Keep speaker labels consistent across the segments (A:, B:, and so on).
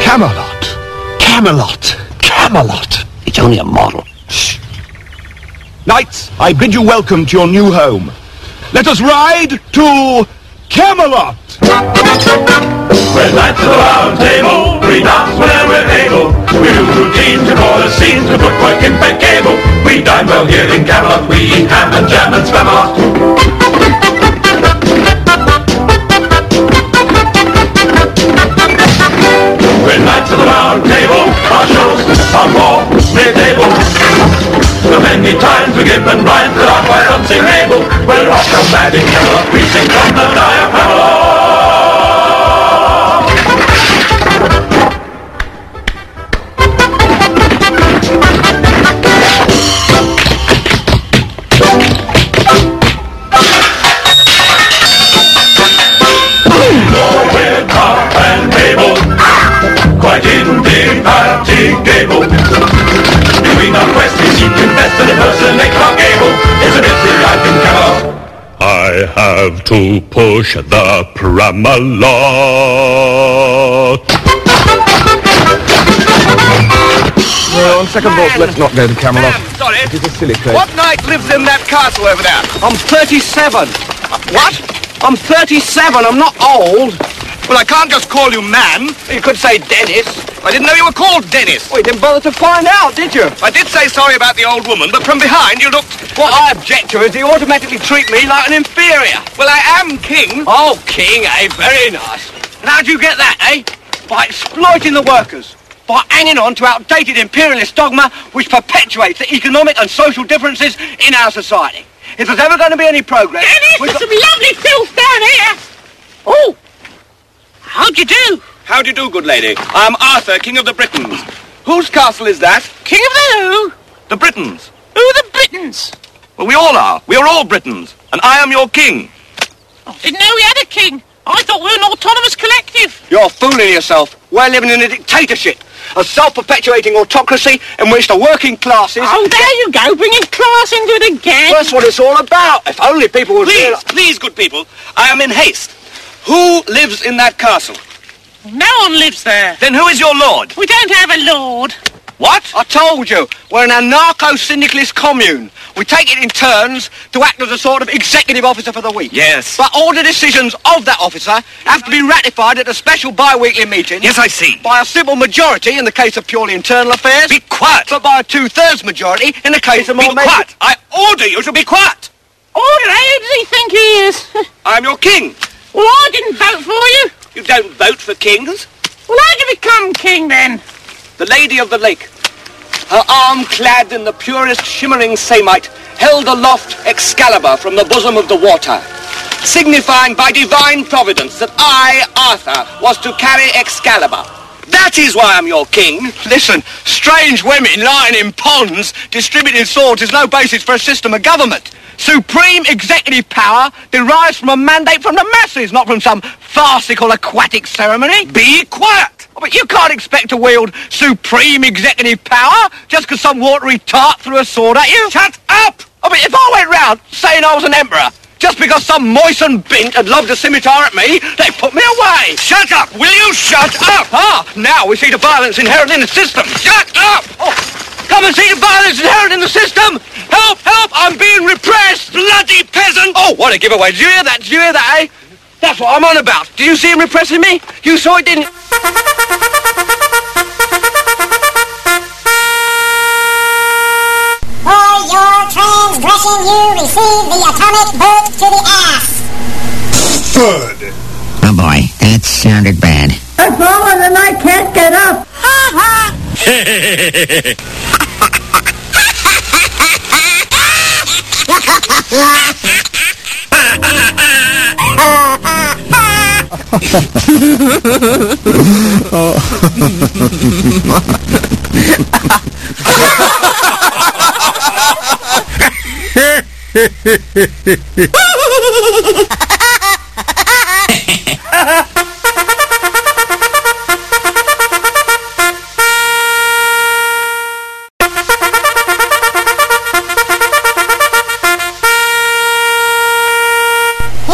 A: Camelot. Camelot. Camelot.
B: It's only a model.
A: Shh. Knights, I bid you welcome to your new home. Let us ride to Camelot.
C: We're knights of the round table, we dance whenever we're able. We do routines and order scenes with footwork impeccable. We dine well here in Camelot, we eat ham and jam and Spamalot. We're knights of the round table, our shows are more mid-table. So many times we give and rhymes that are quite unsingable. We're off and mad in Camelot, we sing from the diaphragm. Quite indefatigable. Doing our quest, we seek to invest and impersonate Clark Gable. It's a busy life in Camelot.
D: I have to push the Pramalot.
A: Well, on second thoughts, let's not go to Camelot.
E: Sorry.
A: It is a silly place.
E: What knight lives in that castle over there? I'm 37. What? I'm 37. I'm not old. Well, I can't just call you man. You could say Dennis. I didn't know you were called Dennis. Well, you didn't bother to find out, did you? I did say sorry about the old woman, but from behind you looked... What I object to is you automatically treat me like an inferior. Well, I am king. Oh, king, eh? Very nice. And how'd you get that, eh? By exploiting the workers. By hanging on to outdated imperialist dogma which perpetuates the economic and social differences in our society. If there's ever going to be any progress...
F: Dennis, there's some lovely filth down here. Oh! How'd you do?
E: How do you do, good lady? I'm Arthur, King of the Britons. Whose castle is that?
F: King of the who?
E: The Britons.
F: Who are the Britons?
E: Well, we all are. We are all Britons. And I am your king.
F: I didn't know we had a king. I thought we were an autonomous collective.
E: You're fooling yourself. We're living in a dictatorship. A self-perpetuating autocracy in which the working classes...
F: Oh, there you go, bringing class into it again.
E: That's what it's all about. If only people would...
G: Please, good people. I am in haste. Who lives in that castle?
F: No one lives there.
G: Then who is your lord?
F: We don't have a lord.
E: What? I told you. We're an anarcho-syndicalist commune. We take it in turns to act as a sort of executive officer for the week.
G: Yes.
E: But all the decisions of that officer have to be ratified at a special bi-weekly meeting.
G: Yes, I see.
E: By a simple majority in the case of purely internal affairs.
G: Be quiet.
E: But by a 2/3 majority in the case of more...
G: Be quiet. I order you to be quiet.
F: Order? Who does he think he is?
G: I'm your king.
F: Well, I didn't vote for you.
G: You don't vote for kings.
F: Well, how'd you become king, then?
G: The Lady of the Lake, her arm clad in the purest shimmering samite, held aloft Excalibur from the bosom of the water, signifying by divine providence that I, Arthur, was to carry Excalibur. That is why I'm your king.
E: Listen, strange women lying in ponds distributing swords is no basis for a system of government. Supreme executive power derives from a mandate from the masses, not from some farcical aquatic ceremony.
G: Be quiet.
E: Oh, but you can't expect to wield supreme executive power just because some watery tart threw a sword at you.
G: Shut up!
E: I mean, if I went round saying I was an emperor, just because some moistened bint had lobbed a scimitar at me, they put me away.
G: Shut up! Will you shut up?
E: Ah, now we see the violence inherent in the system.
G: Shut up!
E: Oh, come and see the violence inherent in the system. Help, help, I'm being repressed.
G: Bloody peasant!
E: Oh, what a giveaway. Did you hear that? Did you hear that, eh? That's what I'm on about. Did you see him repressing me? You saw it, didn't you?
H: For your transgression, you receive the atomic boot to the ass.
A: Good.
B: Oh boy, that sounded bad.
I: I've fallen and I can't get up.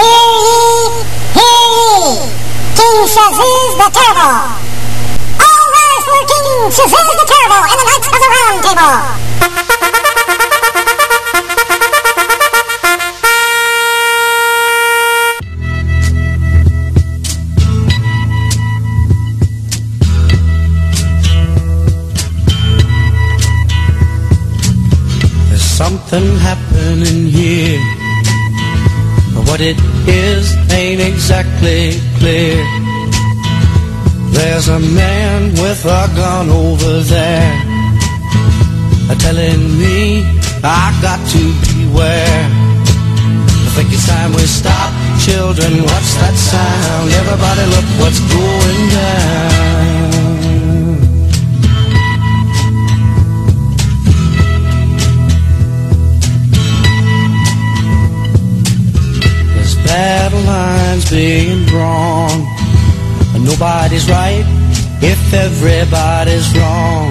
H: King Shazuz the Turtle. All Introducing Shazam the Terrible and the Knights of the Round Table.
J: Something happening here. What it is ain't exactly clear. There's a man with a gun over there, telling me I got to beware. I think it's time we stop. Children, what's that sound? Everybody look what's going down. Battle lines being drawn. Nobody's right if everybody's wrong.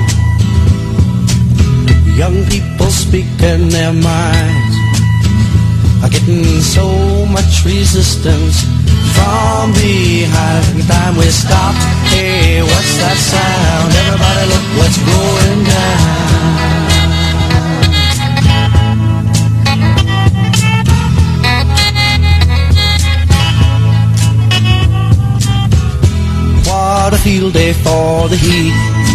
J: Young people speaking their minds are getting so much resistance from behind. Every time we stop, hey, what's that sound? Everybody look what's going down. What a field day for the heat.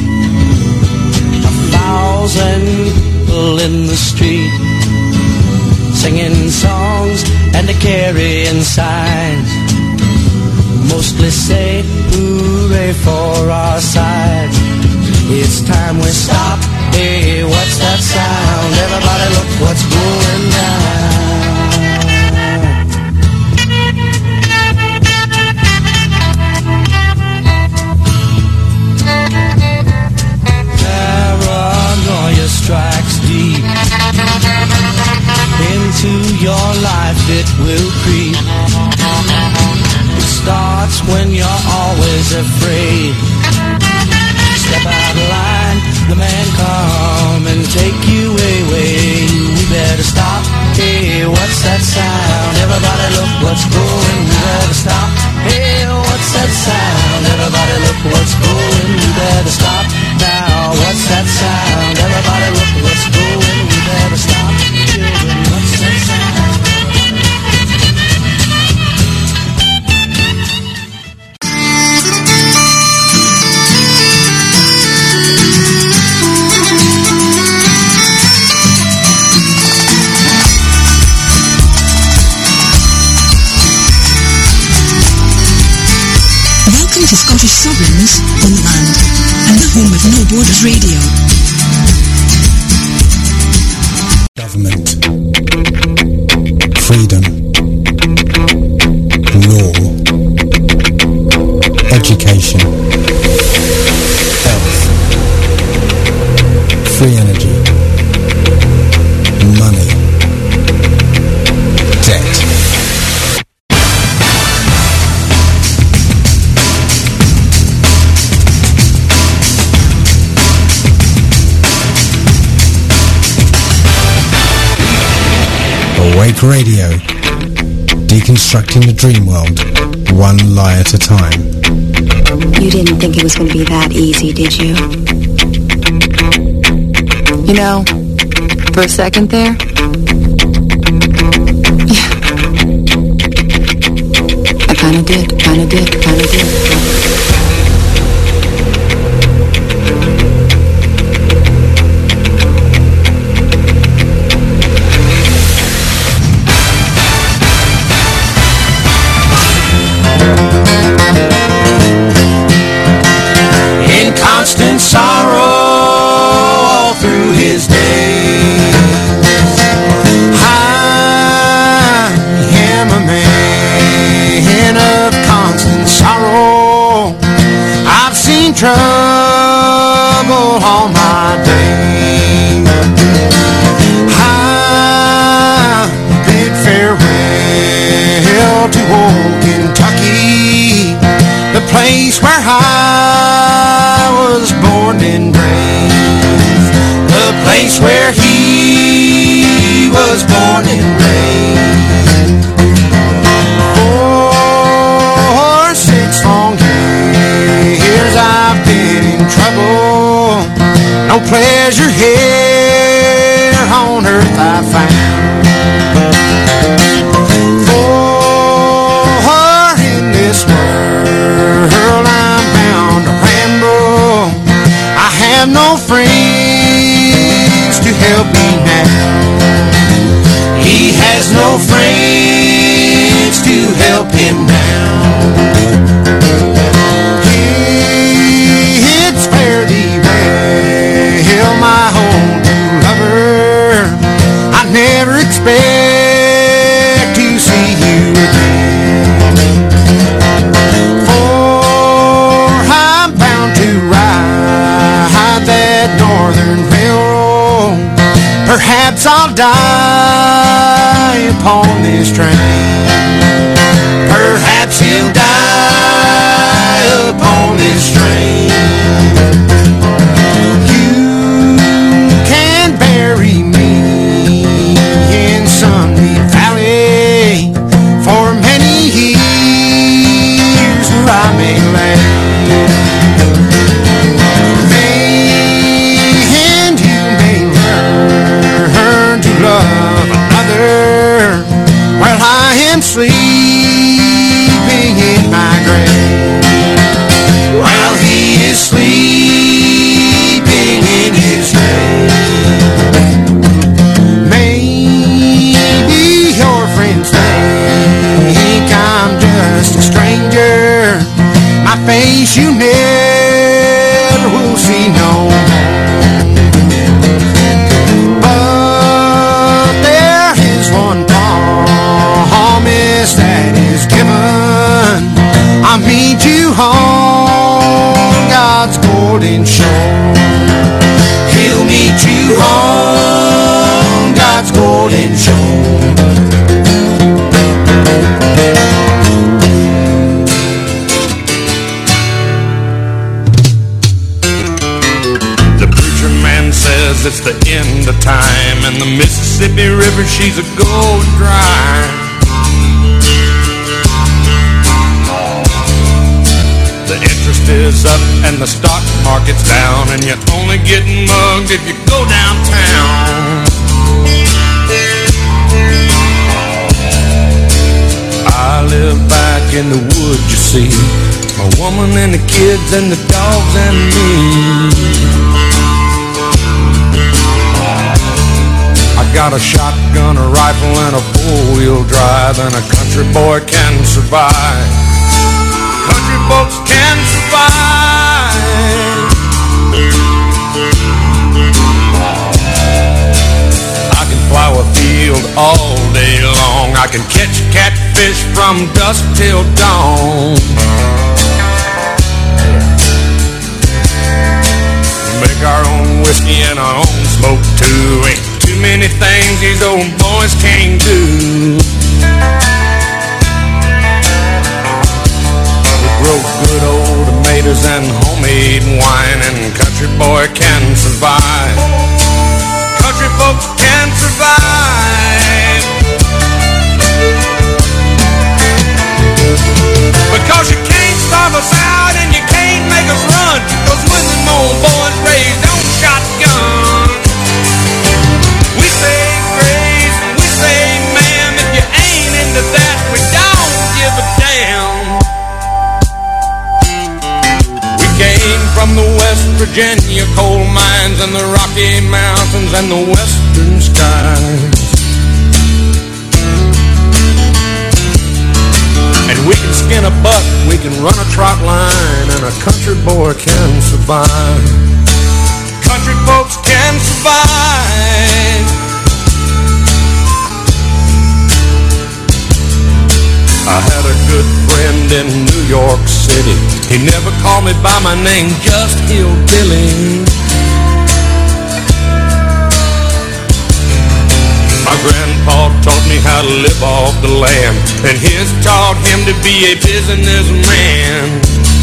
J: 1,000 people in the street, singing songs and carrying signs. Mostly say hooray for our side. It's time we stop. Hey, what's that sound? Everybody look what's going down. Paranoia strikes deep into your life, it will creep. It starts when you're always afraid. Step out of line, the man come and take you away. We better stop. Hey, what's that sound? Everybody look what's going. We better stop. Hey, what's that sound? Everybody look what's going. We better stop now. What's that sound? Everybody look what's going. We better stop. Children, what's that sound?
K: Welcome to Scottish Sovereigns on the Land and the home of No Borders Radio.
L: Government, freedom, law, education, health, free energy, money, debt. Awake Radio, deconstructing the dream world, one lie at a time.
M: You didn't think it was going to be that easy, did you? You know, for a second there, yeah, I kinda did.
J: Constant sorrow all through his days. I am a man of constant sorrow. I've seen trouble all my days. I bid farewell to old Kentucky, the place where I was born and raised, the place where he was born and raised. For 6 long years I've been in trouble.
N: treasure here on earth I found. For in this world I'm bound to ramble. I have no friends to help me now. He has no friends to help him now. It's fare thee well, my old lover. I never expect to see you again. For I'm bound to ride that northern railroad. Perhaps I'll die upon this train. Perhaps he'll die upon this train. You can bury me in Sunbeam Valley for many years where I may lay. And you may learn to love another while I am sleeping in my grave. While he is sleeping in his grave. Maybe your friends think I'm just a stranger. My face you never will see no more. But there is one promise that is given. I'll meet you on God's golden shore. He'll meet you on God's golden shore.
O: The preacher man says it's the end of time, and the Mississippi River, she's a gold dry. The interest is up and the stock market's down, and you're only getting mugged if you go downtown. I live back in the woods, you see, my woman and the kids and the dogs and me. I got a shotgun, a rifle, and a four-wheel drive, and a country boy can survive. Country folks can survive. I can plow a field all day long. I can catch catfish from dusk till dawn. Make our own whiskey and our own smoke too. Ain't too many things these old boys can't do. Grow good old tomatoes and homemade wine, and country boy can survive. Country folks can survive. Because you can't starve us out and you can't make us run. Cause when them old boys raised on shotgun, we say grace and we say ma'am. If you ain't into that, we don't give a damn. Came from the West Virginia coal mines and the Rocky Mountains and the western skies. And we can skin a buck, we can run a trot line, and a country boy can survive. Country folks can survive. I had a good friend in New York City. He never called me by my name, just Hillbilly. My grandpa taught me how to live off the land, and his taught him to be a businessman.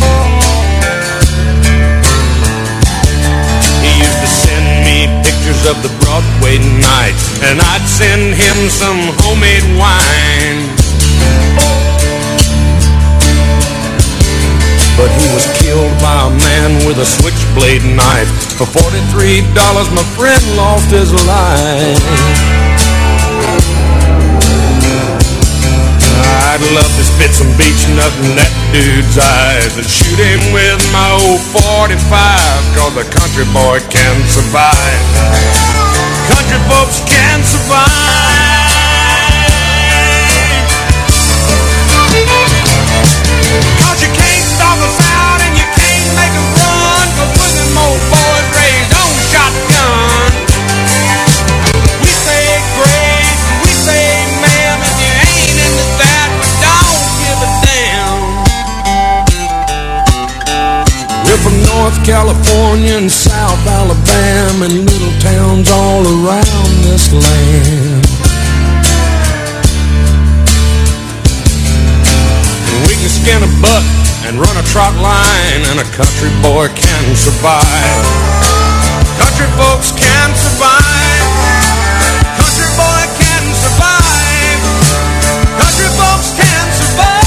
O: He used to send me pictures of the Broadway nights, and I'd send him some homemade wine. But he was killed
J: by a man with a switchblade knife. For $43, my friend lost his life. I'd love to spit some beach nut in that dude's eyes and shoot him with my old 45, cause the country boy can survive. Country folks can survive. Cause you can't stop us out and you can't make us run, cause we're them old boys raised on shotgun. We say grace, we say ma'am, and you ain't into that, but don't give a damn. We're from North California and South Alabama and little towns all around this land. We can skin a buck and run a trot line, and a country boy can survive. Country folks can survive. Country boy can survive. Country folks can survive.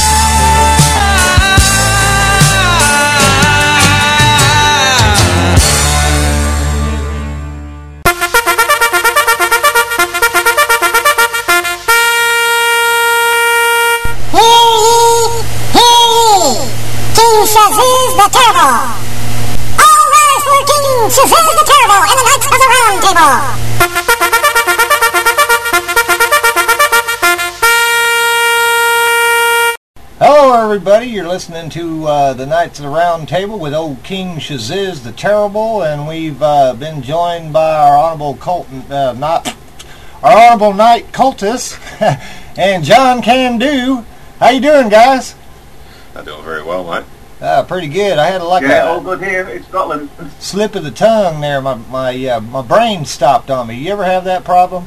H: Shazuz the Terrible. All rise for King Shazuz the Terrible and the Knights of the Round Table.
P: Hello everybody, you're listening to the Knights of the Round Table with old King Shazuz the Terrible, and we've been joined by our honorable honorable knight cultist and John Can Do. How you doing, guys?
Q: I'm doing very well, mate.
P: Pretty good. I had
Q: all good here in Scotland.
P: Slip of the tongue there. My brain stopped on me. You ever have that problem?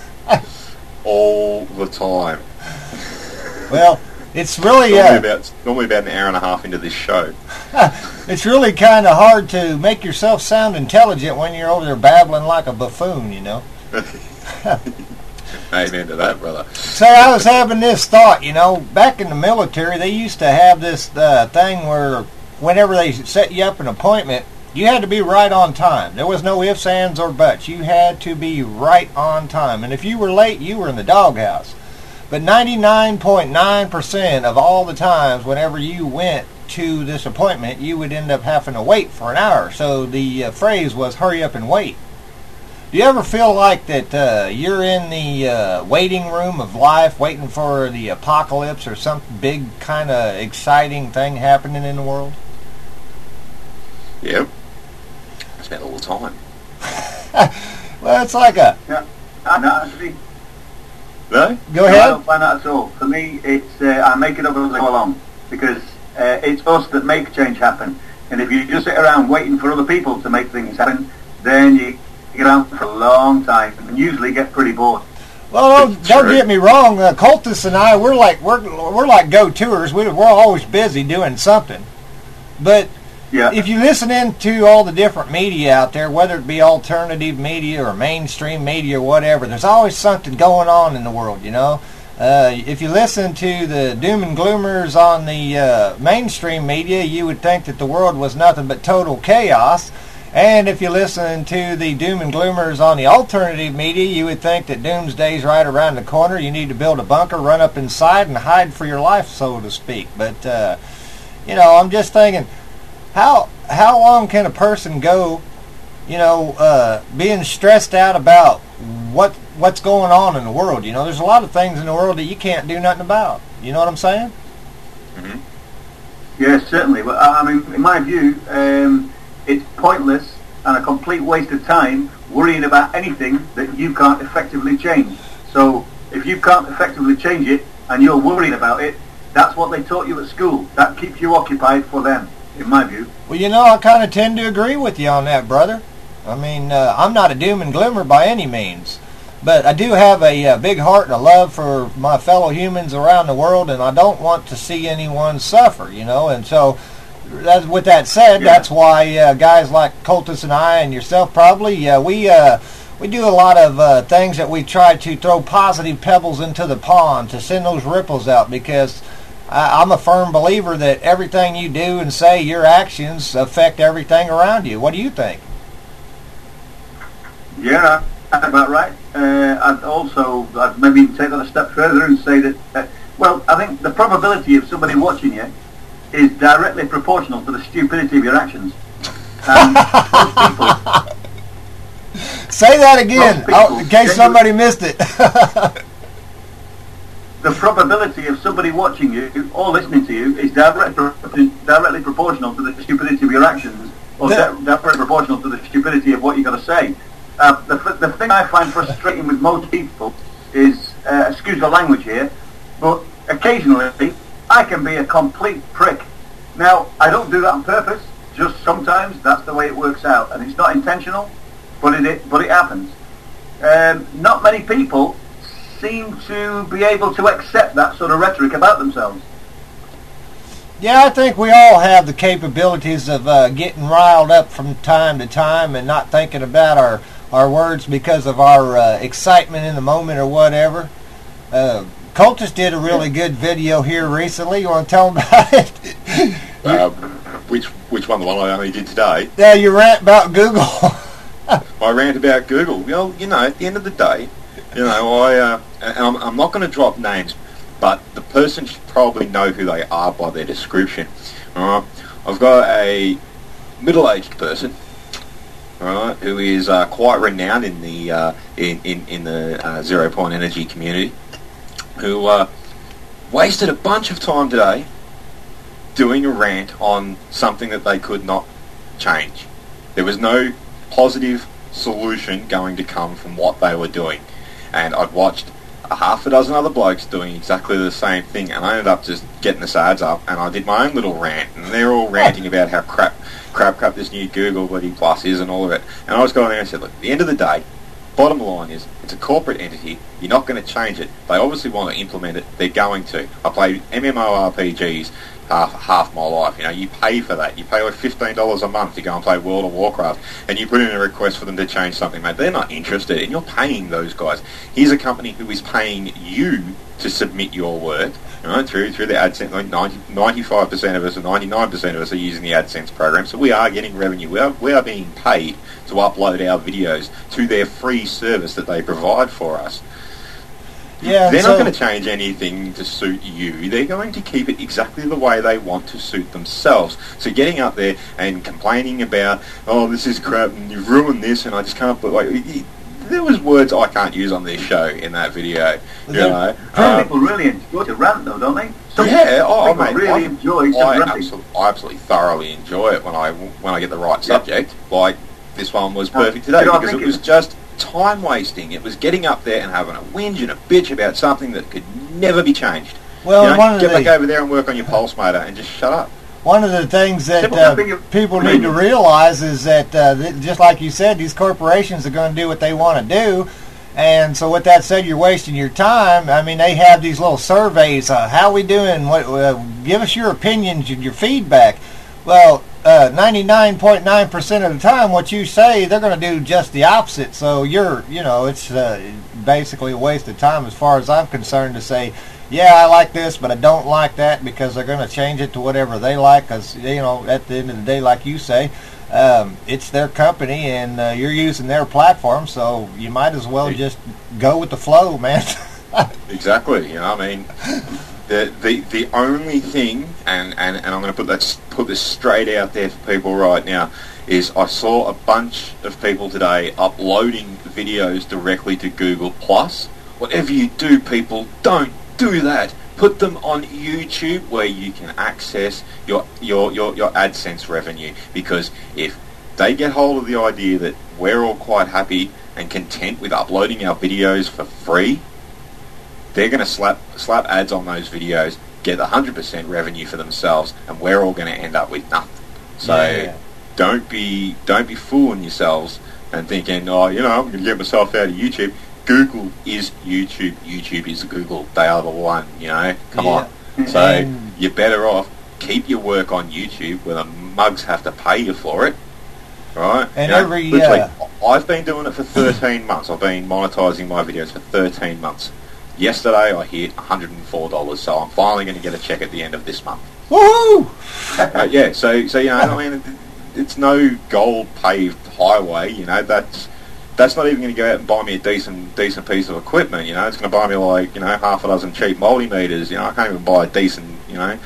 Q: All the time.
P: Well, it's really
Q: normally about an hour and a half into this show.
P: It's really kind of hard to make yourself sound intelligent when you're over there babbling like a buffoon, you know.
Q: Amen to that, brother.
P: So I was having this thought, you know, back in the military, they used to have this thing where whenever they set you up an appointment, you had to be right on time. There was no ifs, ands, or buts. You had to be right on time. And if you were late, you were in the doghouse. But 99.9% of all the times whenever you went to this appointment, you would end up having to wait for an hour. So the phrase was, hurry up and wait. Do you ever feel like that you're in the waiting room of life, waiting for the apocalypse or some big kind of exciting thing happening in the world?
Q: Yep. I spend all the time.
P: Well, it's like a...
R: Yeah, no, actually...
Q: No?
P: Go ahead.
R: I don't find that at all. For me, it's I make it up as I go along, because it's us that make change happen. And if you just sit around waiting for other people to make things happen, then you get out for a long time and usually get pretty bored.
P: Well, don't get me wrong. Cultists and I, we're like go-tours. We're always busy doing something. But if you listen into all the different media out there, whether it be alternative media or mainstream media or whatever, there's always something going on in the world, you know. If you listen to the doom and gloomers on the mainstream media, you would think that the world was nothing but total chaos. And if you listen to the doom and gloomers on the alternative media, you would think that doomsday's right around the corner. You need to build a bunker, run up inside, and hide for your life, so to speak. But, you know, I'm just thinking, how long can a person go, you know, being stressed out about what's going on in the world? You know, there's a lot of things in the world that you can't do nothing about. You know what I'm saying?
R: Mm-hmm. Yes, certainly. But, I mean, in my view... it's pointless and a complete waste of time worrying about anything that you can't effectively change. So if you can't effectively change it and you're worrying about it, that's what they taught you at school. That keeps you occupied for them, in my view.
P: Well, you know, I kind of tend to agree with you on that, brother. I mean, I'm not a doom and gloomer by any means. But I do have a big heart and a love for my fellow humans around the world, and I don't want to see anyone suffer, you know, and so... with that said, that's why guys like Cultus and I and yourself probably, we do a lot of things that we try to throw positive pebbles into the pond to send those ripples out, because I'm a firm believer that everything you do and say, your actions affect everything around you. What do you think?
R: Yeah, that's about right. I'd maybe even take that a step further and say that, well, I think the probability of somebody watching you is directly proportional to the stupidity of your actions. And most people...
P: Say that again, in case somebody missed it.
R: The probability of somebody watching you or listening to you is directly proportional to the stupidity of your actions, or directly proportional to the stupidity of what you're going to say. The thing I find frustrating with most people is, excuse the language here, but occasionally I can be a complete prick. Now, I don't do that on purpose, just sometimes that's the way it works out, and it's not intentional, but it happens. Not many people seem to be able to accept that sort of rhetoric about themselves.
P: Yeah, I think we all have the capabilities of getting riled up from time to time and not thinking about our words because of our excitement in the moment or whatever. Cultus did a really good video here recently. You want to tell them about it?
Q: Which one? The one I only did today?
P: Yeah, your rant about Google.
Q: My rant about Google. Well, at the end of the day, and I'm not going to drop names, but the person should probably know who they are by their description. I've got a middle-aged person, who is quite renowned in the in the 0 Point Energy community, who wasted a bunch of time today doing a rant on something that they could not change. There was no positive solution going to come from what they were doing. And I'd watched a half a dozen other blokes doing exactly the same thing, and I ended up just getting the sides up, and I did my own little rant, and they're all ranting about how crap this new Google bloody Plus is and all of it. And I was going there and said, look, at the end of the day, bottom line is, it's a corporate entity, you're not going to change it. They obviously want to implement it, they're going to. I played MMORPGs half my life. You pay for that. You pay like $15 a month to go and play World of Warcraft, and you put in a request for them to change something, mate. They're not interested, and you're paying those guys. Here's a company who is paying you to submit your work, through the AdSense. Like 95% of us, or 99% of us, are using the AdSense program, so we are getting revenue. We are being paid to upload our videos to their free service that they provide for us.
P: Yeah,
Q: they're not going to change anything to suit you. They're going to keep it exactly the way they want to suit themselves. So getting up there and complaining about, oh, this is crap and you've ruined this and I just can't put, there was words I can't use on this show in that video.
R: Some people really enjoy the rant though, don't they?
Q: I absolutely thoroughly enjoy it when I get the right subject. Like this one was perfect today because it was just time wasting. It was getting up there and having a whinge and a bitch about something that could never be changed.
P: Well,
Q: get back over there and work on your pulse motor and just shut up.
P: One of the things that people need to realize is that, just like you said, these corporations are going to do what they want to do. And so with that said, you're wasting your time. I mean, they have these little surveys. How we doing? Give us your opinions and your feedback. Well, 99.9% of the time, what you say, they're going to do just the opposite. So it's basically a waste of time as far as I'm concerned to say, yeah, I like this, but I don't like that, because they're going to change it to whatever they like. Because at the end of the day, like you say, it's their company and you're using their platform, so you might as well just go with the flow, man.
Q: Exactly. The only thing, and I'm going to put this straight out there for people right now, is I saw a bunch of people today uploading videos directly to Google Plus. Whatever you do, people, don't do that. Put them on YouTube where you can access your AdSense revenue, because if they get hold of the idea that we're all quite happy and content with uploading our videos for free, they're going to slap ads on those videos, get 100% revenue for themselves, and we're all going to end up with nothing. So don't be fooling yourselves and thinking, I'm going to get myself out of YouTube. Google is YouTube. YouTube is Google. They are the one. Come on. So you're better off keep your work on YouTube, where the mugs have to pay you for it, right?
P: And
Q: I've been doing it for 13 months. I've been monetising my videos for 13 months. yesterday I hit $104, so I'm finally going to get a check at the end of this month.
P: Woohoo!
Q: Yeah, so you know, I mean, it's no gold paved highway. You know, that's not even going to go out and buy me a decent piece of equipment. You know, it's going to buy me like, you know, half a dozen cheap multimeters. You know, I can't even buy a decent, you know,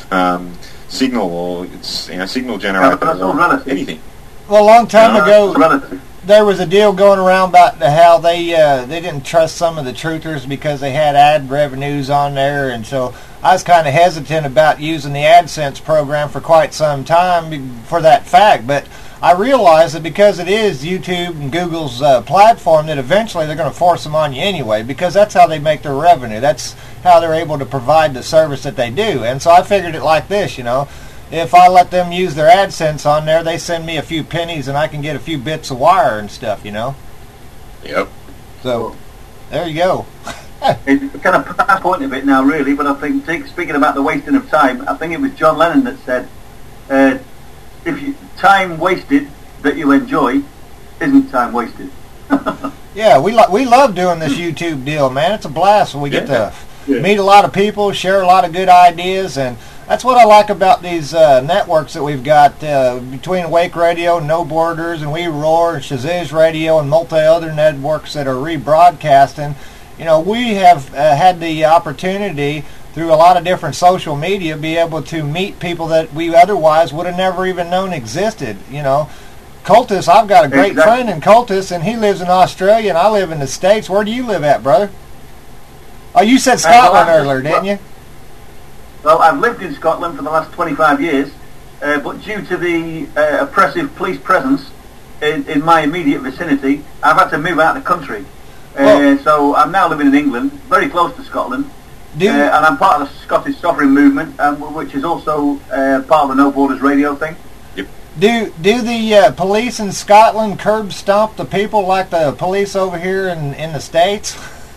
Q: signal or signal generator or anything.
P: Well, a long time ago, there was a deal going around about how they didn't trust some of the truthers because they had ad revenues on there, and so I was kind of hesitant about using the AdSense program for quite some time for that fact. But I realized that because it is YouTube and Google's platform, that eventually they're going to force them on you anyway, because that's how they make their revenue. That's how they're able to provide the service that they do. And so I figured it like this, you know. If I let them use their AdSense on there, they send me a few pennies and I can get a few bits of wire and stuff, you know?
Q: Yep.
P: So, there you go.
R: It's kind of past point of it now, really, but I think, speaking about the wasting of time, I think it was John Lennon that said, time wasted that you enjoy isn't time wasted.
P: Yeah, we love doing this YouTube deal, man. It's a blast when we get to meet a lot of people, share a lot of good ideas, and that's what I like about these networks that we've got between Awake Radio, No Borders, and We Roar, and Shaziz Radio, and multi other networks that are rebroadcasting. You know, we have had the opportunity through a lot of different social media be able to meet people that we otherwise would have never even known existed. You know, Cultus, I've got a great friend in Cultus, and he lives in Australia, and I live in the States. Where do you live at, brother? Oh, you said Scotland earlier, didn't you?
R: Well, I've lived in Scotland for the last 25 years, but due to the oppressive police presence in my immediate vicinity, I've had to move out of the country. So I'm now living in England, very close to Scotland, and I'm part of the Scottish Sovereign Movement, which is also part of the No Borders Radio thing.
Q: Yep.
P: Do the police in Scotland curb stomp the people like the police over here in the States?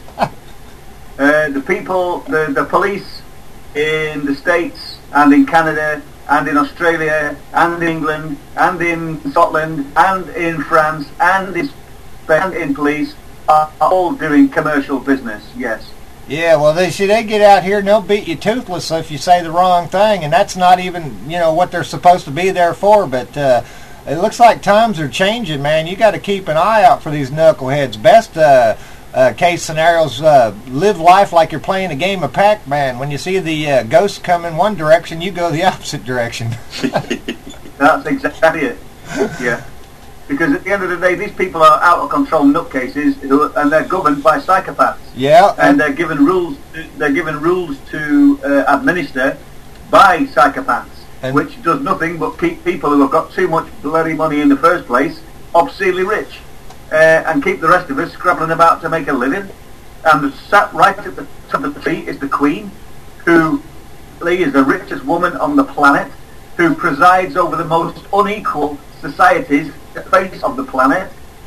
R: The police in the States and in Canada and in Australia and in England and in Scotland and in France and in Spain and in police are all doing commercial business, yes.
P: Yeah, well, they get out here and they'll beat you toothless if you say the wrong thing, and that's not even, you know, what they're supposed to be there for, but it looks like times are changing, man. You got to keep an eye out for these knuckleheads. Best case scenarios, live life like you're playing a game of Pac-Man. When you see the ghosts come in one direction, you go the opposite direction.
R: That's exactly it. Yeah. Because at the end of the day, these people are out of control nutcases, and they're governed by psychopaths.
P: Yeah.
R: And they're given rules. They're given rules to administer by psychopaths, which does nothing but keep people who have got too much bloody money in the first place obscenely rich. And keep the rest of us scrabbling about to make a living. And sat right at the top of the tree is the Queen, who is the richest woman on the planet, who presides over the most unequal societies the face of the planet.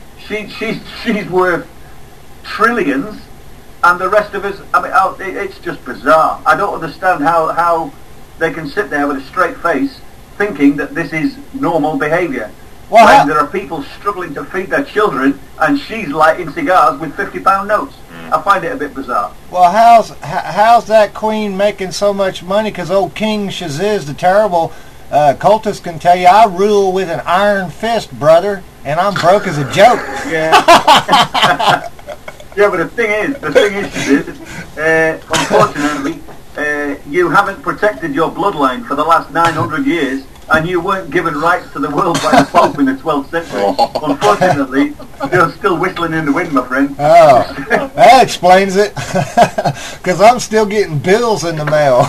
R: She's worth trillions, and the rest of us, I mean, it's just bizarre. I don't understand how they can sit there with a straight face thinking that this is normal behaviour. Well, there are people struggling to feed their children, and she's lighting cigars with £50 notes. I find it a bit bizarre.
P: Well, how's that Queen making so much money? Because old King Shaziz, the terrible cultist, can tell you, I rule with an iron fist, brother, and I'm broke as a joke.
R: Yeah. Yeah, but the thing is, Shaziz, unfortunately, you haven't protected your bloodline for the last 900 years. And you weren't given rights to the world by the Pope in the 12th century. Unfortunately, you're still whistling in the wind, my friend.
P: Oh, that explains it. Because I'm still getting bills in the mail.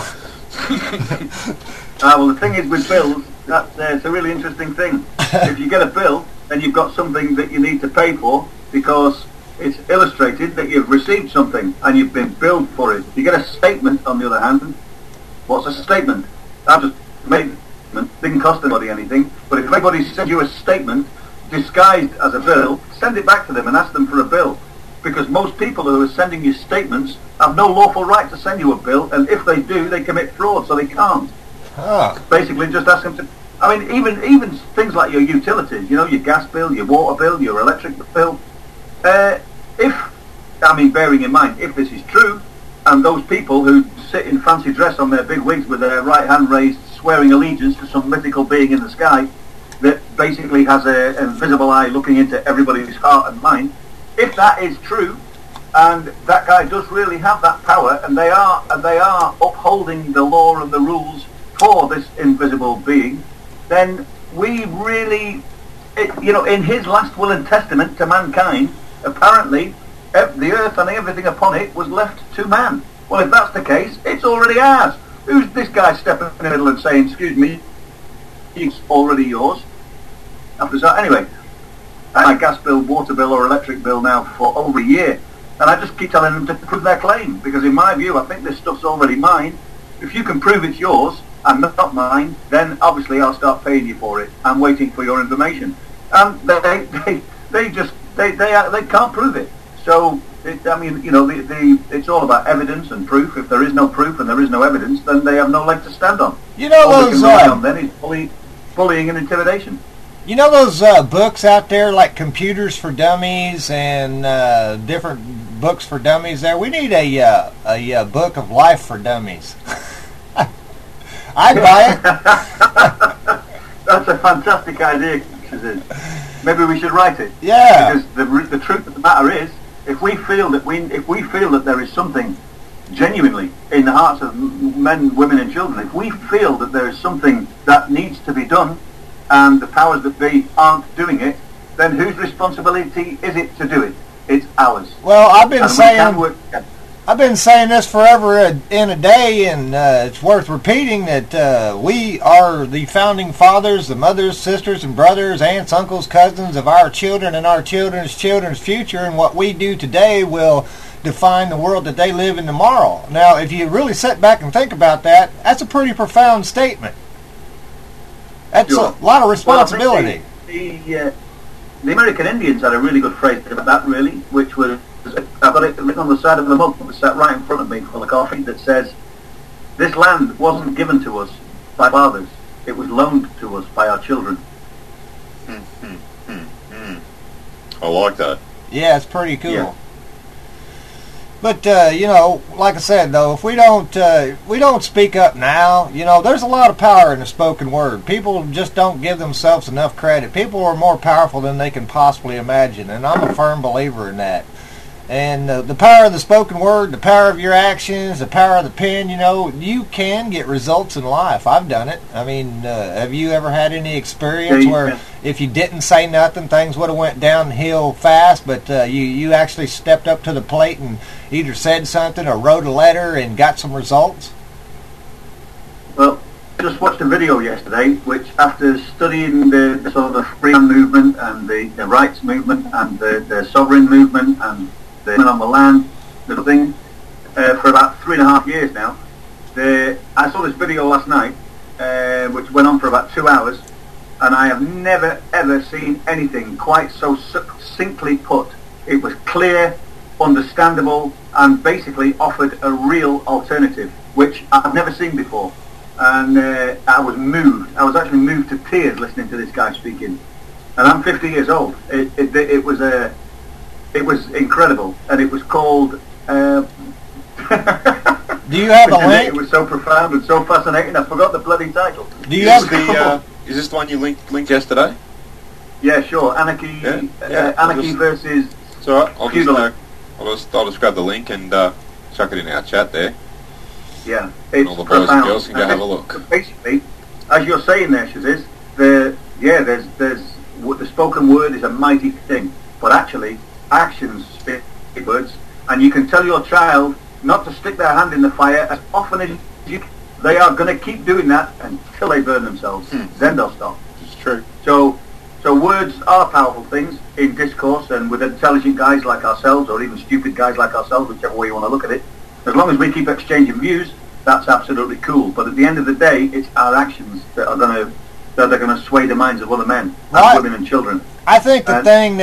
R: Well, the thing is with bills, it's a really interesting thing. If you get a bill, then you've got something that you need to pay for because it's illustrated that you've received something and you've been billed for it. If you get a statement, on the other hand, what's a statement? I just made it. Didn't cost anybody anything, but if anybody sends you a statement disguised as a bill, send it back to them and ask them for a bill, because most people who are sending you statements have no lawful right to send you a bill, and if they do, they commit fraud, so they can't. Basically, just ask them to. I mean, even things like your utilities, you know, your gas bill, your water bill, your electric bill. Bearing in mind, if this is true, and those people who sit in fancy dress on their big wigs with their right hand raised, swearing allegiance to some mythical being in the sky that basically has an invisible eye looking into everybody's heart and mind. If that is true, and that guy does really have that power, and they are upholding the law and the rules for this invisible being, then we really, in his last will and testament to mankind, apparently the earth and everything upon it was left to man. Well, if that's the case, it's already ours. Who's this guy stepping in the middle and saying, excuse me, it's already yours? Anyway, I have my gas bill, water bill or electric bill now for over a year, and I just keep telling them to prove their claim, because in my view I think this stuff's already mine. If you can prove it's yours and not mine, then obviously I'll start paying you for it. I'm waiting for your information. And they can't prove it. So it's all about evidence and proof. If there is no proof and there is no evidence, then they have no leg to stand on. All they can rely on then is bullying and intimidation.
P: You know those books out there like Computers for Dummies and different books for dummies there? We need a book of life for dummies. I'd buy it.
R: That's a fantastic idea, maybe we should write it.
P: Yeah.
R: Because the truth of the matter is, if we feel that there is something genuinely in the hearts of men, women and children, if we feel that there is something that needs to be done and the powers that be aren't doing it, then whose responsibility is it to do it? It's ours.
P: Well, I've been saying this forever in a day, and it's worth repeating that we are the founding fathers, the mothers, sisters, and brothers, aunts, uncles, cousins of our children and our children's children's future, and what we do today will define the world that they live in tomorrow. Now, if you really sit back and think about that, that's a pretty profound statement. That's a lot of responsibility.
R: Well, the American Indians had a really good phrase about that, really, which was, I've got it written on the side of the mug that sat right in front of me full of coffee, that says, this land wasn't given to us by fathers, it was loaned to us by our children.
Q: I like that.
P: Yeah, it's pretty cool. Yeah. But, like I said, though, if we don't speak up now, there's a lot of power in the spoken word. People just don't give themselves enough credit. People are more powerful than they can possibly imagine, and I'm a firm believer in that. And the power of the spoken word, the power of your actions, the power of the pen, you can get results in life. I've done it. I mean, have you ever had any experience where if you didn't say nothing, things would have went downhill fast, but you actually stepped up to the plate and either said something or wrote a letter and got some results?
R: Well, I just watched a video yesterday, which after studying the sort of freedom movement and the rights movement and the sovereign movement and the on the land, little thing, for about 3.5 years now. I saw this video last night, which went on for about 2 hours, and I have never ever seen anything quite so succinctly put. It was clear, understandable, and basically offered a real alternative, which I've never seen before. And I was moved. I was actually moved to tears listening to this guy speaking. And I'm 50 years old. It was incredible, and it was called.
P: Do you have a link?
R: It was so profound and so fascinating. I forgot the bloody title.
Q: Do you have the? Is this the one you linked yesterday?
R: Yeah, sure. Anarchy. Anarchy versus.
Q: It's all right. I'll just grab the link and chuck it in our chat there.
R: Yeah, it's
Q: and all the boys and girls can go have a look.
R: Basically, as you're saying there, Shaziz, there's the spoken word is a mighty thing, but actually. Actions speak words, and you can tell your child not to stick their hand in the fire as often as you can. They are going to keep doing that until they burn themselves. Then they'll stop.
Q: It's true.
R: So words are powerful things in discourse, and with intelligent guys like ourselves, or even stupid guys like ourselves, whichever way you want to look at it. As long as we keep exchanging views, that's absolutely cool. But at the end of the day, it's our actions that are going to sway the minds of other men, and women, and children.
P: I think the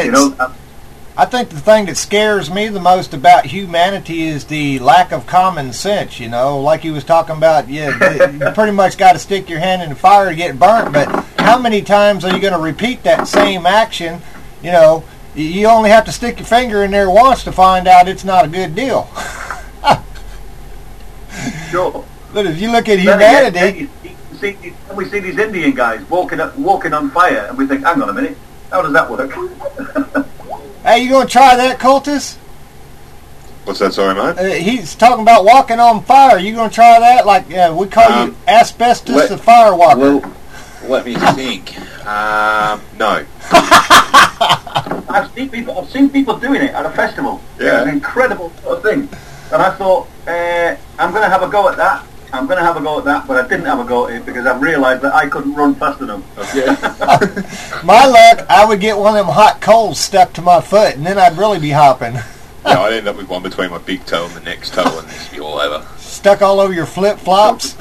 P: thing that scares me the most about humanity is the lack of common sense, like you was talking about. Yeah, you pretty much got to stick your hand in the fire to get burnt, but how many times are you going to repeat that same action? You only have to stick your finger in there once to find out it's not a good deal.
R: sure.
P: But if you look at
R: Then
P: humanity...
R: we see these Indian guys walking on fire, and we think, hang on a minute, how does that work?
P: Hey, you going to try that, Cultus?
Q: What's that, sorry, mate?
P: He's talking about walking on fire. You going to try that? Like, we call you Asbestos the Fire Walker.
Q: Well, let me think. No.
R: I've seen people doing it at a festival.
Q: Yeah.
R: It's an incredible sort of thing. And I thought, I'm going to have a go at that. But I didn't have a go at it because I realised that I couldn't run fast enough.
P: My luck, I would get one of them hot coals stuck to my foot, and then I'd really be hopping.
Q: Yeah, I'd end up with one between my big toe and the next toe, and it'd be all over.
P: Stuck all over your flip-flops?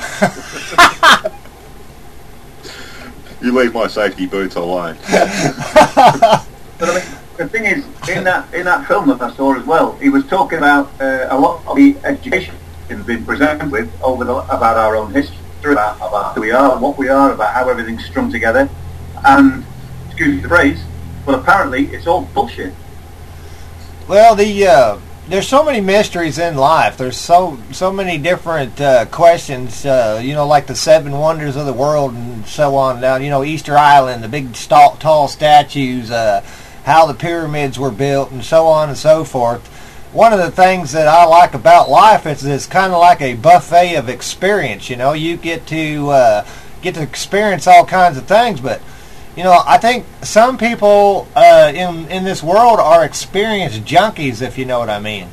R: You leave my safety boots alone. But I mean, the thing is, in that film that I saw as well, he was talking about a lot of the education has been presented with about our own history, about who we are, what we are, about how everything's strung together, and excuse the phrase, but apparently it's all bullshit.
P: Well, there's so many mysteries in life. There's so many different questions, like the 7 wonders of the world and so on down, Easter Island, the big tall statues, how the pyramids were built and so on and so forth. One of the things that I like about life is it's kind of like a buffet of experience, You get to experience all kinds of things, but I think some people in this world are experienced junkies, if you know what I mean.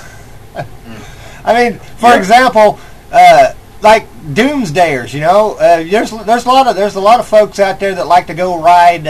P: I mean, for example, like doomsdayers. There's a lot of folks out there that like to go ride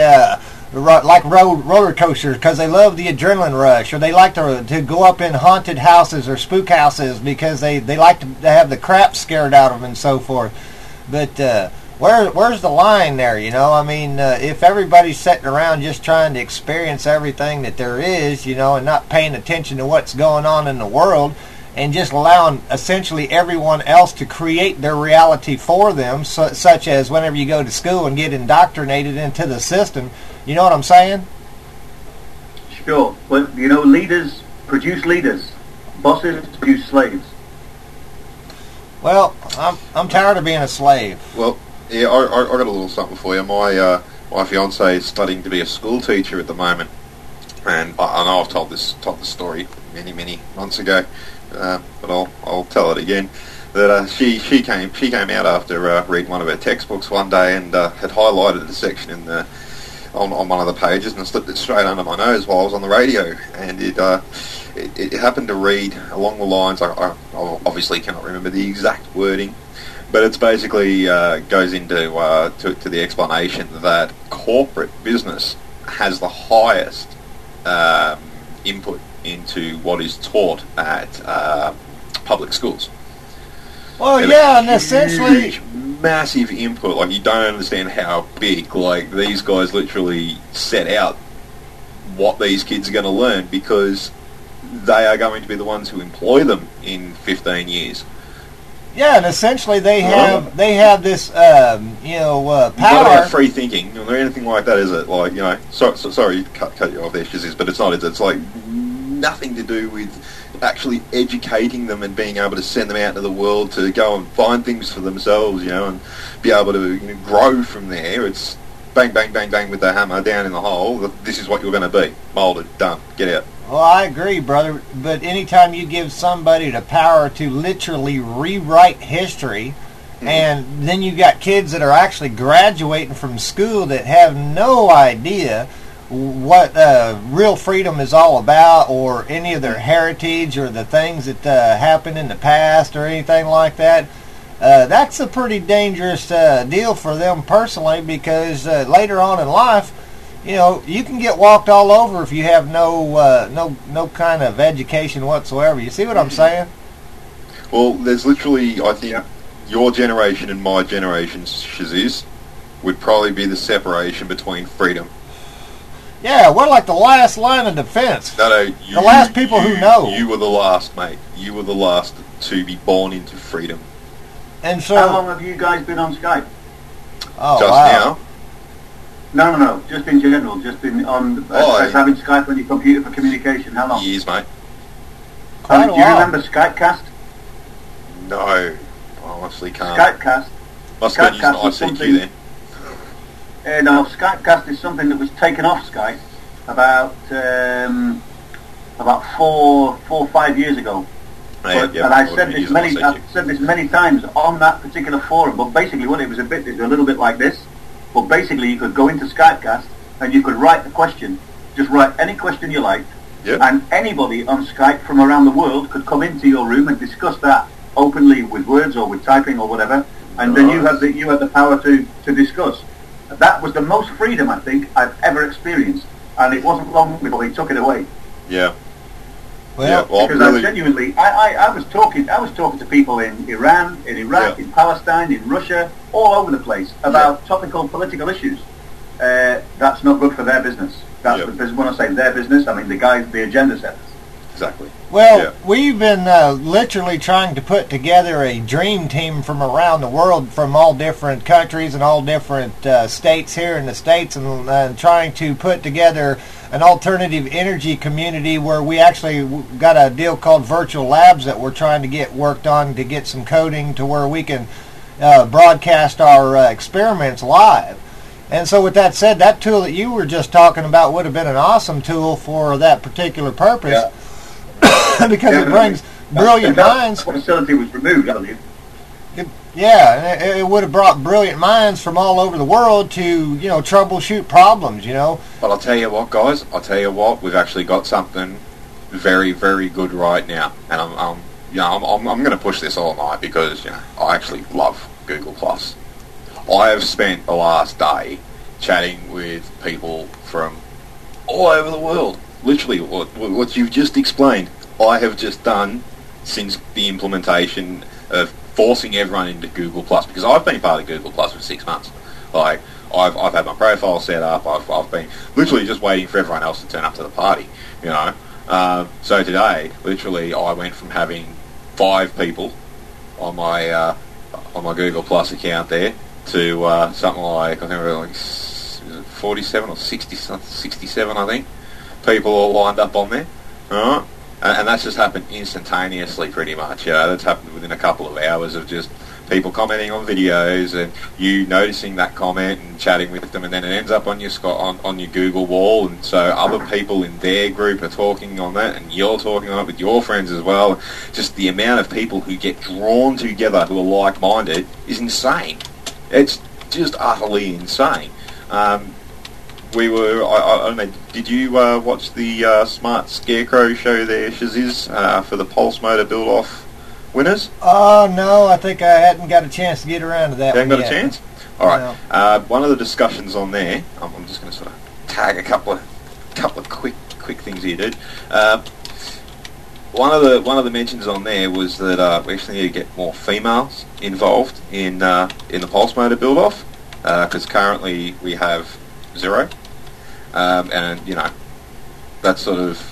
P: roller coasters because they love the adrenaline rush, or they like to go up in haunted houses or spook houses because they like to have the crap scared out of them and so forth. But where's the line there, if everybody's sitting around just trying to experience everything that there is, and not paying attention to what's going on in the world, and just allowing essentially everyone else to create their reality for them, such as whenever you go to school and get indoctrinated into the system, you know what I'm saying?
R: Sure. Well, leaders produce leaders. Bosses produce slaves.
P: Well, I'm tired of being a slave.
Q: Well, yeah, I got a little something for you. My fiance is studying to be a school teacher at the moment, and I know I've told this story many months ago, but I'll tell it again. That she came out after reading one of her textbooks one day and had highlighted a section on one of the pages and slipped it straight under my nose while I was on the radio, and it happened to read along the lines. I obviously cannot remember the exact wording, but it's basically goes into to the explanation that corporate business has the highest input into what is taught at public schools.
P: Well, yeah, and essentially
Q: massive input. Like, you don't understand how big. Like, these guys literally set out what these kids are going to learn because they are going to be the ones who employ them in 15 years.
P: Yeah, and essentially they have this power.
Q: Not about free thinking or anything like that, is it? Like, sorry, cut you off there, Shazziz, but it's not. It's like nothing to do with actually educating them and being able to send them out into the world to go and find things for themselves, and be able to grow from there. It's bang, bang, bang, bang with the hammer down in the hole. This is what you're going to be. Molded, done, get out.
P: Well, I agree, brother, but anytime you give somebody the power to literally rewrite history, and then you got kids that are actually graduating from school that have no idea what real freedom is all about, or any of their heritage, or the things that happened in the past, or anything like that, that's a pretty dangerous deal for them personally, because later on in life, you can get walked all over if you have no kind of education whatsoever. You see what I'm saying?
Q: Well, there's literally, I think, your generation and my generation, Shazziz, would probably be the separation between freedom.
P: Yeah, we're like the last line of defense.
Q: No,
P: the last people who know.
Q: You were the last, mate. You were the last to be born into freedom.
P: And so,
R: how long have you guys been on Skype?
P: Oh,
Q: just
P: wow.
Q: now?
R: No. Just in general. Just in on having Skype on your computer for communication. How long?
Q: Years, mate.
P: Quite a
R: do you
P: while.
R: remember Skypecast?
Q: No. honestly can't.
R: Skypecast.
Q: Must have been using
R: was
Q: ICQ
R: something-
Q: then.
R: No, Skypecast is something that was taken off Skype about 4 or 5 years ago. And I said this many times on that particular forum. But basically, what it was a little bit like this. But basically, you could go into Skypecast and you could write a question. Just write any question you liked, and anybody on Skype from around the world could come into your room and discuss that openly with words or with typing or whatever. And then you had the power to discuss. That was the most freedom I think I've ever experienced, and it wasn't long before they took it away.
Q: Yeah.
P: Well,
R: because I genuinely, I was talking to people in Iran, in Iraq, in Palestine, in Russia, all over the place about topical political issues. That's not good for their business. That's when I say their business, I mean the agenda setters.
Q: Exactly.
P: Well, we've been literally trying to put together a dream team from around the world, from all different countries and all different states here in the States, and trying to put together an alternative energy community where we actually got a deal called Virtual Labs that we're trying to get worked on to get some coding to where we can broadcast our experiments live. And so with that said, that tool that you were just talking about would have been an awesome tool for that particular purpose. Because it brings brilliant minds.
R: The facility was removed, I believe.
P: It would have brought brilliant minds from all over the world to, troubleshoot problems,
Q: Well, I'll tell you what, guys. We've actually got something very, very good right now, and I'm going to push this all night because I actually love Google Plus. I have spent the last day chatting with people from all over the world. Literally, what you've just explained, I have just done since the implementation of forcing everyone into Google Plus, because I've been part of Google Plus for 6 months. Like, I've had my profile set up. I've been literally just waiting for everyone else to turn up to the party. So today, literally, I went from having 5 people on my Google Plus account there to something like, I think we were like 47 or 67, I think, people all lined up on there. Right? And that's just happened instantaneously, pretty much. That's happened within a couple of hours of just people commenting on videos and you noticing that comment and chatting with them, and then it ends up on your on your Google wall, and so other people in their group are talking on that, and you're talking on it with your friends as well. Just the amount of people who get drawn together who are like-minded is insane. It's just utterly insane. I don't know, did you watch the Smart Scarecrow show there, Shaziz, for the Pulse Motor Build-Off winners?
P: Oh, no, I think I hadn't got a chance to get around to that.
Q: You haven't got a chance? All right. No. One of the discussions on there, I'm just going to sort of tag a couple of quick things here, dude. One of the mentions on there was that we actually need to get more females involved in the Pulse Motor Build-Off, because currently we have 0. And that sort of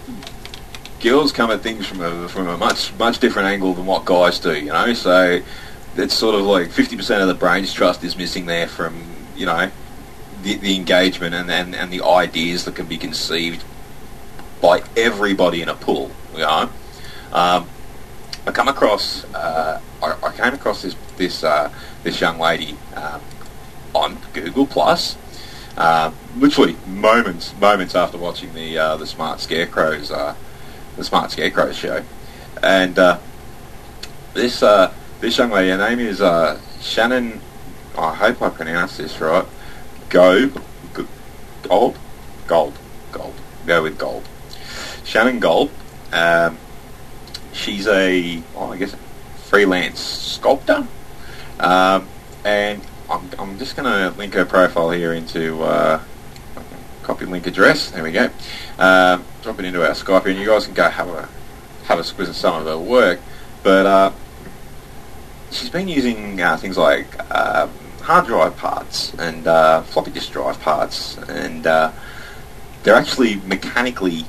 Q: girls come at things from a much different angle than what guys do. So it's sort of like 50% of the brains trust is missing there from the engagement and the ideas that can be conceived by everybody in a pool. I came across this young lady on Google Plus. Literally moments after watching the Smart Scarecrows show, and this young lady, her name is Shannon. I hope I pronounced this right. Gold. Go with Gold. Shannon Gold. She's a freelance sculptor, and I'm just going to link her profile here into copy link address. There we go. Drop it into our Skype, and you guys can go have a squiz at some of her work. But she's been using things like hard drive parts and floppy disk drive parts, and they're actually mechanically.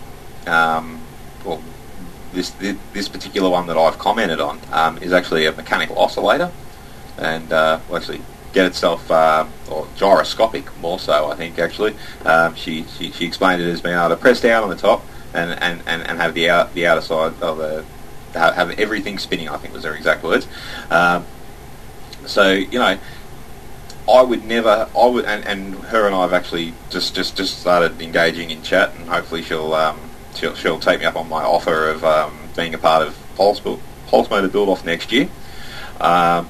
Q: This particular one that I've commented on is actually a mechanical oscillator, and will actually get itself, or gyroscopic more so, I think, actually. She explained it as being able to press down on the top and have the outer side of the have everything spinning, I think was their exact words. So, you know, I would, and her and I have actually just started engaging in chat, and hopefully she'll take me up on my offer of being a part of Pulse Motor Build Off next year. But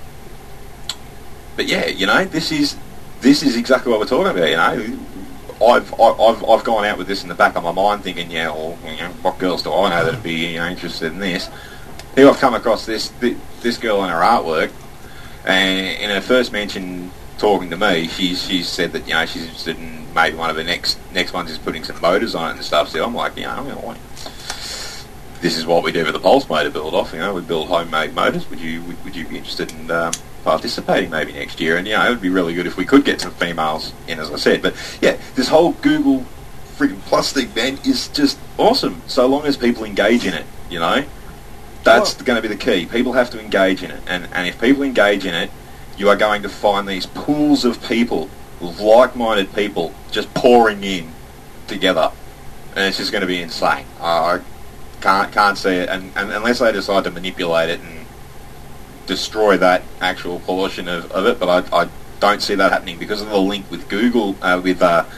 Q: yeah, you know, this is exactly what we're talking about. You know, I've gone out with this in the back of my mind, thinking, yeah, well, you know, what girls do I know that'd be, you know, interested in this? Here I've come across this girl and her artwork, and in her first mention talking to me, she said that, you know, she's interested in maybe one of the next ones is putting some motors on it and stuff. So I'm like, you know, this is what we do with the Pulse Motor Build Off. You know, we build homemade motors. Would you be interested in participating maybe next year? And, you know, it would be really good if we could get some females in, as I said. But yeah, this whole Google freaking Plus thing, man, is just awesome. So long as people engage in it, you know, that's going to be the key. People have to engage in it, and if people engage in it, you are going to find these pools of people, like-minded people, just pouring in together, and it's just going to be insane. I can't see it, and unless they decide to manipulate it and destroy that actual portion of it, but I don't see that happening because of the link with Google, with the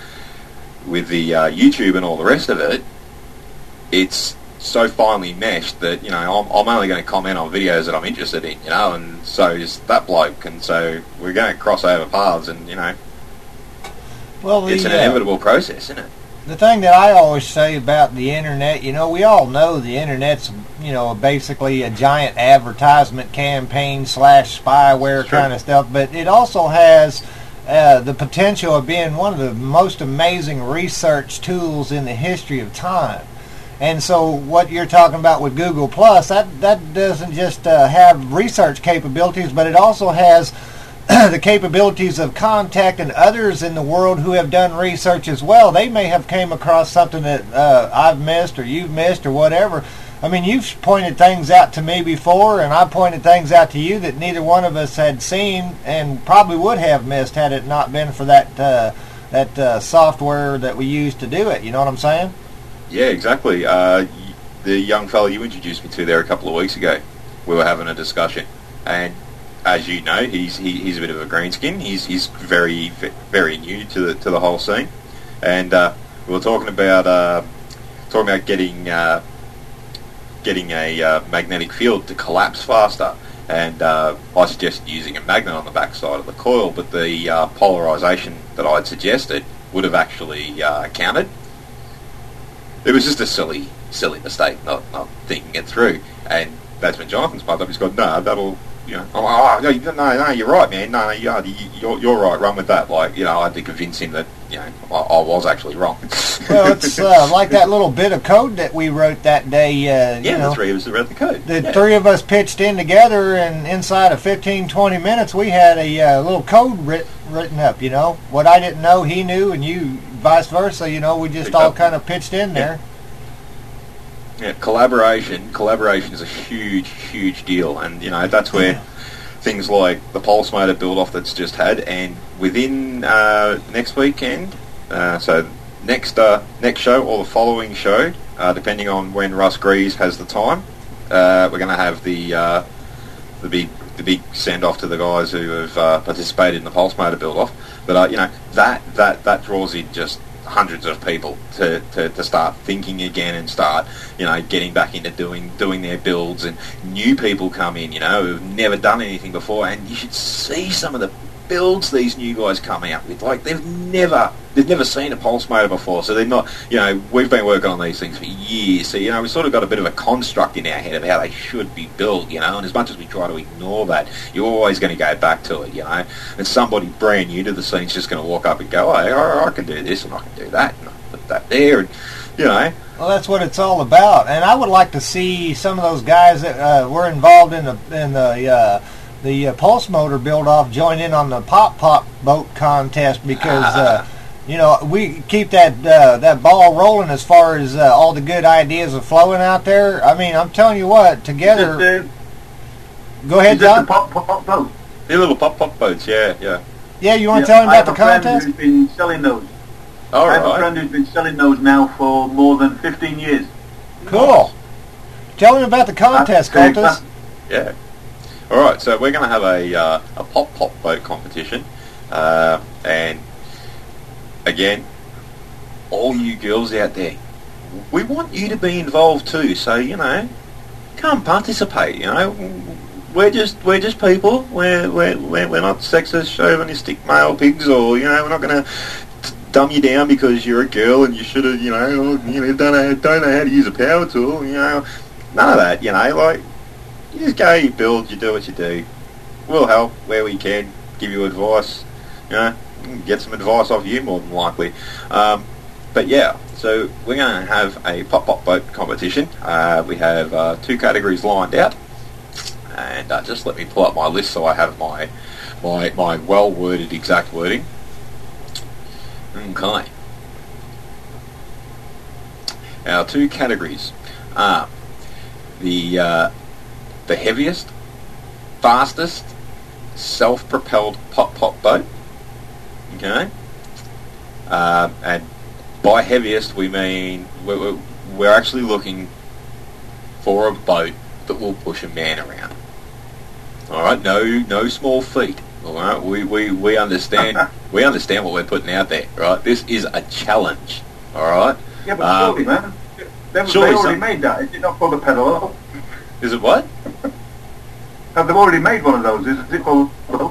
Q: YouTube and all the rest of it. It's so finely meshed that, you know, I'm only going to comment on videos that I'm interested in, you know, and so is that bloke, and so we're going to cross over paths, and, you know, it's an inevitable process, isn't it?
P: The thing that I always say about the internet, you know, we all know the internet's, you know, basically a giant advertisement campaign / spyware kind of stuff, but it also has the potential of being one of the most amazing research tools in the history of time. And so what you're talking about with Google Plus, that doesn't just have research capabilities, but it also has the capabilities of contacting others in the world who have done research as well. They may have came across something that I've missed or you've missed or whatever. I mean, you've pointed things out to me before, and I pointed things out to you that neither one of us had seen and probably would have missed had it not been for that software that we used to do it. You know what I'm saying?
Q: Yeah, exactly. The young fellow you introduced me to there a couple of weeks ago, we were having a discussion, and as you know, he's a bit of a greenskin. He's very very new to the whole scene, and we were talking about getting a magnetic field to collapse faster, and I suggested using a magnet on the backside of the coil, but the polarization that I'd suggested would have actually counted. It was just a silly mistake, not thinking it through. And that's when Jonathan's popped up. He's gone, no, that'll, you know, no, you're right, man. No, you're right. Run with that. Like, you know, I had to convince him that, you know, I was actually wrong.
P: Well, it's like that little bit of code that we wrote that day.
Q: The three of us wrote the code.
P: The three of us pitched in together, and inside of 15-20 minutes, we had a little code written up. You know, what I didn't know, he knew, and you vice versa. You know, we just all kind of pitched in there.
Q: Yeah, collaboration is a huge deal, and you know that's where things like the Pulse Motor Build Off that's just had, and within next weekend, so next show or the following show, depending on when Russ Grease has the time, we're going to have the big send off to the guys who have participated in the Pulse Motor Build Off. But you know that draws in just hundreds of people to start thinking again and start, you know, getting back into doing their builds, and new people come in, you know, who've never done anything before, and you should see some of the builds these new guys come out with. Like, they've never seen a pulse motor before, so they're not, you know, we've been working on these things for years, so, you know, we've sort of got a bit of a construct in our head of how they should be built, you know, and as much as we try to ignore that, you're always going to go back to it, you know, and somebody brand new to the scene's just going to walk up and go, hey, I can do this and I can do that, and I can put that there, and, you know.
P: Well, that's what it's all about, and I would like to see some of those guys that were involved in the Pulse Motor Build-Off join in on the Pop boat contest, because you know, we keep that ball rolling as far as all the good ideas are flowing out there. I mean, I'm telling you what, together. Go ahead, John.
R: The pop boat.
Q: The little pop boats, yeah.
P: Yeah, you want to tell him about the contest?
R: I have a friend who's been selling those.
Q: All right.
R: I have a friend who's been selling those now for more than 15 years.
P: Cool. Tell him about the contest, Cultus.
Q: Yeah. All right, so we're going to have a pop boat competition, and again, all you girls out there, we want you to be involved too. So come participate. We're just people. We're not sexist, chauvinistic male pigs, or we're not going to dumb you down because you're a girl and you should have don't know how to use a power tool. None of that. Like, you just go, you build, you do what you do. We'll help where we can, give you advice. Get some advice off you more than likely. But yeah, so we're going to have a pop boat competition. We have 2 categories lined out, and just let me pull up my list so I have my well worded exact wording. Okay. Our 2 categories are the heaviest, fastest, self-propelled pop boat. Okay. And by heaviest we mean we're actually looking for a boat that will push a man around. All right. No small feet. All right. We understand. We understand what we're putting out there. Right. This is a challenge. All right.
R: Yeah, but surely, man. They already made that. Is it not called a pedal?
Q: Is it what?
R: They've already made one of those. Is it called a pedal?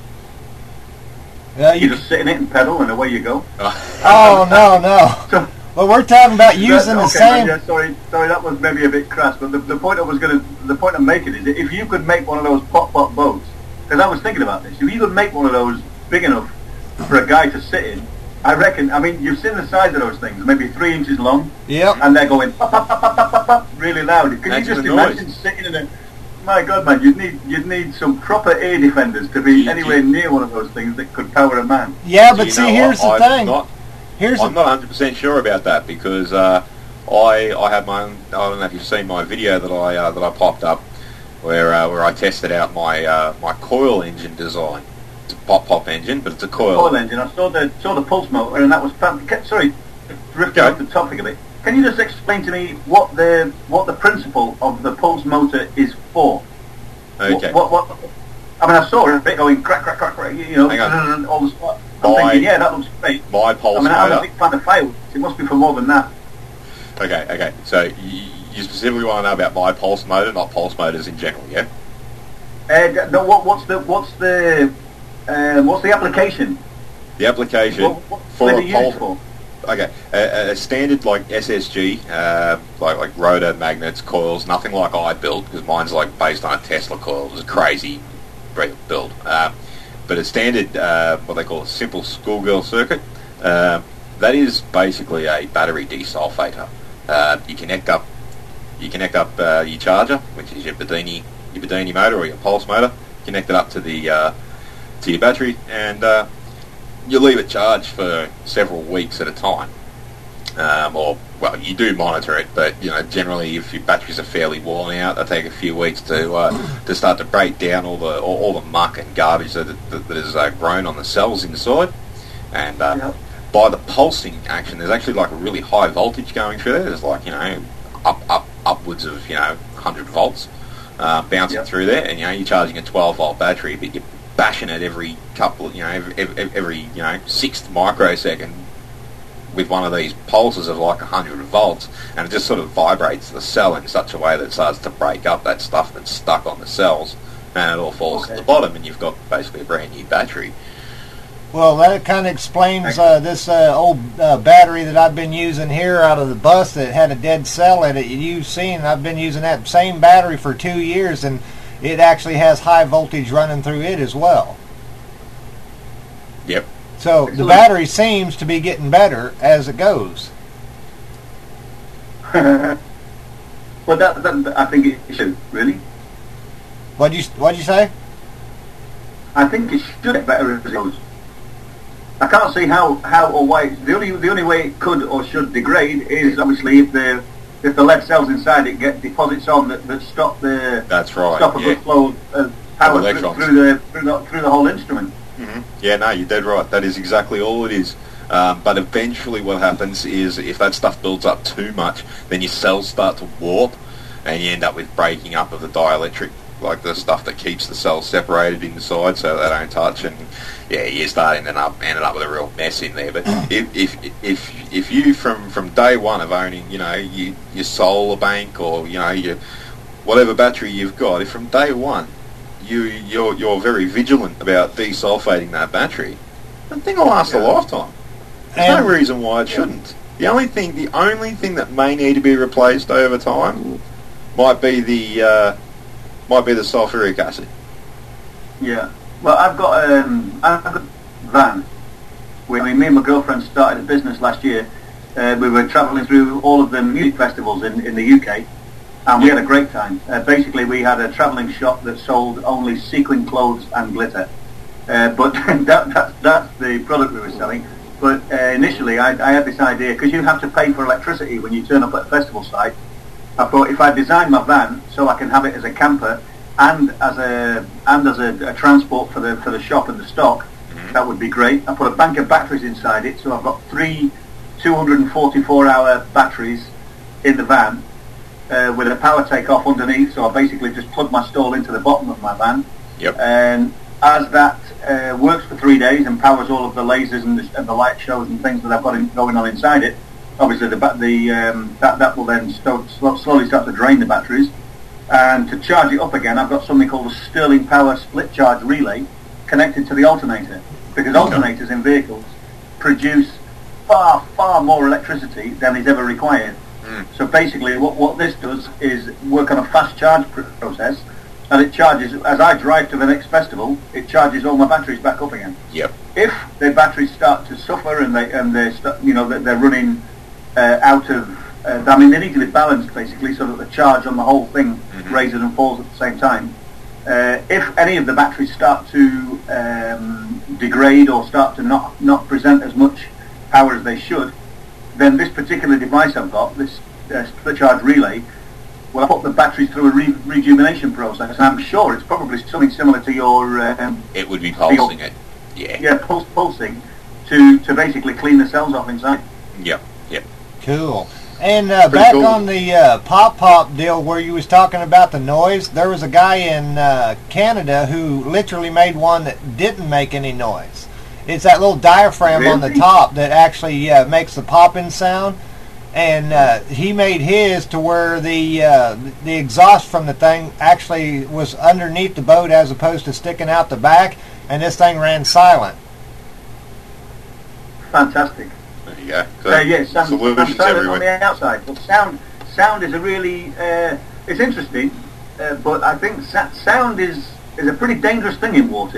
R: You just sit in it and pedal, and away you go.
P: Oh no! Well, we're talking about using the same.
R: Yeah, sorry, that was maybe a bit crass. But the point I'm making is that if you could make one of those pop boats, because I was thinking about this, if you could make one of those big enough for a guy to sit in, I reckon. I mean, you've seen the size of those things, maybe 3 inches long.
P: Yep.
R: And they're going pop, pop, pop, pop, pop, pop, pop, really loud. Can you just imagine sitting in a? My God, man, you'd need some proper air defenders to be anywhere near one of those things that could power a man.
P: Yeah, but see, here's the thing.
Q: I'm not 100% sure about that because I have my own. I don't know if you've seen my video that I popped up where I tested out my coil engine design. It's a pop engine, but it's a coil
R: engine. I saw the pulse motor, and that was sorry, drift off the topic a bit. Can you just explain to me what the principle of the pulse motor is for?
Q: Okay.
R: What? I mean, I saw it going crack, crack, crack, crack. All the spot. I'm thinking, yeah, that looks great.
Q: My pulse motor.
R: I'm a big fan of fireworks. It must be for more than that.
Q: Okay. So you specifically want to know about my pulse motor, not pulse motors in general, yeah?
R: No. What's the application?
Q: The application
R: for a pulse.
Q: Okay, a standard like SSG, like rotor magnets, coils, nothing like I built because mine's like based on a Tesla coil. It was a crazy build. But a standard, what they call a simple schoolgirl circuit, that is basically a battery desulfator. You connect up your charger, which is your Bedini motor or your pulse motor. Connect it up to your battery and you leave it charged for several weeks at a time, you do monitor it, but generally if your batteries are fairly worn out, they take a few weeks to start to break down all the muck and garbage that has grown on the cells inside, and by the pulsing action, there's actually like a really high voltage going through there. There's like upwards of 100 volts bouncing through there, and you're charging a 12-volt battery, but you're bashing it every couple, every 6th microsecond with one of these pulses of like 100 volts, and it just sort of vibrates the cell in such a way that it starts to break up that stuff that's stuck on the cells, and it all falls to the bottom, and you've got basically a brand new battery.
P: Well, that kind of explains this old battery that I've been using here out of the bus that had a dead cell in it. You've seen, I've been using that same battery for 2 years, and it actually has high voltage running through it as well.
Q: Yep.
P: So the battery seems to be getting better as it goes.
R: Well, that I think it should, really.
P: What'd you say?
R: I think it should get better as it goes. I can't see how or why. The only way it could or should degrade is obviously if the lead cells inside it get deposits on that stop the stop a good flow of power through the whole instrument.
Q: Mm-hmm. Yeah, no, you're dead right. That is exactly all it is. But eventually what happens is if that stuff builds up too much, then your cells start to warp, and you end up with breaking up of the dielectric, like the stuff that keeps the cells separated inside so they don't touch, and you're starting ending up with a real mess in there. But if you from day one of owning, your solar bank or your whatever battery you've got, if from day one you're very vigilant about desulfating that battery, the thing will last a lifetime. There's no reason why it shouldn't. The only thing that may need to be replaced over time might be the sulfuric acid.
R: Yeah. Well, I've got a van. Me and my girlfriend started a business last year. We were travelling through all of the music festivals in the UK, and we had a great time. Basically, we had a travelling shop that sold only sequin clothes and glitter. But that's the product we were selling. But initially, I had this idea, because you have to pay for electricity when you turn up at a festival site. I thought if I design my van so I can have it as a camper and as a transport for the shop and the stock, that would be great. I put a bank of batteries inside it, so I've got 3 244-hour batteries in the van with a power take-off underneath. So I basically just plug my stall into the bottom of my van.
Q: Yep.
R: And as that works for 3 days and powers all of the lasers and the light shows and things that I've got going on inside it, obviously that will then slowly start to drain the batteries. And to charge it up again, I've got something called a Sterling Power split charge relay connected to the alternator, because alternators in vehicles produce far more electricity than is ever required. So basically what this does is work on a fast charge process, and it charges, as I drive to the next festival, it charges all my batteries back up again.
Q: Yep.
R: If the batteries start to suffer and they're running out of, they need to be balanced basically, so that the charge on the whole thing raises and falls at the same time. If any of the batteries start to degrade or start to not present as much power as they should, then this particular device I've got, this split charge relay, will put the batteries through a rejuvenation process, and I'm sure it's probably something similar to your...
Q: it would be pulsing it. Yeah.
R: Yeah, pulsing to basically clean the cells off inside.
Q: Yep.
P: Cool. And back
Q: cool.
P: on the pop deal where you was talking about the noise, there was a guy in Canada who literally made one that didn't make any noise. It's that little diaphragm on the top that actually makes the popping sound. And he made his to where the exhaust from the thing actually was underneath the boat as opposed to sticking out the back, and this thing ran silent.
R: Fantastic.
Q: There you go.
R: Sound silent on the outside. But sound is a really it's interesting, but I think sound is a pretty dangerous thing in water.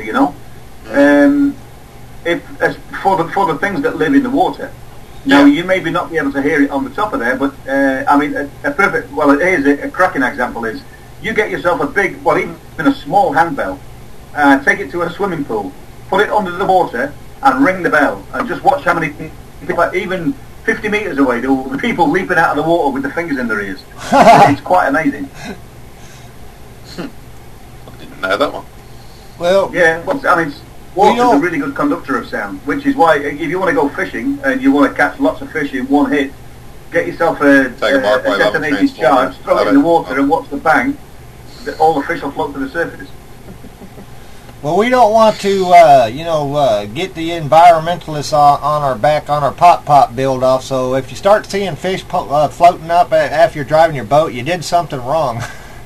R: For the things that live in the water. Now, you maybe not be able to hear it on the top of there, but here's a cracking example is, you get yourself a big, even a small handbell, take it to a swimming pool, put it under the water and ring the bell, and just watch how many people, even 50 metres away, there will be people leaping out of the water with their fingers in their ears. It's quite amazing.
Q: I didn't know that one.
P: Well,
R: water is a really good conductor of sound, which is why if you want to go fishing and you want to catch lots of fish in one hit, get yourself a detonated charge, throw it in the water and watch the bang, all the fish will float to the surface.
P: Well, we don't want to, get the environmentalists on our back on our pop build off. So if you start seeing fish floating up after you're driving your boat, you did something wrong.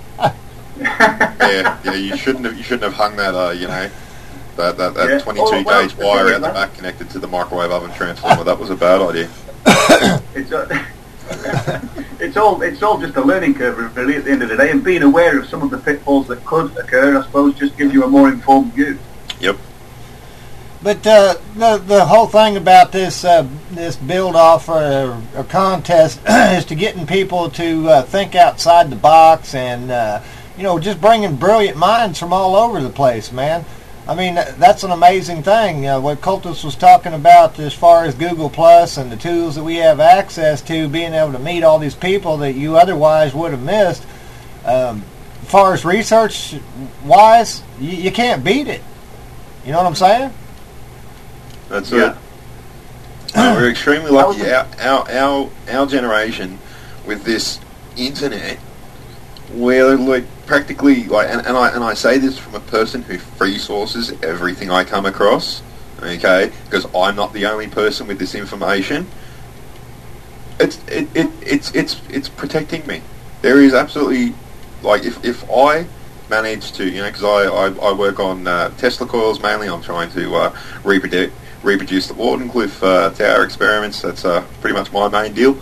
Q: You shouldn't have hung that, that 22 gauge wire out the back connected to the microwave oven transformer. That was a bad idea.
R: It's all just a learning curve, really, at the end of the day, and being aware of some of the pitfalls that could occur, I suppose, just gives you a more informed view.
Q: Yep.
P: But the whole thing about this build off or contest is to getting people to think outside the box and just bringing brilliant minds from all over the place, man. I mean, that's an amazing thing. What Cultus was talking about as far as Google Plus and the tools that we have access to, being able to meet all these people that you otherwise would have missed. As far as research-wise, you can't beat it. You know what I'm saying?
Q: That's it. We're extremely lucky. Our generation with this internet where like practically like, and I say this from a person who free sources everything I come across, okay? Because I'm not the only person with this information. It's protecting me. There is absolutely, like, if I manage to, because I work on Tesla coils mainly. I'm trying to reproduce the Wardenclyffe Tower experiments. That's pretty much my main deal.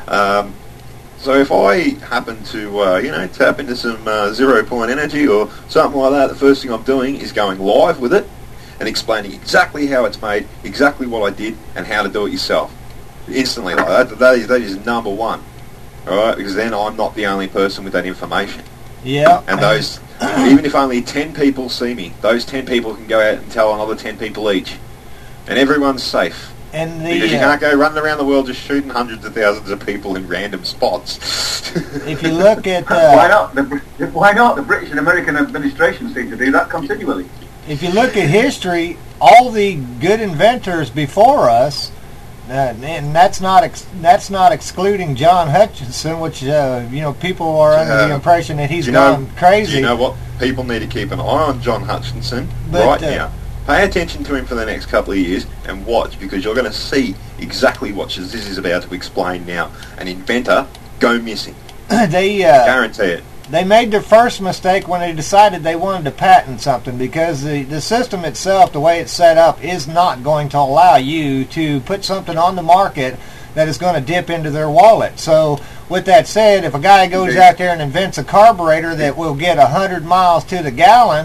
Q: So if I happen to, tap into some 0 point energy or something like that, the first thing I'm doing is going live with it and explaining exactly how it's made, exactly what I did, and how to do it yourself. Instantly, like that is number one. Alright, because then I'm not the only person with that information.
P: Yeah.
Q: And those, even if only 10 people see me, those 10 people can go out and tell another 10 people each. And everyone's safe.
P: And
Q: because you can't go running around the world just shooting hundreds of thousands of people in random spots.
P: If you look at...
R: why not? Why not? The British and American administrations seem to do that continually.
P: If you look at history, all the good inventors before us, and that's not excluding John Hutchinson, which people are under the impression that he's gone crazy.
Q: Do you know what? People need to keep an eye on John Hutchinson right now. Pay attention to him for the next couple of years and watch, because you're going to see exactly what this is about to explain now. An inventor go missing. Guarantee it.
P: They made their first mistake when they decided they wanted to patent something, because the system itself, the way it's set up, is not going to allow you to put something on the market that is going to dip into their wallet. So with that said, if a guy goes out there and invents a carburetor that will get 100 miles to the gallon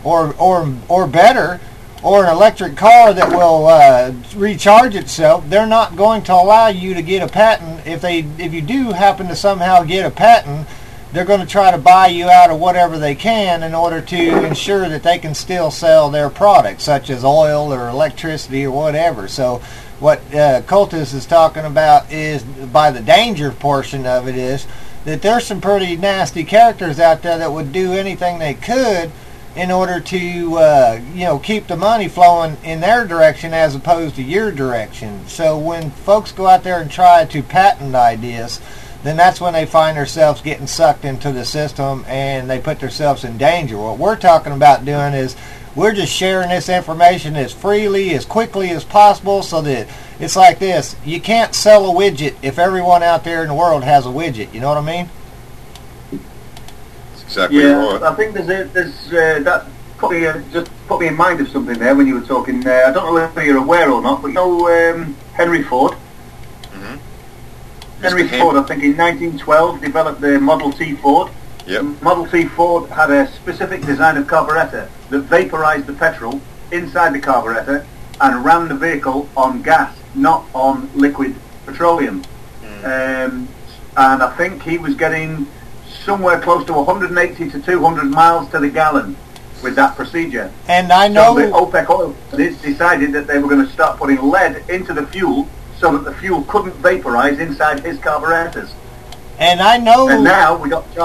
P: or better, or an electric car that will recharge itself, they're not going to allow you to get a patent. If you do happen to somehow get a patent, they're going to try to buy you out of whatever they can in order to ensure that they can still sell their products, such as oil or electricity or whatever. So what Cultus is talking about is, by the danger portion of it, is that there's some pretty nasty characters out there that would do anything they could in order to keep the money flowing in their direction as opposed to your direction. So when folks go out there and try to patent ideas, then that's when they find themselves getting sucked into the system and they put themselves in danger. What we're talking about doing is we're just sharing this information as freely, as quickly as possible, so that it's like this. You can't sell a widget if everyone out there in the world has a widget. You know what I mean?
Q: That's exactly right.
R: I think there's that just put me in mind of something there when you were talking. I don't know if you're aware or not, but Henry Ford. Henry Ford, I think in 1912, developed the Model T Ford.
Q: Yep.
R: Model T Ford had a specific design of carburetor that vaporized the petrol inside the carburetor and ran the vehicle on gas, not on liquid petroleum. And I think he was getting somewhere close to 180 to 200 miles to the gallon with that procedure.
P: And I know...
R: So the OPEC oil decided that they were going to start putting lead into the fuel so that the fuel couldn't vaporize inside his carburetors.
P: And I know...
R: And now we got...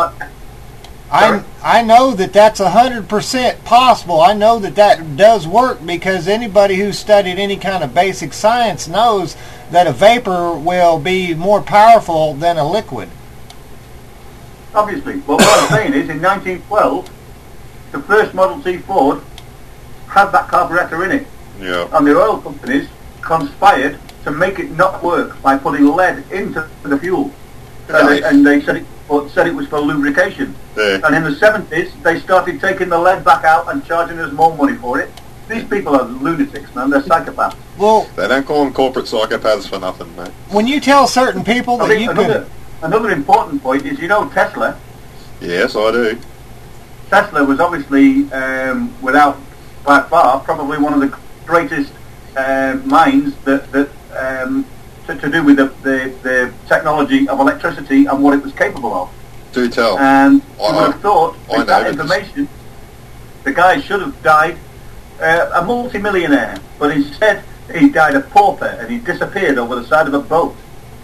P: I know that that's 100% possible. I know that does work, because anybody who's studied any kind of basic science knows that a vapor will be more powerful than a liquid.
R: Obviously. Well, what I'm saying is, in 1912, the first Model T Ford had that carburetor in it.
Q: Yeah.
R: And the oil companies conspired to make it not work by putting lead into the fuel. And they said it was for lubrication.
Q: Yeah.
R: And in the 70s, they started taking the lead back out and charging us more money for it. These people are lunatics, man. They're psychopaths.
P: Well,
Q: they don't call them corporate psychopaths for nothing, mate.
P: When you tell certain people that you
R: Another important point is, Tesla?
Q: Yes, I do.
R: Tesla was obviously, without, by far, probably one of the greatest minds that to do with the technology of electricity and what it was capable of.
Q: Do tell.
R: And I would have thought, with that information, the guy should have died a multi-millionaire, but instead he died a pauper and he disappeared over the side of a boat.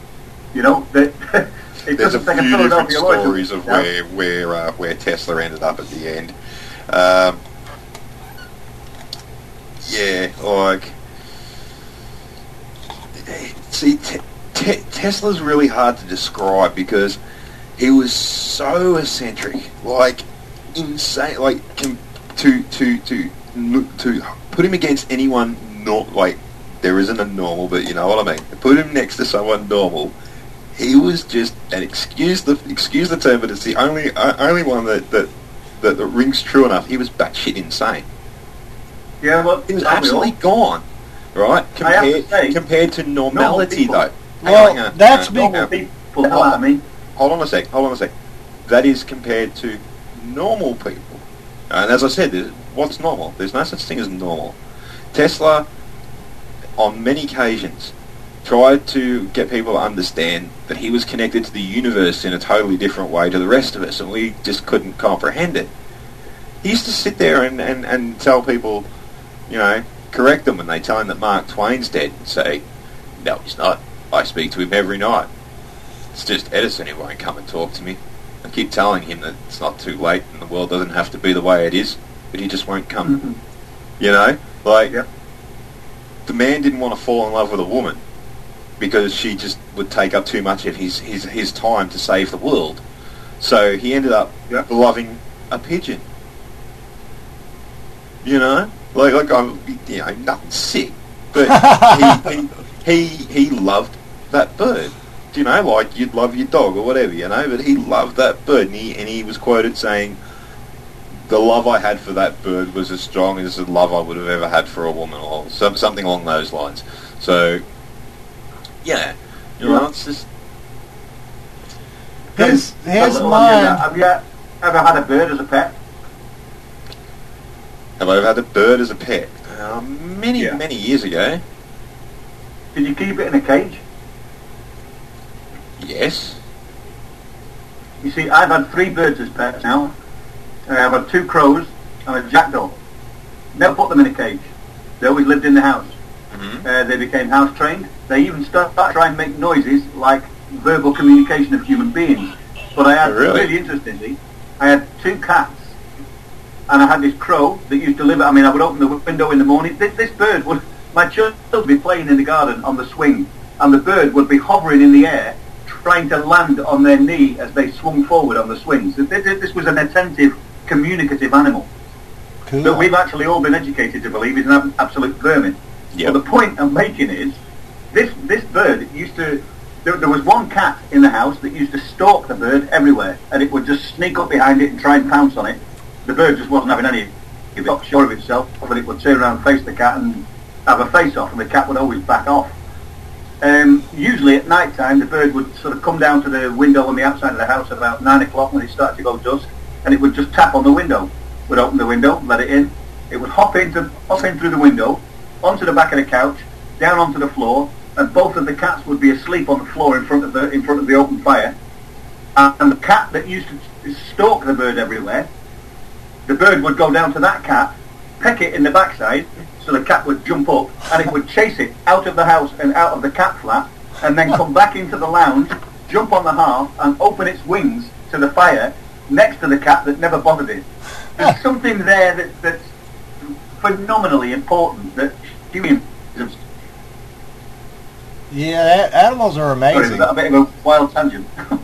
Q: There's a few different stories of where Tesla ended up at the end. See, Tesla's really hard to describe, because he was so eccentric, like insane, like to put him against anyone not like there isn't a normal, but you know what I mean. Put him next to someone normal. He was just, and excuse the term, but it's the only one that rings true enough. He was batshit insane.
R: Yeah, well,
Q: he was absolutely gone, right? Compared to normality, though.
P: Well, that's big.
Q: Hold on a sec. That is compared to normal people. And as I said, what's normal? There's no such thing as normal. Tesla, on many occasions, tried to get people to understand that he was connected to the universe in a totally different way to the rest of us, and we just couldn't comprehend it. He used to sit there and tell people, you know, correct them when they tell him that Mark Twain's dead, and say, no, he's not. I speak to him every night. It's just Edison who won't come and talk to me. I keep telling him that it's not too late and the world doesn't have to be the way it is, but he just won't come.
R: Mm-hmm.
Q: You know? Like, the man didn't want to fall in love with a woman because she just would take up too much of his time to save the world. So he ended up loving a pigeon. You know? Like I'm, you know, nothing sick. But he loved that bird. You know, like you'd love your dog or whatever, you know, but he loved that bird, and he was quoted saying, the love I had for that bird was as strong as the love I would have ever had for a woman, or something along those lines. So, yeah, you know, it's just...
P: His mind...
R: Have you ever had a bird as a pet?
Q: Have I ever had a bird as a pet? Many years ago.
R: Did you keep it in a cage?
Q: Yes.
R: You see, I've had 3 birds as pets now. I've had 2 crows and a jackdaw. Never put them in a cage. They always lived in the house. Mm-hmm. They became house trained. They even started to try and make noises like verbal communication of human beings. But I had, really interestingly, I had 2 cats. And I had this crow that used to live, I mean, I would open the window in the morning. This bird would, my children would be playing in the garden on the swing. And the bird would be hovering in the air, trying to land on their knee as they swung forward on the swings. This was an attentive, communicative animal that we've actually all been educated to believe is an absolute vermin. Yep. But the point I'm making is, this bird used to... There was one cat in the house that used to stalk the bird everywhere, and it would just sneak up behind it and try and pounce on it. The bird just wasn't having any of it, got sure of itself, but it would turn around and face the cat and have a face-off, and the cat would always back off. Usually at night time, the bird would sort of come down to the window on the outside of the house about 9 o'clock when it started to go dusk, and it would just tap on the window. Would open the window, let it in. It would hop in through the window, onto the back of the couch, down onto the floor, and both of the cats would be asleep on the floor in front of the open fire. And the cat that used to stalk the bird everywhere, the bird would go down to that cat, peck it in the backside, so the cat would jump up, and it would chase it out of the house and out of the cat flat, and then come back into the lounge, jump on the hearth, and open its wings to the fire next to the cat that never bothered it. There's something there that's phenomenally important that humans...
P: Yeah, animals are amazing.
R: Sorry, is that a bit of a wild tangent?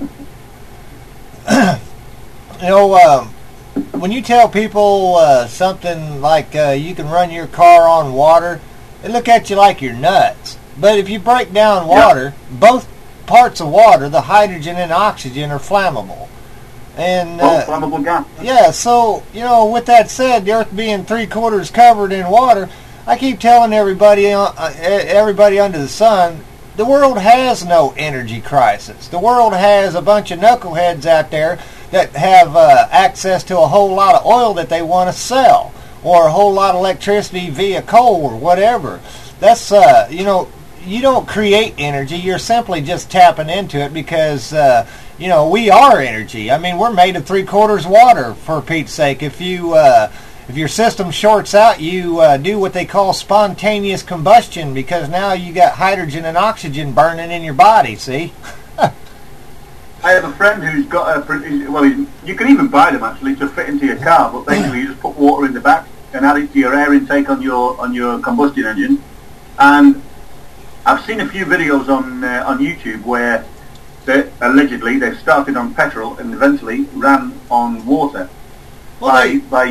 P: You know, when you tell people something like you can run your car on water, they look at you like you're nuts. But if you break down water, both parts of water, the hydrogen and oxygen, are flammable. And
R: flammable gas.
P: Yeah, so, you know, with that said, the Earth being 3/4 covered in water, I keep telling everybody under the sun, the world has no energy crisis. The world has a bunch of knuckleheads out there that have access to a whole lot of oil that they want to sell, or a whole lot of electricity via coal or whatever. That's, you know, you don't create energy. You're simply just tapping into it because, you know, we are energy. I mean, we're made of 3/4 water, for Pete's sake. If your system shorts out, you do what they call spontaneous combustion, because now you got hydrogen and oxygen burning in your body, see?
R: I have a friend who's got you can even buy them actually to fit into your car, but basically you just put water in the back and add it to your air intake on your combustion engine. And I've seen a few videos on YouTube where allegedly they've started on petrol and eventually ran on water by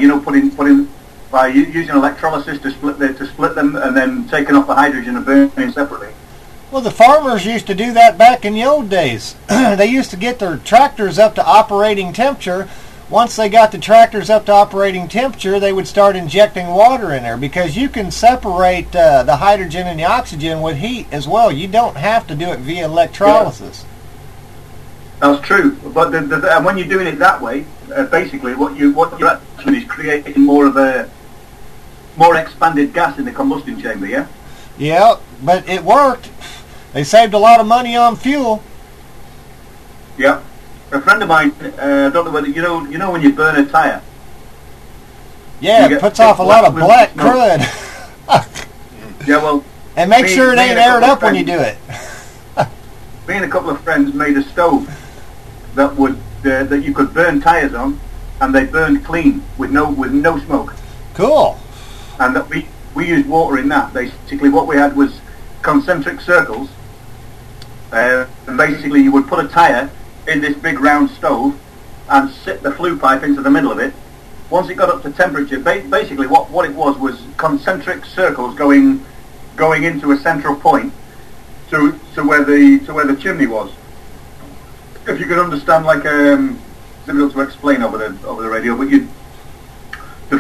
R: using electrolysis to split them and then taking off the hydrogen and burning separately.
P: Well, the farmers used to do that back in the old days. They used to get their tractors up to operating temperature. Once they got the tractors up to operating temperature, they would start injecting water in there, because you can separate the hydrogen and the oxygen with heat as well. You don't have to do it via electrolysis.
R: Yeah. That's true, but and when you're doing it that way, basically what you're actually is creating more expanded gas in the combustion chamber. Yeah.
P: Yeah, but it worked. They saved a lot of money on fuel.
R: Yeah. A friend of mine, I don't know whether you know when you burn a tire.
P: Yeah, it puts off a lot of black crud.
R: Yeah, well.
P: And make sure it ain't aired up when you do it.
R: Me and a couple of friends made a stove that you could burn tires on, and they burned clean with no smoke.
P: Cool.
R: And that we used water in that. Basically, what we had was concentric circles, and basically you would put a tire in this big round stove and sit the flue pipe into the middle of it. Once it got up to temperature, basically what it was concentric circles going into a central point to where the chimney was. If you could understand, like it's difficult to explain over the radio, but the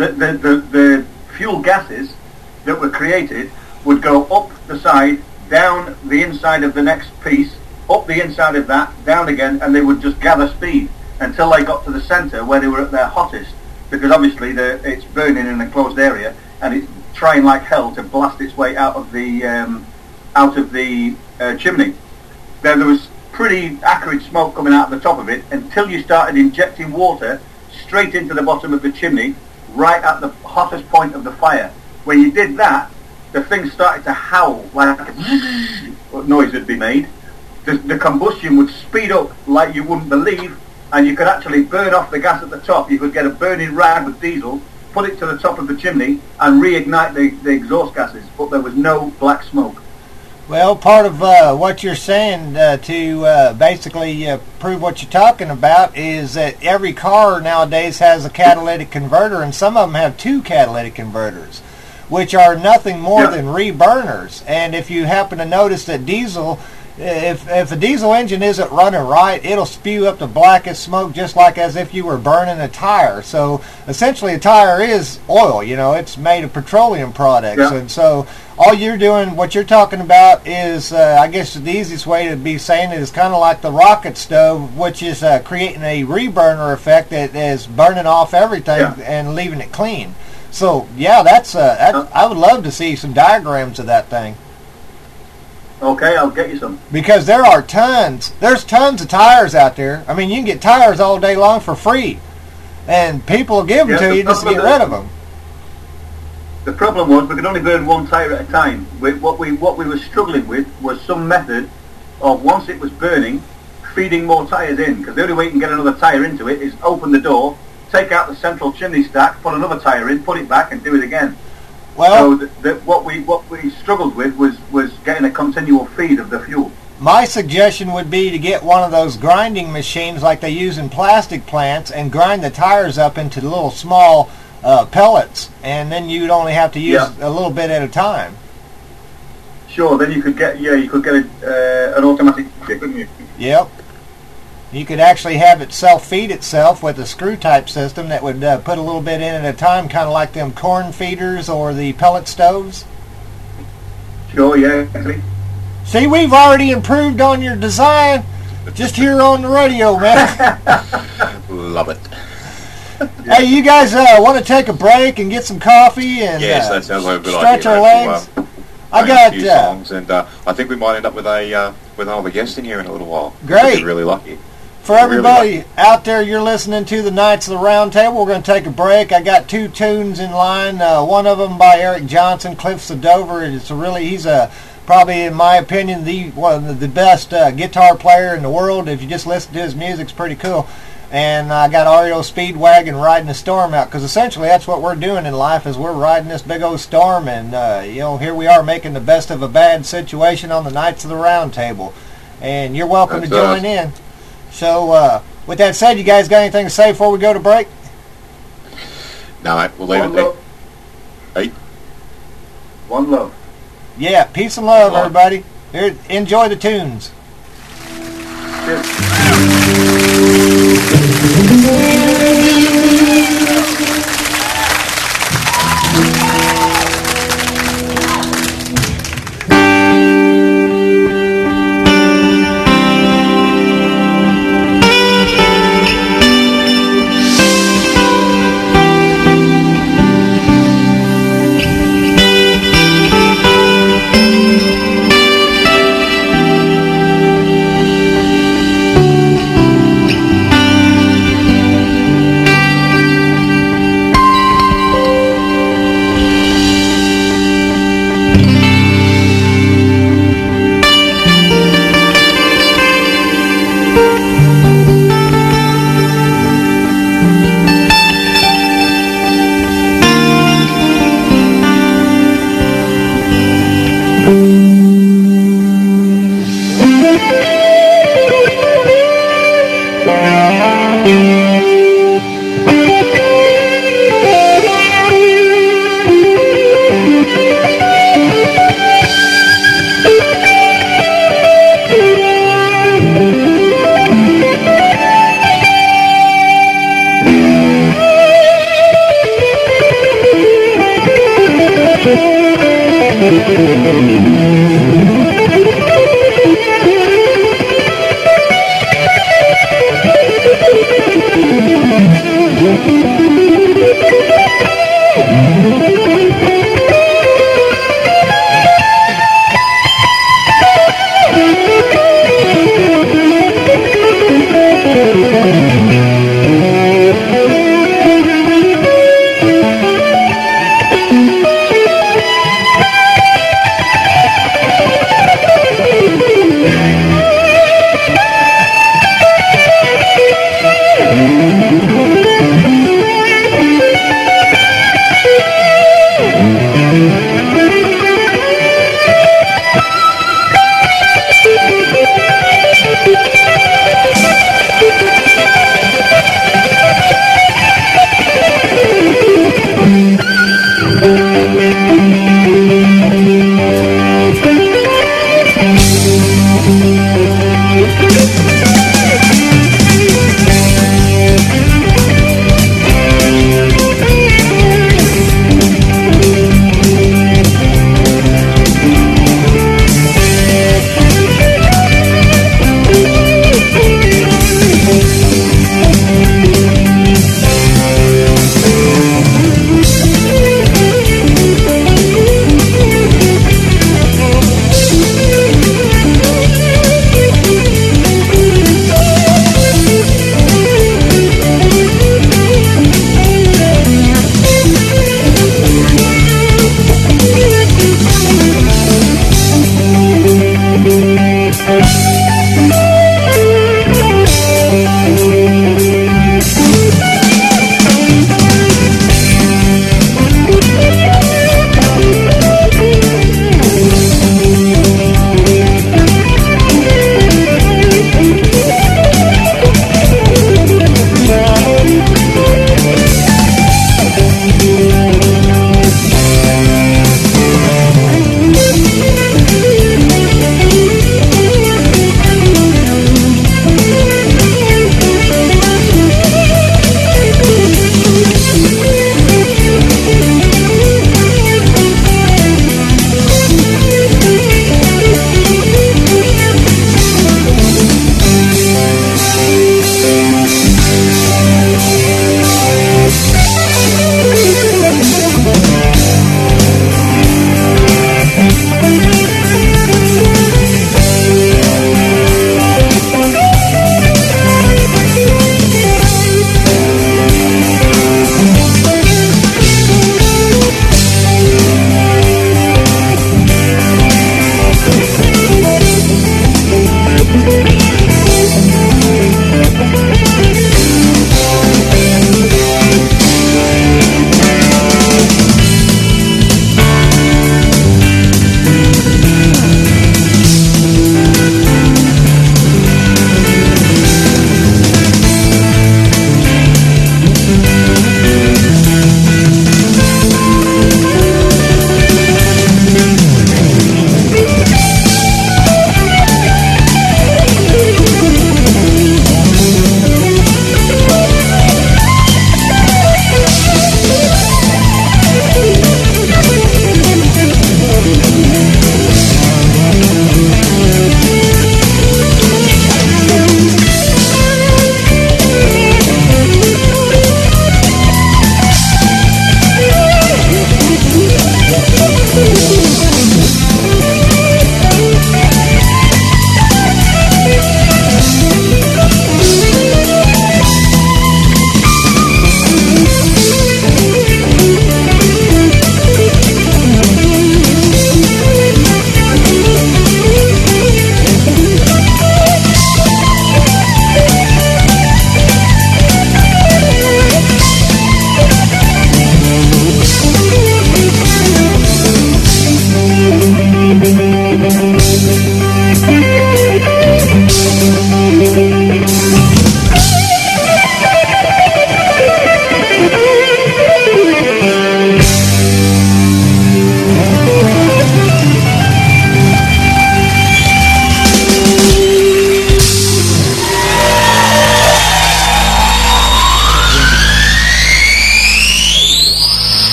R: fuel gases that were created would go up the side, down the inside of the next piece, up the inside of that, down again, and they would just gather speed until they got to the centre where they were at their hottest, because obviously it's burning in a closed area and it's trying like hell to blast its way out of the chimney. There was pretty acrid smoke coming out of the top of it until you started injecting water straight into the bottom of the chimney, right at the hottest point of the fire. When you did that, the thing started to howl like what noise would be made. The combustion would speed up like you wouldn't believe, and you could actually burn off the gas at the top. You could get a burning rag with diesel, put it to the top of the chimney, and reignite the exhaust gases, but there was no black smoke.
P: Well, part of what you're saying to basically prove what you're talking about is that every car nowadays has a catalytic converter, and some of them have two catalytic converters, which are nothing more than reburners. And if you happen to notice that diesel, if a diesel engine isn't running right, it'll spew up the blackest smoke just like as if you were burning a tire. So essentially a tire is oil, it's made of petroleum products. Yeah. And so all you're doing, what you're talking about is, I guess the easiest way to be saying it is kind of like the rocket stove, which is creating a reburner effect that is burning off everything and leaving it clean. So yeah, that's I would love to see some diagrams of that thing.
R: Okay, I'll get you some.
P: Because there's tons of tires out there. I mean, you can get tires all day long for free, and people will give them to you just to get rid of them.
R: The problem was we could only burn one tire at a time. What we were struggling with was some method of, once it was burning, feeding more tires in, because the only way you can get another tire into it is open the door, take out the central chimney stack, put another tire in, put it back, and do it again.
P: Well,
R: so what we struggled with was getting a continual feed of the fuel.
P: My suggestion would be to get one of those grinding machines like they use in plastic plants and grind the tires up into little small pellets, and then you'd only have to use a little bit at a time.
R: Sure, then you could get an automatic, couldn't you?
P: Yep. You could actually have it self-feed itself with a screw-type system that would put a little bit in at a time, kind of like them corn feeders or the pellet stoves.
R: Sure, yeah, actually.
P: See, we've already improved on your design just here on the radio, man.
Q: Love it.
P: Hey, you guys want to take a break and get some coffee and
Q: yes, that sounds like a good
P: stretch
Q: idea.
P: Our legs?
Q: I got a few songs, and I think we might end up with another guest in here in a little while.
P: Great.
Q: We're really lucky.
P: For everybody out there, you're listening to the Knights of the Round Table. We're going to take a break. I got two tunes in line. One of them by Eric Johnson, Cliffs of Dover. He's probably, in my opinion, one of the best guitar player in the world. If you just listen to his music, it's pretty cool. And I got REO Speedwagon, Riding the Storm out, because essentially that's what we're doing in life, is we're riding this big old storm, and here we are making the best of a bad situation on the Knights of the Round Table. and you're welcome to join in. So, with that said, you guys got anything to say before we go to break?
Q: No, mate, we'll leave it there. Hey.
R: One love.
P: Yeah, peace and love, everybody. Here, enjoy the tunes.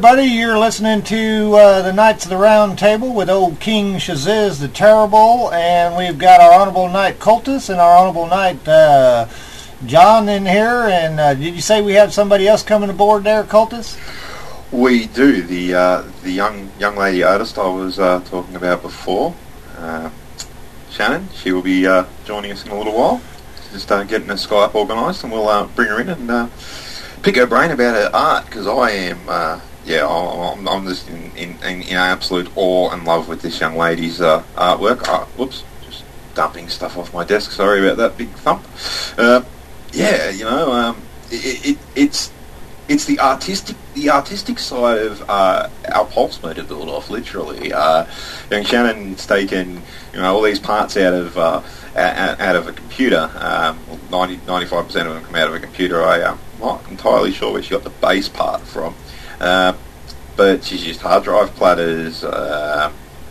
P: everybody. You're listening to the Knights of the Round Table with old King Shaziz the Terrible, and we've got our Honorable Knight Cultus and our Honorable Knight John in here. And did you say we have somebody else coming aboard there, Cultus?
Q: We do. The young lady artist I was talking about before, Shannon. She will be joining us in a little while. Just getting her Skype organised, and we'll bring her in and pick her brain about her art, because I am, I'm just in absolute awe and love with this young lady's artwork. Whoops, just dumping stuff off my desk. Sorry about that big thump. It's the artistic side of our pulse motor build off. Literally, young Shannon's taken all these parts out of a computer. 95% of them come out of a computer. I'm not entirely sure where she got the base part from, but she's used hard drive platters, the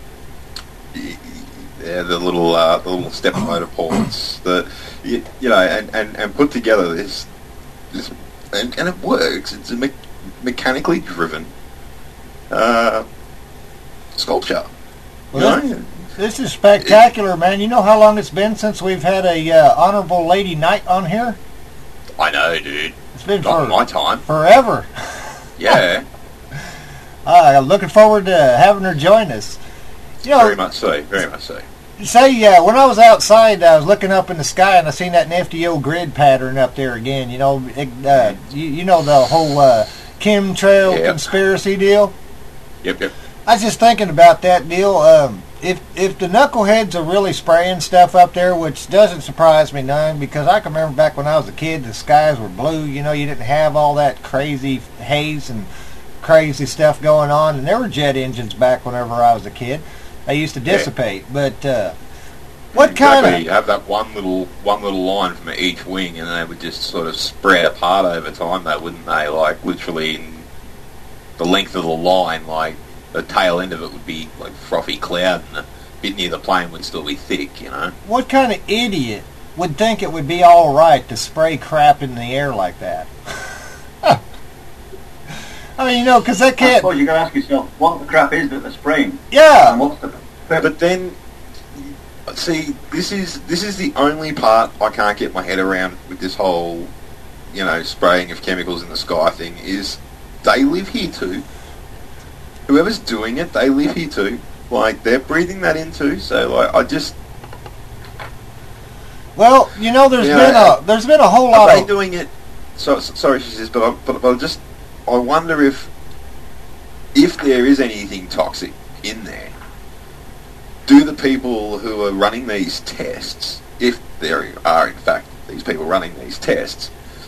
Q: little step motor ports, and put together this, and it works. It's a mechanically driven sculpture.
P: This is spectacular, man. You know how long it's been since we've had a Honorable Lady Knight on here?
Q: I know, dude.
P: It's been
Q: not my time.
P: Forever.
Q: Yeah.
P: I'm looking forward to having her join us.
Q: Very much so. Very much so.
P: Say, when I was outside, I was looking up in the sky and I seen that nifty old grid pattern up there again. You know the whole chemtrail conspiracy deal.
Q: Yep.
P: I was just thinking about that deal. If the knuckleheads are really spraying stuff up there, which doesn't surprise me none, because I can remember back when I was a kid, the skies were blue. You didn't have all that crazy haze and crazy stuff going on, and there were jet engines back whenever I was a kid. They used to dissipate, but what kind of...
Q: You have that one little line from each wing, and they would just sort of spread apart over time, though, wouldn't they? Like, literally, in the length of the line, like, the tail end of it would be like frothy cloud, and the bit near the plane would still be thick,
P: What kind of idiot would think it would be all right to spray crap in the air like that? I mean, because that can't...
R: I suppose you got to ask yourself, what the crap is that they're spraying?
P: Yeah.
R: And what's the...
Q: But then, see, this is the only part I can't get my head around with this whole, spraying of chemicals in the sky thing, is they live here too. Whoever's doing it, they live here too. Like, they're breathing that in too, so, like, I just...
P: Well, there's been a whole lot of...
Q: Are they doing it... Sorry, she says, but I wonder if there is anything toxic in there, do the people who are running these tests, if there are in fact these people running these tests,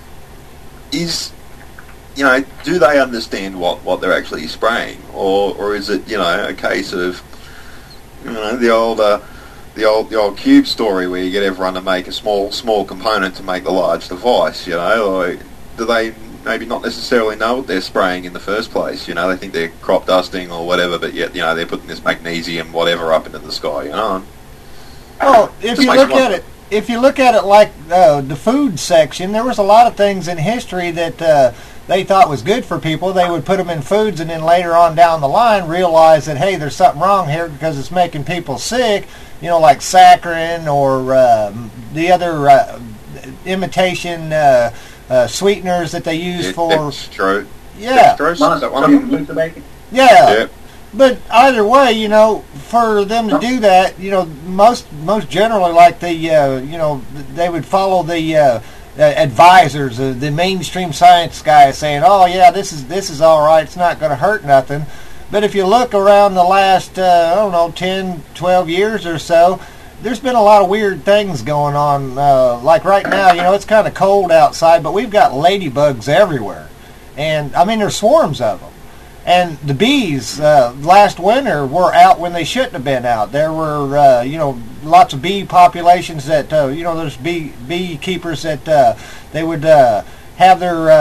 Q: do they understand what they're actually spraying, or is it a case of the old cube story where you get everyone to make a small component to make the large device? Like, do they maybe not necessarily know what they're spraying in the first place? They think they're crop dusting or whatever, but yet they're putting this magnesium whatever up into the sky.
P: Well, if you look at it like the food section, there was a lot of things in history that they thought was good for people. They would put them in foods, and then later on down the line realize that, hey, there's something wrong here because it's making people sick. Like saccharin or the other imitation sweeteners that they use for...
Q: Dextrose.
P: Yeah.
Q: Dextrose, is that one?
P: Yeah. But either way, for them to do that, most generally, like they would follow the advisors, the mainstream science guys saying, "Oh yeah, this is all right. It's not going to hurt nothing." But if you look around the last 10, 12 years or so, there's been a lot of weird things going on. Like right now, it's kind of cold outside, but we've got ladybugs everywhere, and I mean there's swarms of them. And the bees last winter were out when they shouldn't have been out. There were lots of bee populations that there's beekeepers that they would have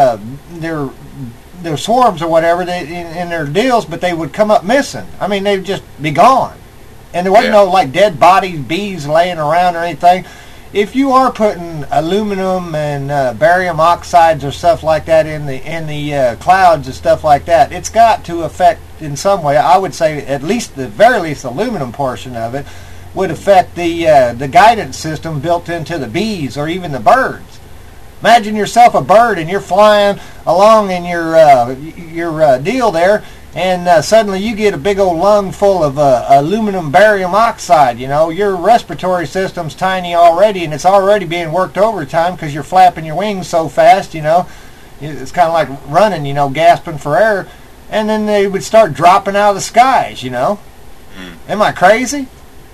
P: their swarms or whatever in their deals, but they would come up missing. I mean, they'd just be gone, and there wasn't no like dead bodies, bees laying around or anything. if you are putting aluminum and barium oxides or stuff like that in the clouds and stuff like that, it's got to affect in some way. I would say at least the very least the aluminum portion of it would affect the guidance system built into the bees or even the birds. Imagine yourself a bird and you're flying along in your deal there, and suddenly you get a big old lung full of aluminum barium oxide. You know, your respiratory system's tiny already, and it's already being worked overtime because you're flapping your wings so fast. You know, it's kind of like running. You know, gasping for air, and then they would start dropping out of the skies. You know, am I crazy?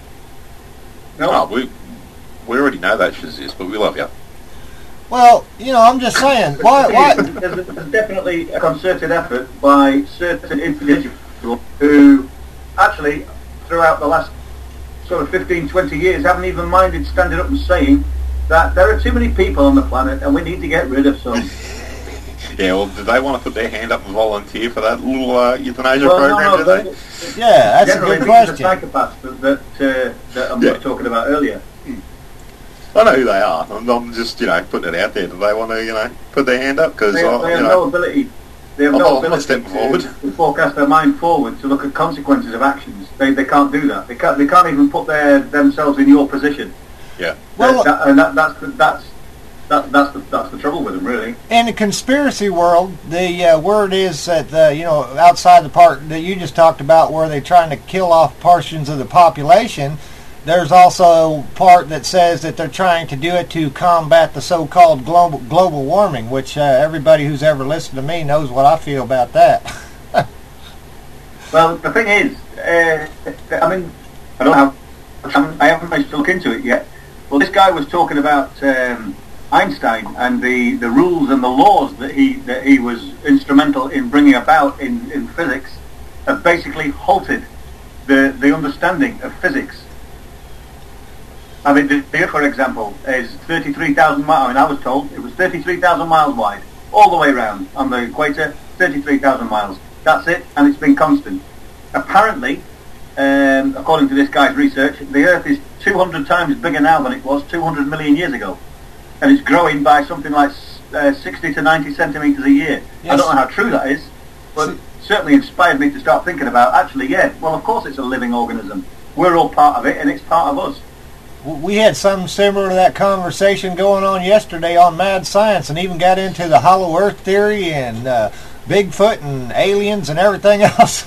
Q: No, we already know that shit, but we love you.
P: Well, you know, I'm just saying. Why?
R: There's definitely a concerted effort by certain individuals who actually, throughout the last sort of 15, 20 years, haven't even minded standing up and saying that there are too many people on the planet and we need to get rid of some.
Q: Yeah, well, do they want to put their hand up and volunteer for that little euthanasia program, do they?
P: Yeah, that's a good question.
R: The psychopaths that I'm talking about earlier.
Q: I know who they are. I'm just, putting it out there. Do they want to, put their hand up? Because
R: they have no ability. They have no ability
Q: to
R: forecast their mind forward to look at consequences of actions. They can't do that. They can't even put themselves in your position.
Q: Yeah.
R: Well, that's the trouble with them, really.
P: In the conspiracy world, the word is that outside the part that you just talked about, where they're trying to kill off portions of the population. There's also a part that says that they're trying to do it to combat the so-called global warming, which everybody who's ever listened to me knows what I feel about that.
R: Well, the thing is, I mean, I don't know I haven't managed to look into it yet. Well, this guy was talking about Einstein and the rules and the laws that he was instrumental in bringing about in physics have basically halted the understanding of physics. I mean, the Earth, for example, is 33,000 miles. I mean, I was told it was 33,000 miles wide, all the way around on the equator, 33,000 miles. That's it, and it's been constant. Apparently, according to this guy's research, the Earth is 200 times bigger now than it was 200 million years ago. And it's growing by something like 60 to 90 centimetres a year. Yes. I don't know how true that is, but certainly inspired me to start thinking about, actually, well, of course it's a living organism. We're all part of it, and it's part of us.
P: We had something similar to that conversation going on yesterday on Mad Science, and even got into the Hollow Earth theory and Bigfoot and aliens and everything else.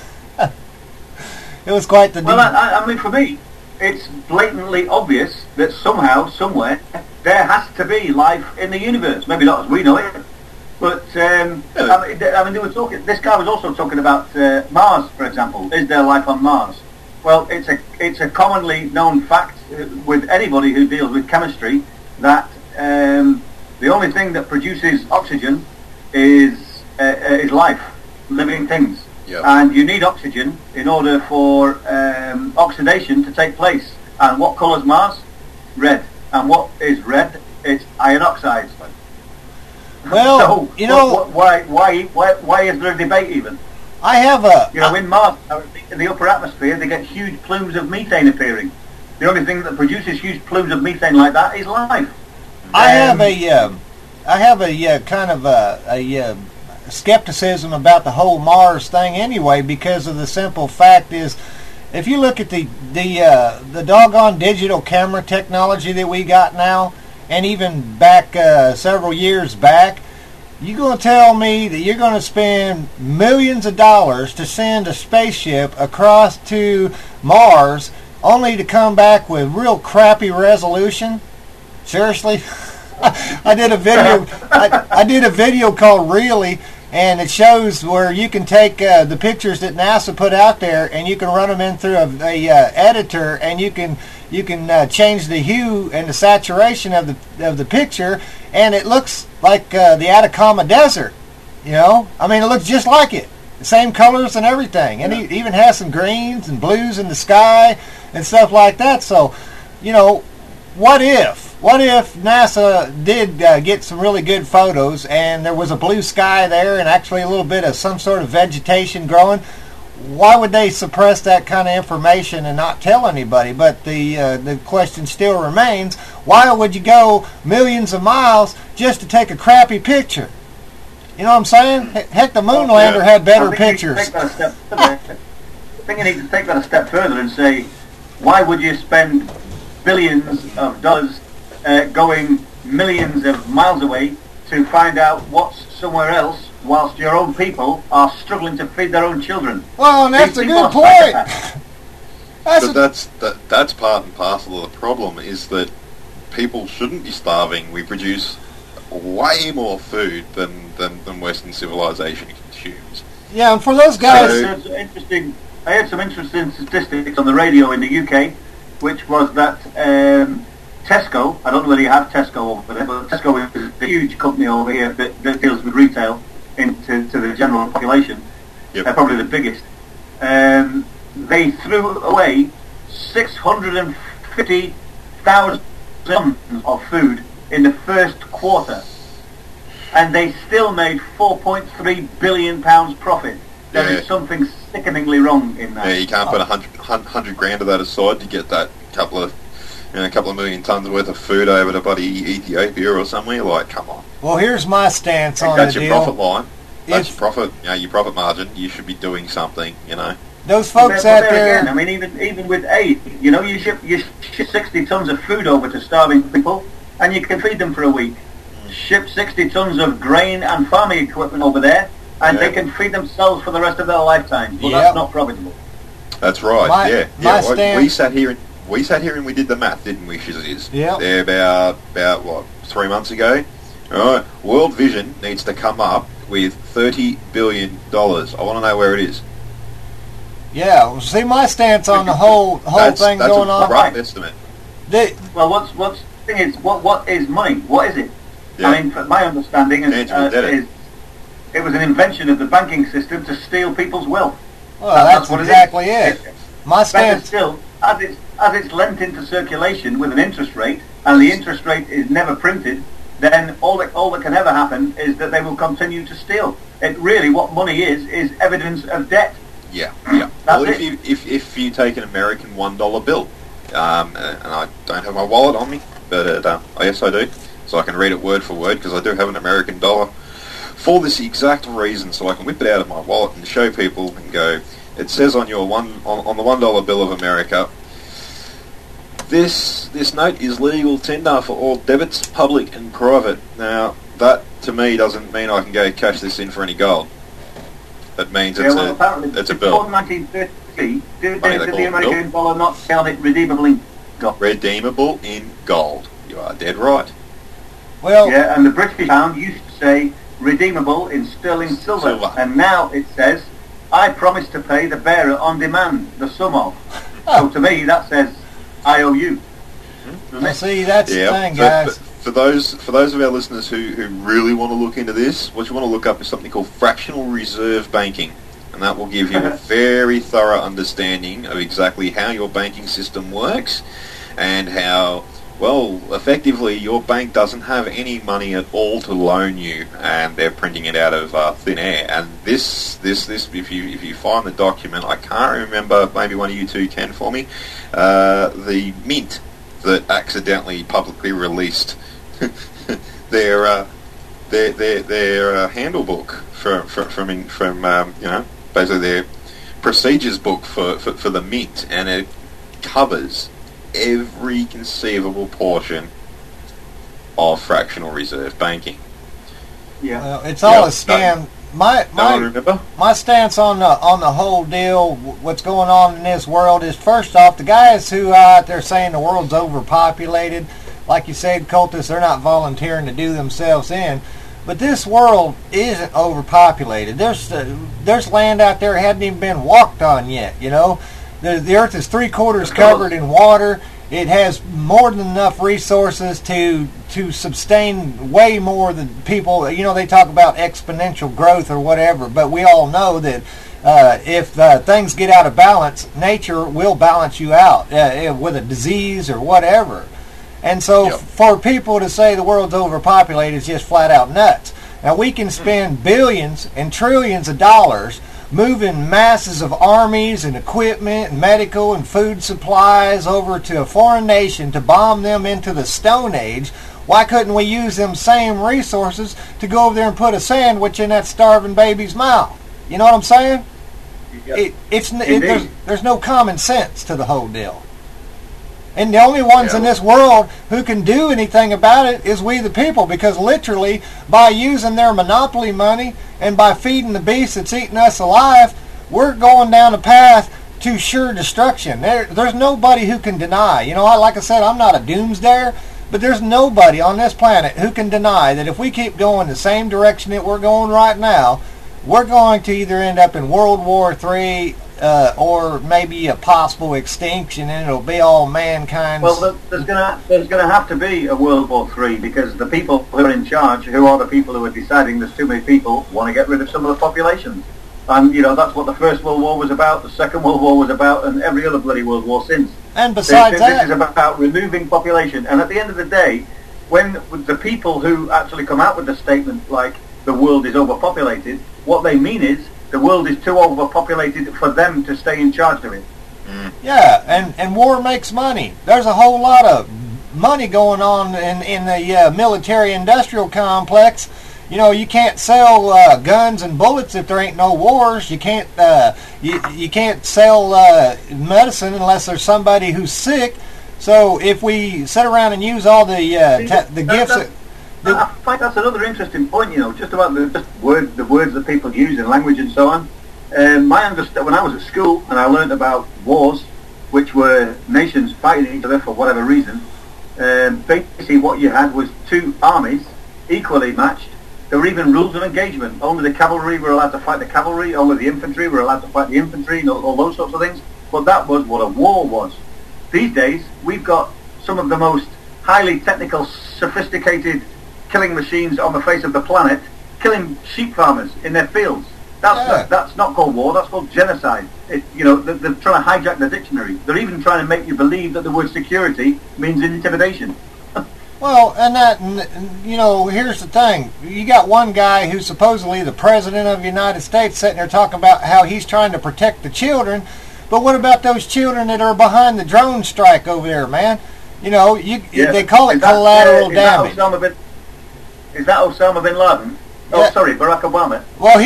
P: It was quite the...
R: Well, I mean, for me, it's blatantly obvious that somehow, somewhere, there has to be life in the universe. Maybe not as we know it, but I mean, they were talking. This guy was also talking about Mars, for example. Is there life on Mars? Well, it's a commonly known fact with anybody who deals with chemistry that the only thing that produces oxygen is life, living things.
Q: Yep.
R: And you need oxygen in order for oxidation to take place. And what colours Mars? Red. And what is red? It's iron oxide.
P: Well,
R: so, why is there a debate even?
P: I have
R: in Mars, in the upper atmosphere, they get huge plumes of methane appearing. The only thing that produces huge plumes of methane like that is life.
P: I have a kind of a skepticism about the whole Mars thing anyway, because of the simple fact is, if you look at the doggone digital camera technology that we got now, and even back several years back, you going to tell me that you're going to spend millions of dollars to send a spaceship across to Mars only to come back with real crappy resolution? Seriously? I did a video called Really, and it shows where you can take the pictures that NASA put out there, and you can run them in through a editor, and you can change the hue and the saturation of the picture, and it looks like the Atacama Desert. I mean, it looks just like it, the same colors and everything, and it even has some greens and blues in the sky and stuff like that. So, what if NASA did get some really good photos, and there was a blue sky there and actually a little bit of some sort of vegetation growing? why would they suppress that kind of information and not tell anybody? But the question still remains, why would you go millions of miles just to take a crappy picture? You know what I'm saying? Heck, the moon lander had better pictures.
R: I think you need to take that a step further and say, why would you spend billions of dollars going millions of miles away to find out what's somewhere else, whilst your own people are struggling to feed their own children?
P: Well, and that's a good point.
Q: That's part and parcel of the problem, is that people shouldn't be starving. We produce way more food than Western civilization consumes.
P: Yeah, and for those guys...
R: I heard some interesting statistics on the radio in the UK, which was that Tesco, I don't know whether you have Tesco over there, but Tesco is a huge company over here that deals with retail to the general population.
Q: Yep.
R: They're probably the biggest. They threw away 650,000 tons of food in the first quarter, and they still made £4.3 billion profit. There is something sickeningly wrong in that.
Q: Yeah, you can't put 100 grand of that aside to get that couple of million tons worth of food over to bloody Ethiopia or somewhere. Like, come on.
P: Well, here's my stance on the deal.
Q: That's your profit line. That's your profit. Your profit margin. You should be doing something.
P: Those folks out there.
R: Again, I mean, even with aid, you ship 60 tons of food over to starving people, and you can feed them for a week. Ship 60 tons of grain and farming equipment over there, and they can feed themselves for the rest of their lifetime. Well, that's not profitable.
Q: That's right. We sat here and we did the math, didn't we, Shiziz?
P: Yeah.
Q: There about 3 months ago. All right. World Vision needs to come up with $30 billion. I want to know where it is.
P: Yeah. Well, see, my stance on the whole thing going on.
Q: That's a rough estimate.
R: Well, what's the thing is, what is money? What is it? Yeah. I mean, my understanding is it was an invention of the banking system to steal people's wealth.
P: Well, that's what exactly it. My stance.
R: Still, as it's lent into circulation with an interest rate, and the interest rate is never printed, then all that can ever happen is that they will continue to steal. It really, what money is evidence of debt.
Q: Yeah. Well, if you take an American $1 bill, and I don't have my wallet on me, but yes, I do, so I can read it word for word because I do have an American dollar. For this exact reason, so I can whip it out of my wallet and show people and go, it says on your on the $1 bill of America, this note is legal tender for all debits, public and private. Now, that to me doesn't mean I can go cash this in for any gold. It means it's a bill.
R: Before 1933, did the American dollar not sell it redeemable in gold?
Q: Redeemable in gold. You are dead right.
P: Well,
R: yeah, and the British pound used to say redeemable in sterling silver. And now it says, I promise to pay the bearer on demand the sum of. So to me, that says IOU.
P: Well, see, that's the thing, guys.
Q: For those of our listeners who really want to look into this, what you want to look up is something called fractional reserve banking, and that will give you a very thorough understanding of exactly how your banking system works and how, well, effectively your bank doesn't have any money at all to loan you, and they're printing it out of thin air. And this, if you find the document, I can't remember. Maybe one of you two can for me. The Mint that accidentally publicly released their handle book from basically their procedures book for the Mint, and it covers every conceivable portion of fractional reserve banking.
R: Yeah,
P: well, it's all a scam. My stance on the whole deal, what's going on in this world, is first off, the guys who are out there saying the world's overpopulated, like you said, cultists, they're not volunteering to do themselves in. But this world isn't overpopulated. There's land out there that hadn't even been walked on yet. You know, the Earth is 3/4 covered in water. It has more than enough resources to sustain way more than people. You know, they talk about exponential growth or whatever, but we all know that if things get out of balance, nature will balance you out with a disease or whatever. And so for people to say the world's overpopulated is just flat out nuts. Now, we can spend billions and trillions of dollars, moving masses of armies and equipment and medical and food supplies over to a foreign nation to bomb them into the Stone Age, why couldn't we use them same resources to go over there and put a sandwich in that starving baby's mouth? You know what I'm saying? There's no common sense to the whole deal. And the only ones in this world who can do anything about it is we the people, because literally by using their monopoly money and by feeding the beast that's eating us alive, we're going down a path to sure destruction. There's nobody who can deny. You know, like I said, I'm not a doomsdayer, but there's nobody on this planet who can deny that if we keep going the same direction that we're going right now, we're going to either end up in World War III or maybe a possible extinction, and it'll be all mankind.
R: Well, there's going to have to be a World War III, because the people who are in charge, who are the people who are deciding there's too many people, want to get rid of some of the population. And, you know, that's what the First World War was about, the Second World War was about, and every other bloody World War since.
P: And besides
R: this is about removing population. And at the end of the day, when the people who actually come out with a statement like the world is overpopulated, what they mean is the world is too overpopulated for them to stay in charge of it.
P: Yeah, and war makes money. There's a whole lot of money going on in the military-industrial complex. You know, you can't sell guns and bullets if there ain't no wars. You can't you can't sell medicine unless there's somebody who's sick. So if we sit around and use all the gifts...
R: I find that's another interesting point, you know, just about the words that people use in language and so on. When I was at school and I learned about wars, which were nations fighting each other for whatever reason, basically what you had was two armies equally matched. There were even rules of engagement. Only the cavalry were allowed to fight the cavalry, only the infantry were allowed to fight the infantry, and all those sorts of things. But that was what a war was. These days, we've got some of the most highly technical, sophisticated killing machines on the face of the planet, killing sheep farmers in their fields. That's not called war, that's called genocide. You know, they're trying to hijack the dictionary. They're even trying to make you believe that the word security means intimidation.
P: Well, you know, here's the thing. You got one guy who's supposedly the president of the United States sitting there talking about how he's trying to protect the children, but what about those children that are behind the drone strike over there, man? You know, they call it collateral damage.
R: Is that Osama bin Laden? Oh, sorry, Barack Obama.
P: Well,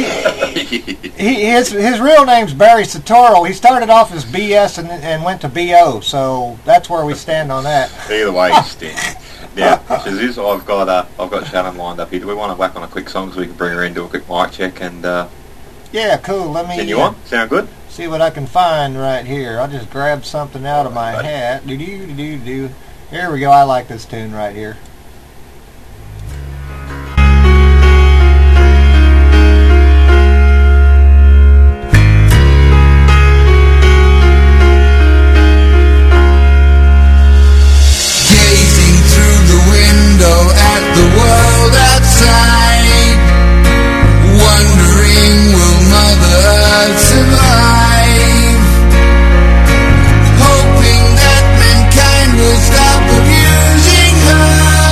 P: his real name's Barry Soetoro. He started off as BS and went to BO, so that's where we stand on that.
Q: Either way, yeah, Shazuz, I've got Shannon lined up here. Do we want to whack on a quick song so we can bring her in, do a quick mic check, and
P: yeah, cool. Let me.
Q: Continue on. Sound good?
P: See what I can find right here. I'll just grab something out of my hat. Do. Here we go. I like this tune right here.
J: At the world outside, wondering will Mother Earth survive, hoping that mankind will stop abusing her.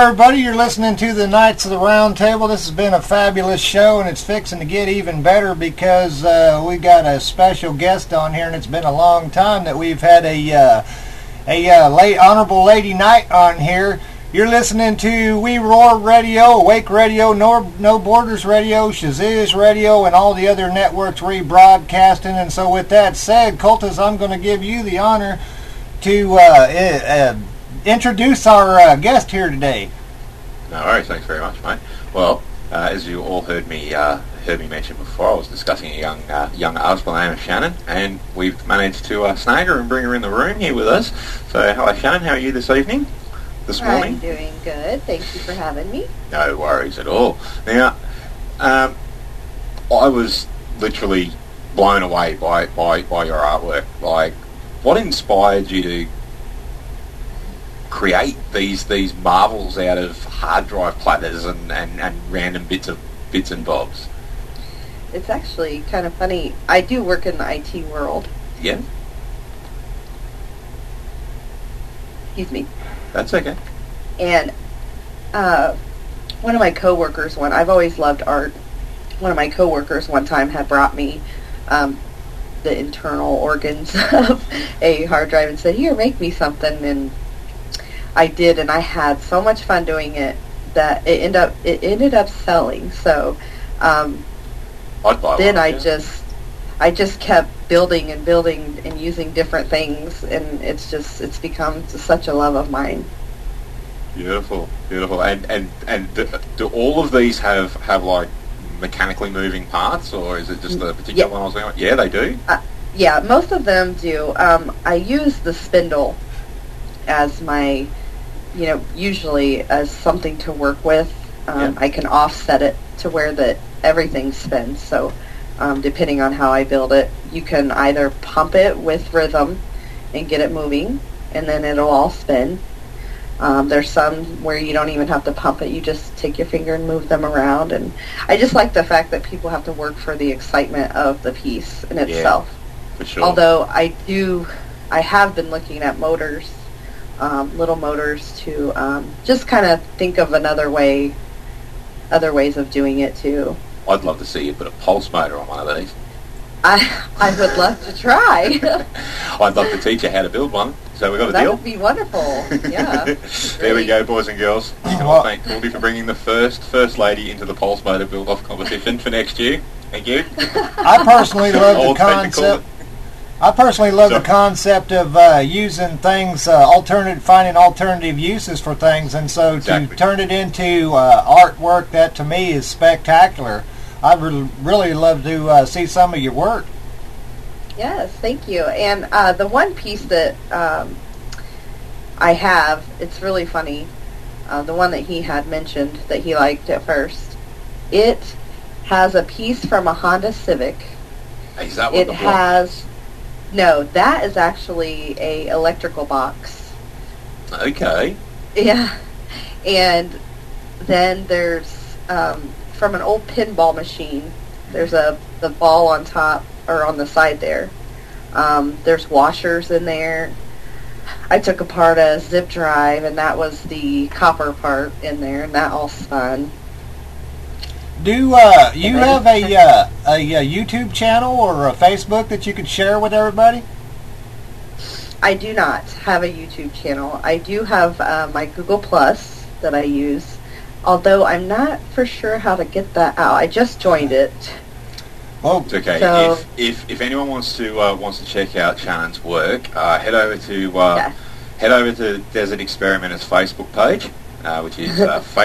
P: everybody. You're listening to the Knights of the Round Table. This has been a fabulous show, and it's fixing to get even better because we got a special guest on here, and it's been a long time that we've had a late Honorable Lady Knight on here. You're listening to We Roar Radio, Awake Radio, No Borders Radio, Shaziz Radio, and all the other networks rebroadcasting. And so with that said, Cultus, I'm going to give you the honor to introduce our guest here today.
Q: No worries, thanks very much, mate. Well, as you all heard me mention before, I was discussing a young artist by the name of Shannon, and we've managed to snag her and bring her in the room here with us. So, hello Shannon, how are you this evening? This morning?
S: I'm doing good. Thank you for having me.
Q: No worries at all. Now, I was literally blown away by your artwork. Like, what inspired you to create these marvels out of hard drive platters and random bits and bobs?
S: It's actually kind of funny. I do work in the IT world.
Q: Yeah.
S: Excuse me.
Q: That's okay.
S: And one of my coworkers, I've always loved art. One of my coworkers one time had brought me the internal organs of a hard drive and said, "Here, make me something." And I did, and I had so much fun doing it that it ended up selling. So
Q: I'd buy
S: then
Q: one,
S: I just kept building and using different things, and it's become such a love of mine.
Q: Beautiful. And do all of these have like mechanically moving parts, or is it just the particular one I was thinking about? Yeah, they do.
S: Yeah, most of them do. I use the spindle as my, usually as something to work with. I can offset it to where everything spins. So depending on how I build it, you can either pump it with rhythm and get it moving, and then it'll all spin. There's some where you don't even have to pump it. You just take your finger and move them around. And I just like the fact that people have to work for the excitement of the piece in itself.
Q: For sure.
S: Although I have been looking at motors, little motors to just kind of think of other ways of doing it too.
Q: I'd love to see you put a pulse motor on one of these.
S: I would love to try.
Q: I'd love to teach you how to build one. So we got a
S: that
Q: deal.
S: That would be wonderful. Yeah.
Q: There we go, boys and girls. You can all thank Goldie for bringing the first lady into the pulse motor build-off competition for next year. Thank you.
P: I personally love the concept. The concept of using things, finding alternative uses for things, and so to turn it into artwork, that to me is spectacular. I would really love to see some of your work.
S: Yes, thank you. And the one piece that I have, it's really funny, the one that he had mentioned that he liked at first, it has a piece from a Honda Civic.
Q: Is that what
S: it has? No, that is actually a electrical box.
Q: Okay.
S: Yeah. And then there's from an old pinball machine. There's the ball on top or on the side there. There's washers in there. I took apart a zip drive, and that was the copper part in there, and that all spun.
P: Do you have a YouTube channel or a Facebook that you could share with everybody?
S: I do not have a YouTube channel. I do have my Google Plus that I use, although I'm not for sure how to get that out. I just joined it.
Q: Oh, it's okay.
S: So,
Q: if anyone wants to check out Shannon's work, head over to Desert Experimenter's Facebook page, which is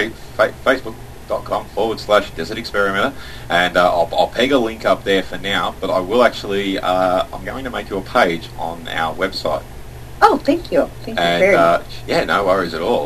Q: Facebook.com/Desert Experimenter, and I'll peg a link up there for now. But I will actually, I'm going to make you a page on our website.
S: Oh, thank you. Thank you very much.
Q: Yeah, no worries at all.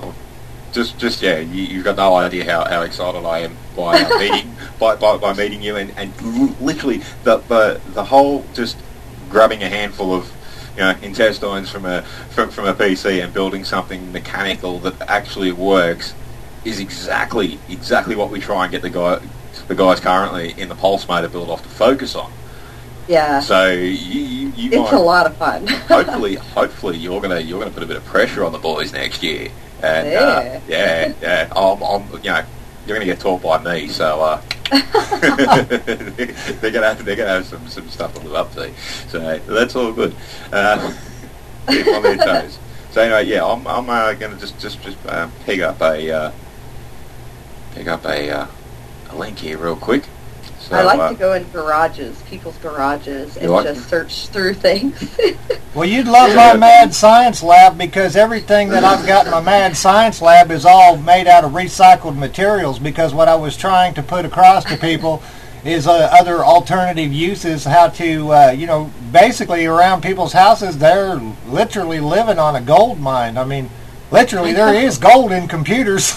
Q: You've got no idea how excited I am by meeting by meeting you, and literally the whole just grabbing a handful of intestines from a PC and building something mechanical that actually works is exactly what we try and get the guys currently in the pulse motor build off to focus on.
S: Yeah.
Q: So it's
S: a lot of fun.
Q: hopefully you're gonna put a bit of pressure on the boys next year. And yeah, I'm you know, you're going to get taught by me, so they're gonna have some stuff to live up to. So that's all good. Keep on their toes. So anyway, yeah, I'm going to just pick up a link here real quick. So,
S: I like to go in garages, people's garages, and just search through things.
P: Well, you'd love my Mad Science Lab, because everything that I've got in my Mad Science Lab is all made out of recycled materials, because what I was trying to put across to people is other alternative uses, how to, you know, basically around people's houses, they're literally living on a gold mine. I mean, literally, there is gold in computers.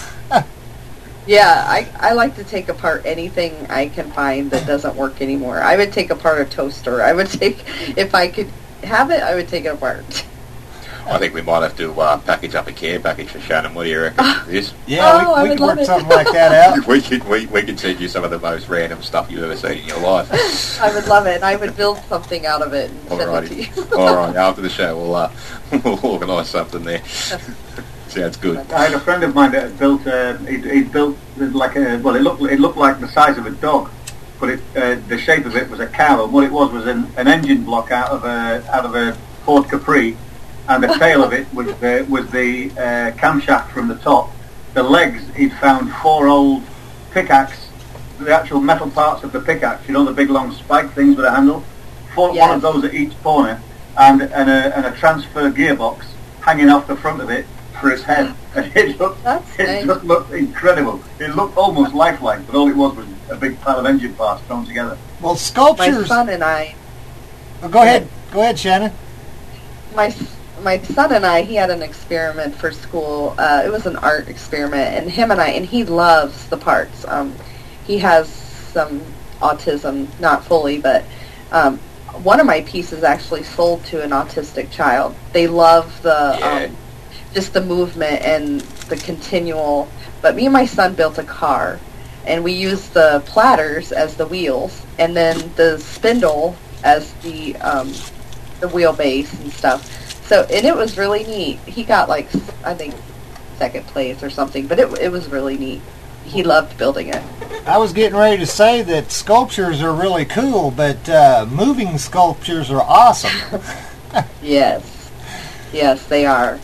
S: Yeah, I like to take apart anything I can find that doesn't work anymore. I would take apart a toaster. I would take, if I could have it, I would take it apart.
Q: I think we might have to package up a care package for Shannon. What do you reckon? This?
P: Yeah, we could work something like that out.
Q: we could send you some of the most random stuff you've ever seen in your life.
S: I would love it, and I would build something out of it and send it to you.
Q: All right, after the show, we'll organise something there. Sounds good.
R: I had a friend of mine that had built. He'd built like a. Well, it looked like the size of a dog, but the shape of it was a cow. And what it was an engine block out of a Ford Capri, and the tail of it was the camshaft from the top. The legs, he'd found 4 old pickaxe, the actual metal parts of the pickaxe. You know, the big long spike things with a handle. One of those at each corner, and a transfer gearbox hanging off the front of it for his head, and it just looked incredible. It looked almost lifelike, but all it was a big pile of engine parts thrown together.
P: Well, sculptures.
S: My son and I.
P: Oh, go ahead, Shannon.
S: My son and I, he had an experiment for school. It was an art experiment, and he loves the parts. He has some autism, not fully, but one of my pieces actually sold to an autistic child. They love the just the movement and the continual. But me and my son built a car, and we used the platters as the wheels, and then the spindle as the wheelbase and stuff. So, and it was really neat. He got I think 2nd place or something, but it was really neat. He loved building it.
P: I was getting ready to say that sculptures are really cool, but moving sculptures are awesome.
S: Yes, they are.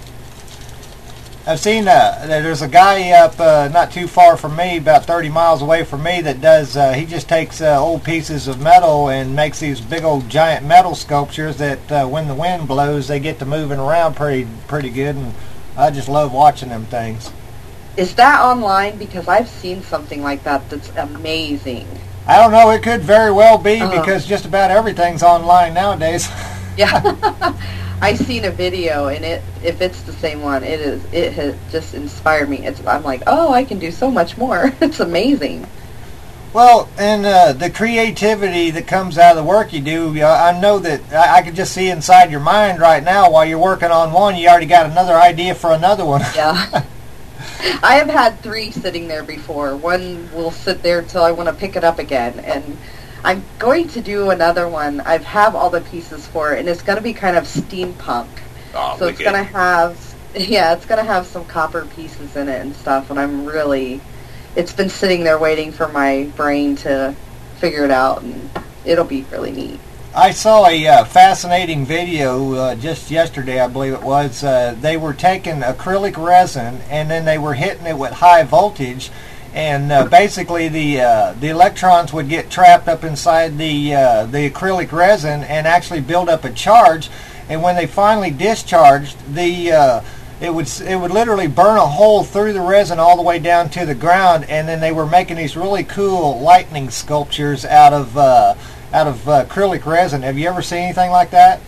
P: I've seen there's a guy up not too far from me, about 30 miles away from me, that does, he just takes old pieces of metal and makes these big old giant metal sculptures that when the wind blows, they get to moving around pretty good, and I just love watching them things.
S: Is that online? Because I've seen something like that that's amazing.
P: I don't know, it could very well be, because just about everything's online nowadays.
S: Yeah. I seen a video, and if it's the same one, it has just inspired me. I'm like, oh, I can do so much more. It's amazing.
P: Well, and the creativity that comes out of the work you do, I know that I can just see inside your mind right now while you're working on one, you already got another idea for another one.
S: Yeah. I have had 3 sitting there before. One will sit there till I want to pick it up again, and I'm going to do another one. I have all the pieces for it, and it's going to be kind of steampunk.
Q: Oh,
S: so it's going to have, it's going to have some copper pieces in it and stuff, and I'm really, it's been sitting there waiting for my brain to figure it out, and it'll be really neat.
P: I saw a fascinating video just yesterday, I believe it was. They were taking acrylic resin, and then they were hitting it with high voltage, and basically the electrons would get trapped up inside the acrylic resin and actually build up a charge. And when they finally discharged, it would literally burn a hole through the resin all the way down to the ground. And then they were making these really cool lightning sculptures out of acrylic resin. Have you ever seen anything like that?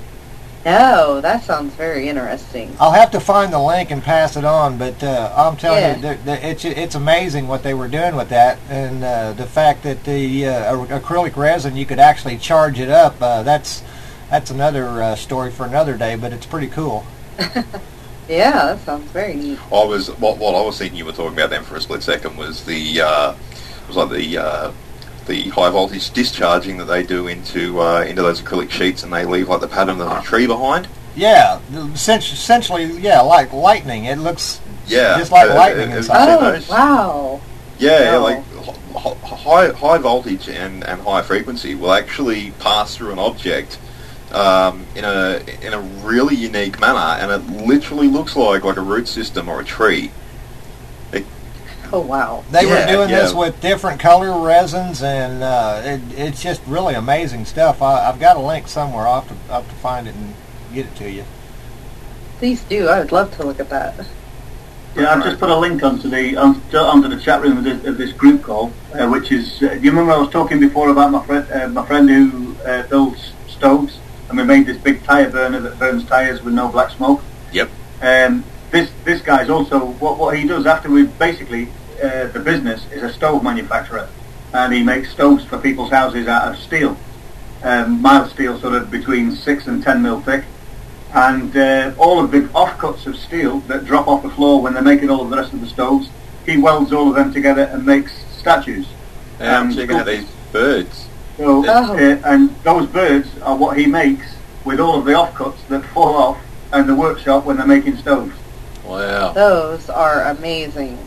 S: No, that sounds very interesting.
P: I'll have to find the link and pass it on, but I'm telling you, it's amazing what they were doing with that, and the fact that the acrylic resin, you could actually charge it up. That's another story for another day, but it's pretty cool.
S: Yeah, that sounds very neat.
Q: What I was thinking you were talking about then for a split second was the high voltage discharging that they do into those acrylic sheets, and they leave the pattern of a tree behind.
P: Yeah, essentially, like lightning. It looks
Q: Yeah.
P: Just like lightning inside.
S: Oh, wow.
Q: Yeah,
S: No.
Q: like high voltage and high frequency will actually pass through an object in a really unique manner, and it literally looks like a root system or a tree.
S: Oh, wow.
P: They were doing this with different color resins, and it's just really amazing stuff. I've got a link somewhere. I'll have to find it and get it to you.
S: Please do. I would love to look at that.
R: Yeah, I've just put a link onto the chat room of this group call, which is. Do you remember I was talking before about my friend who builds stoves, and we made this big tire burner that burns tires with no black smoke?
Q: Yep.
R: This guy's also what he does after we basically the business is a stove manufacturer, and he makes stoves for people's houses out of steel, mild steel, sort of between 6 and 10 mil thick. And all of the offcuts of steel that drop off the floor when they're making all of the rest of the stoves, he welds all of them together and makes statues.
Q: I'm checking out these birds.
R: So, and those birds are what he makes with all of the offcuts that fall off in the workshop when they're making stoves.
Q: Wow.
S: Those are amazing.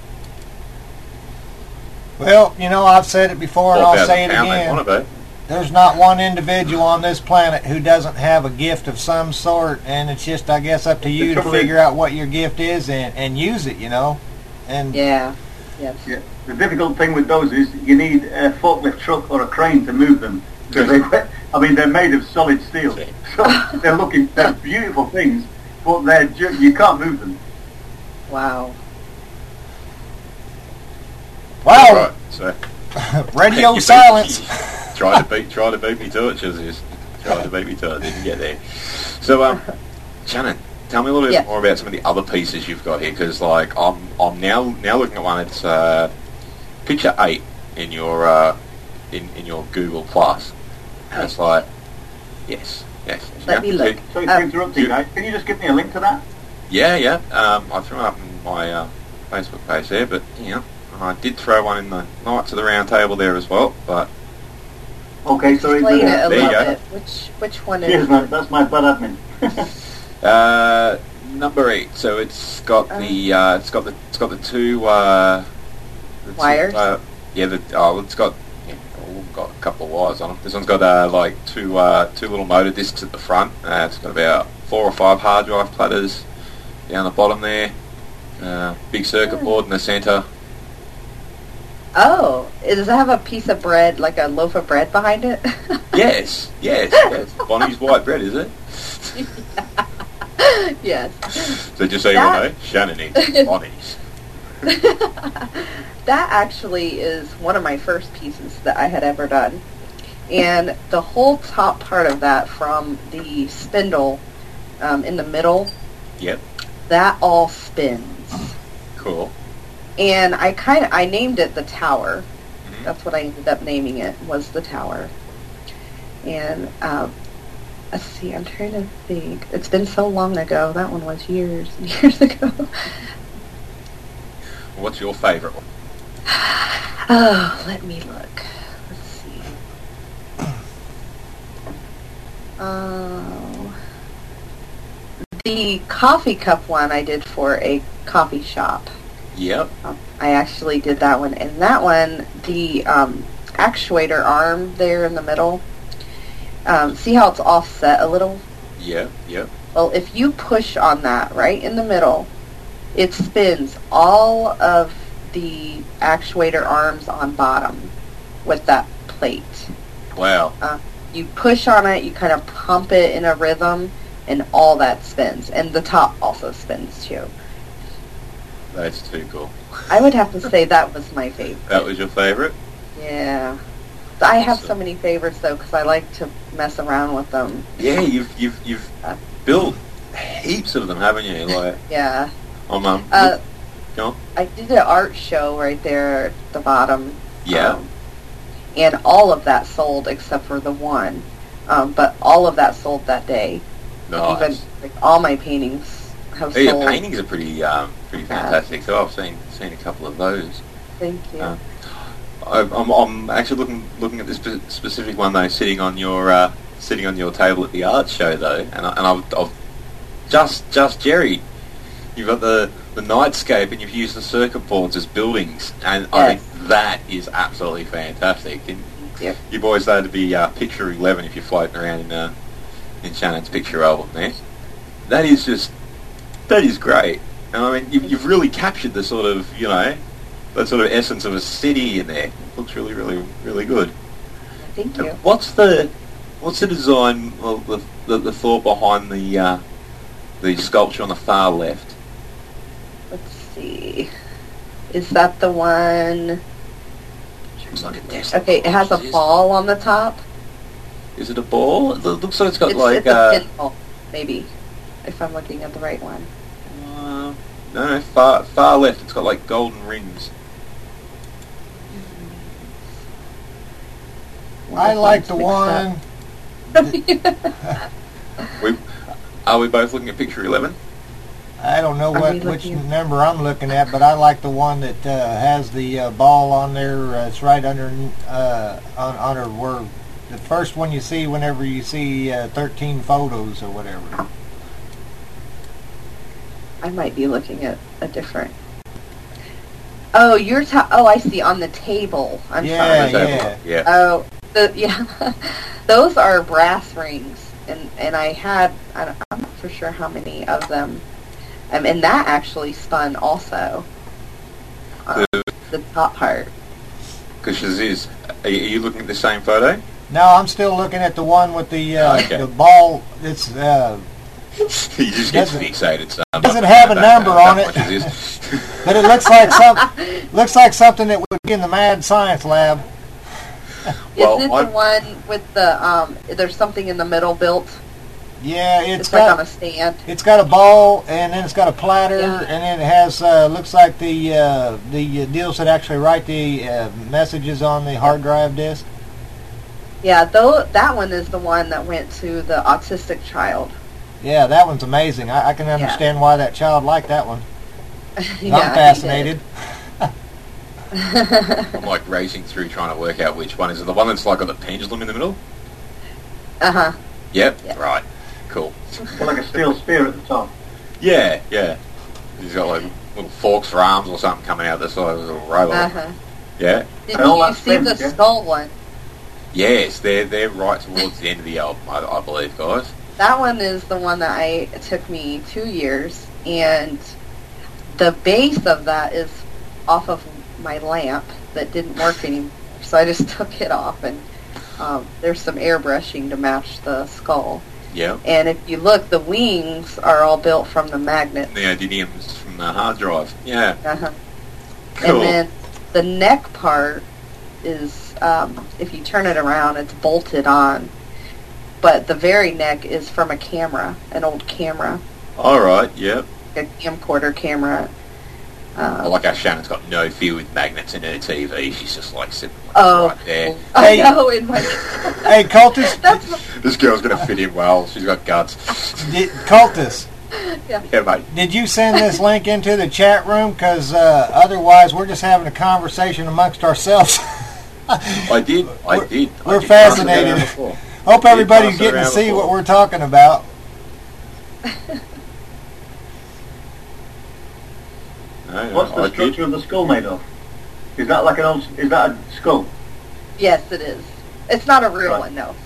P: Well, I've said it before and I'll say it again. There's not one individual on this planet who doesn't have a gift of some sort, and it's just, I guess, up to you to figure out what your gift is and use it, And
S: yeah. Yes.
R: Yeah. The difficult thing with those is you need a forklift truck or a crane to move them, because they're made of solid steel. So they're beautiful things, but you can't move them.
S: Wow.
P: Wow.
Q: Right, so
P: radio silence.
Q: Try to beat me to it, Chizzy. Try to beat me to it. Didn't get there. So, Shannon, tell me a little bit more about some of the other pieces you've got here, because I'm now looking at one. It's picture 8 in your in your Google Plus, and it's like yes.
S: Let me look.
R: Sorry to interrupt you guys. Can you just give me a link to that?
Q: Yeah. I threw it up in my Facebook page there, but I did throw one in the Knights of the Round Table there as well, but.
R: Okay, sorry.
S: Explain it a
Q: there
S: little
Q: you go.
S: bit. Which one is
R: Cheers, man. That's my bad admin.
Q: Number 8. So it's got the it's got the two
S: wires.
Q: It's got a couple of wires on it. This one's got like two little motor discs at the front. It's got about 4 or 5 hard drive platters down the bottom there. Big circuit board in the centre.
S: Oh, does it have a piece of bread, like a loaf of bread behind it?
Q: Yes. Bonnie's white bread, is it?
S: Yes.
Q: So just so you all know, Shannon eats Bonnie's.
S: That actually is one of my first pieces that I had ever done. And the whole top part of that, from the spindle in the middle,
Q: yep,
S: that all spins.
Q: Cool.
S: And I named it the Tower. Mm-hmm. That's what I ended up naming it, was the Tower. And let's see, I'm trying to think. It's been so long ago. That one was years and years ago.
Q: What's your favourite one?
S: Oh, let me look. Let's see. The coffee cup one I did for a coffee shop.
Q: Yep.
S: I actually did that one. And that one, the actuator arm there in the middle, see how it's offset a little?
Q: Yep.
S: Well, if you push on that right in the middle, it spins all of the actuator arms on bottom with that plate.
Q: Wow.
S: You push on it, you kind of pump it in a rhythm, and all that spins. And the top also spins too.
Q: That's too cool.
S: I would have to say that was my favorite.
Q: That was your favorite?
S: Yeah. I have so many favorites though, because I like to mess around with them.
Q: Yeah, you've built heaps of them, haven't you? Like
S: yeah.
Q: Oh, go on.
S: I did an art show right there at the bottom.
Q: Yeah.
S: And all of that sold except for the one, but all of that sold that day.
Q: Nice.
S: Even all my paintings have sold.
Q: Your paintings are pretty fantastic. So I've seen a couple of those.
S: Thank you.
Q: I'm actually looking at this specific one though, sitting on your table at the art show though, and I've just Jerry, you've got the nightscape, and you've used the circuit boards as buildings, and I think that is absolutely fantastic. And you boys there to be picture 11 if you're floating around in Shannon's picture album there. That is great. And I mean, you've really captured the sort of, that sort of essence of a city in there. It looks really, really, really good.
S: Thank you.
Q: What's the design, the thought behind the sculpture on the far left?
S: Let's see. Is that the one?
Q: Looks like a desk.
S: Okay, it has a ball on the top.
Q: Is it a ball? It looks like it's got
S: It's a pinball, maybe, if I'm looking at the right one.
Q: No, far left. It's got like golden rings.
P: I like the one.
Q: Are we both looking at picture 11?
P: I don't know which number I'm looking at, but I like the one that has the ball on there. It's right under on her word. The first one you see whenever you see 13 photos or whatever.
S: I might be looking at a different. Oh, I see, on the table. I'm sorry.
Q: Yeah.
S: Oh, those are brass rings, and I'm not for sure how many of them. And that actually spun also. The top part.
Q: Because are you looking at the same photo?
P: No, I'm still looking at the one with the ball. It's
Q: you just get fixated. So
P: it doesn't have a number on it, but it looks like something that would be in the Mad Science Lab.
S: Is it the one with the there's something in the middle built?
P: Yeah,
S: it's like on a stand.
P: It's got a ball, and then it's got a platter, and then it has looks like the deals that actually write the messages on the hard drive disk.
S: Yeah, that one is the one that went to the autistic child.
P: Yeah, that one's amazing. I can understand why that child liked that one.
S: Yeah,
P: I'm fascinated.
Q: I'm like racing through trying to work out which one. Is it the one that's like got the pendulum in the middle?
S: Uh-huh.
Q: Yep. Right. Cool.
R: Well, like a steel spear at the top.
Q: Yeah. He's got like little forks for arms or something coming out the side of his little robot.
S: Uh-huh.
Q: Yeah.
S: Did you see the skull one?
Q: Yes, they're right towards the end of the album, I believe, guys.
S: That one is the one that it took me 2 years, and the base of that is off of my lamp that didn't work anymore, so I just took it off, and there's some airbrushing to match the skull.
Q: Yeah.
S: And if you look, the wings are all built from the magnet.
Q: The neodymiums from the hard drive. Yeah.
S: Uh-huh.
Q: Cool.
S: And then the neck part is, if you turn it around, it's bolted on. But the very neck is from a camera, an old camera.
Q: All right, yep.
S: A camcorder camera.
Q: I like how Shannon's got no fear with magnets in her TV. She's just like sitting
S: right
Q: there.
S: I know, in my...
P: Hey, Cultist.
Q: This girl's going to fit in well. She's got guts.
P: Cultist.
S: Yeah,
Q: mate.
P: Did you send this link into the chat room? Because otherwise we're just having a conversation amongst ourselves.
Q: I did.
P: We're fascinated. Hope everybody's getting to see what we're talking about.
R: What's the structure of the skull made of? Is that like is that a skull?
S: Yes, it is. It's not a real one, no.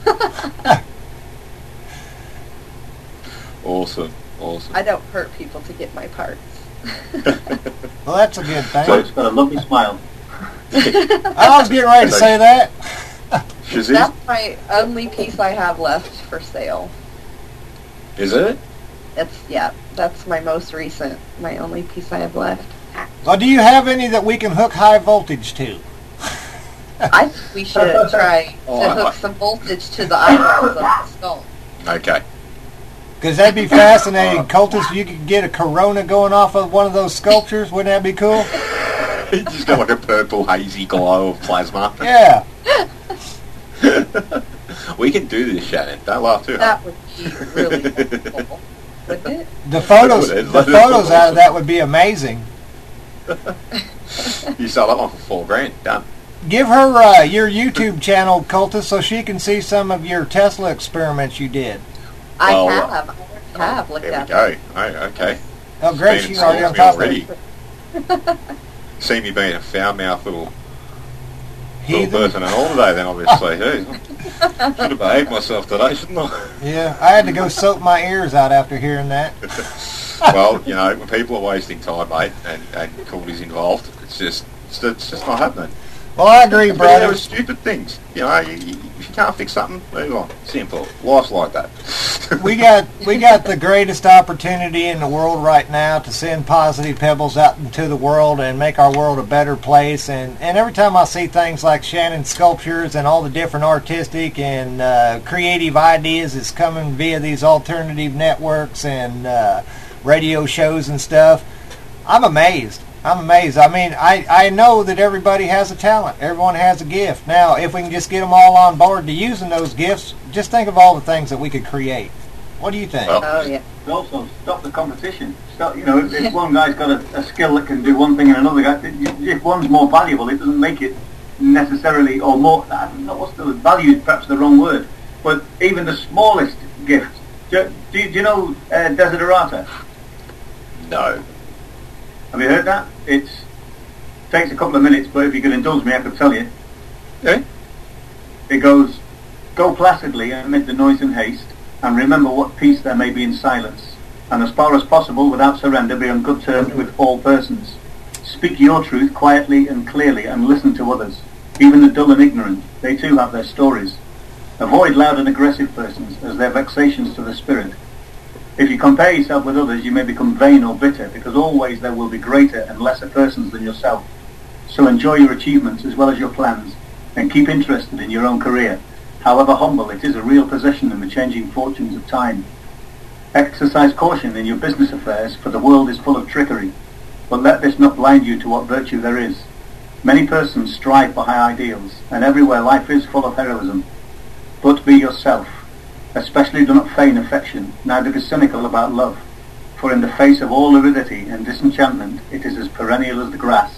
Q: Awesome.
S: I don't hurt people to get my parts.
P: Well, that's a good thing.
R: So it's got a lovely smile.
P: I was getting ready to say that.
S: That's my only piece I have left for sale.
Q: Is it?
S: That's my most recent, my only piece I have left.
P: Well, do you have any that we can hook high voltage to?
S: I think we should try to hook some voltage to the eyeballs of the skull.
Q: Okay.
P: Because that'd be fascinating. Cultist, you could get a corona going off of one of those sculptures. Wouldn't that be cool?
Q: You just got like a purple hazy glow of plasma.
P: Yeah.
Q: We can do this, Shannon. Don't laugh too hard.
S: That would be really cool, wouldn't it?
P: The photos out of that would be amazing.
Q: You sell that one for $4,000. Done.
P: Give her your YouTube channel, Cultist, so she can see some of your Tesla experiments you did.
S: I have looked at them.
Q: There we go. Oh, okay.
P: Oh, great, she's already on top of it.
Q: See me being a foul-mouthed little person on holiday then, obviously. Should have behaved myself today, shouldn't I?
P: Yeah, I had to go soak my ears out after hearing that.
Q: Well, you know, when people are wasting time, mate, and Courtney's involved, it's just not happening.
P: Well, I agree, brother.
Q: There are stupid things. You know, if you can't fix something, move on. Simple. Life's like that.
P: we got the greatest opportunity in the world right now to send positive pebbles out into the world and make our world a better place. And every time I see things like Shannon's sculptures and all the different artistic and creative ideas that's coming via these alternative networks and radio shows and stuff, I'm amazed. I mean, I know that everybody has a talent. Everyone has a gift. Now, if we can just get them all on board to using those gifts, just think of all the things that we could create. What do you think?
R: Oh, yeah. Also, stop the competition. Stop, you know, if one guy's got a skill that can do one thing and another guy, if one's more valuable, it doesn't make it necessarily, or more, what's the value is perhaps the wrong word, but even the smallest gift. Do you know Desiderata?
Q: No.
R: Have you heard that? It takes a couple of minutes, but if you could indulge me, I could tell you.
Q: Yeah?
R: It goes, go placidly amid the noise and haste, and remember what peace there may be in silence, and as far as possible, without surrender, be on good terms with all persons. Speak your truth quietly and clearly, and listen to others, even the dull and ignorant. They too have their stories. Avoid loud and aggressive persons, as they're vexations to the spirit. If you compare yourself with others, you may become vain or bitter, because always there will be greater and lesser persons than yourself. So enjoy your achievements as well as your plans, and keep interested in your own career. However humble, it is a real possession in the changing fortunes of time. Exercise caution in your business affairs, for the world is full of trickery. But let this not blind you to what virtue there is. Many persons strive for high ideals, and everywhere life is full of heroism. But be yourself. Especially do not feign affection, neither be cynical about love. For in the face of all aridity and disenchantment, it is as perennial as the grass.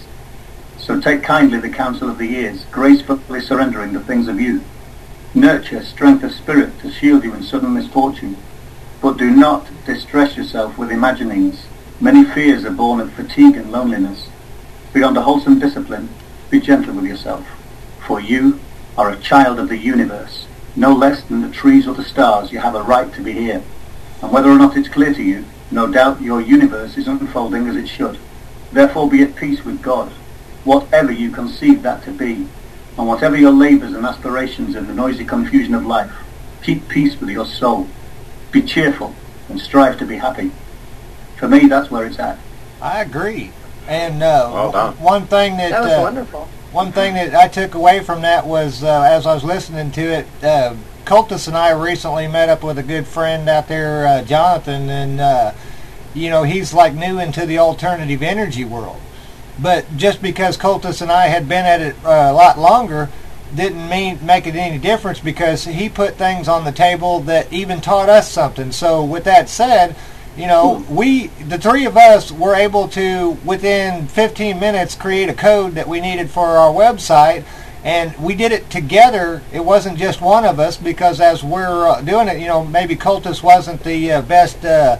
R: So take kindly the counsel of the years, gracefully surrendering the things of youth. Nurture strength of spirit to shield you in sudden misfortune. But do not distress yourself with imaginings. Many fears are born of fatigue and loneliness. Beyond a wholesome discipline, be gentle with yourself. For you are a child of the universe. No less than the trees or the stars, you have a right to be here. And whether or not it's clear to you, no doubt your universe is unfolding as it should. Therefore be at peace with God, whatever you conceive that to be, and whatever your labours and aspirations in the noisy confusion of life. Keep peace with your soul. Be cheerful and strive to be happy. For me, that's where it's at.
P: I agree. And
Q: well done.
P: One thing that
S: was wonderful.
P: One thing that I took away from that was, as I was listening to it, Cultus and I recently met up with a good friend out there, Jonathan, and you know, he's like new into the alternative energy world. But just because Cultus and I had been at it a lot longer didn't make it any difference, because he put things on the table that even taught us something. So with that said, you know, the three of us were able to, within 15 minutes, create a code that we needed for our website, and we did it together. It wasn't just one of us, because as we're doing it, you know, maybe Cultus wasn't the best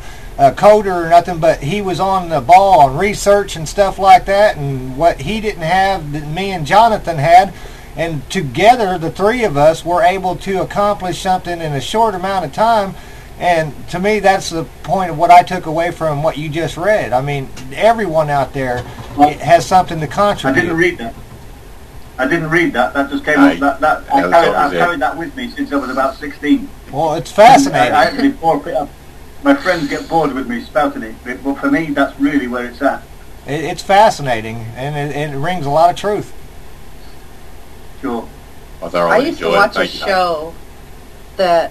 P: coder or nothing, but he was on the ball on research and stuff like that, and what he didn't have that me and Jonathan had. And together, the three of us were able to accomplish something in a short amount of time. And to me, that's the point of what I took away from what you just read. I mean, everyone out there has something to contribute.
R: I didn't read that. That just came up. I've carried that with me since I was about 16.
P: Well, it's fascinating.
R: My friends get bored with me spouting it, but for me, that's really where it's at.
P: It's fascinating, and it rings a lot of truth.
R: Sure.
S: I used to watch a show that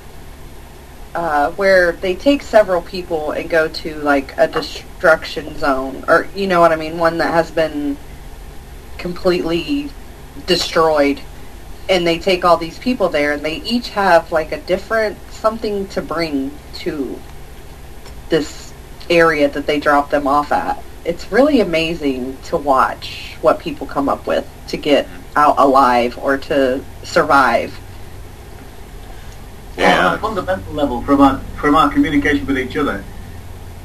S: where they take several people and go to like a destruction zone, or you know what I mean, one that has been completely destroyed, and they take all these people there, and they each have like a different something to bring to this area that they drop them off at. It's really amazing to watch what people come up with to get out alive or to survive.
R: Yeah. On a fundamental level, from our communication with each other,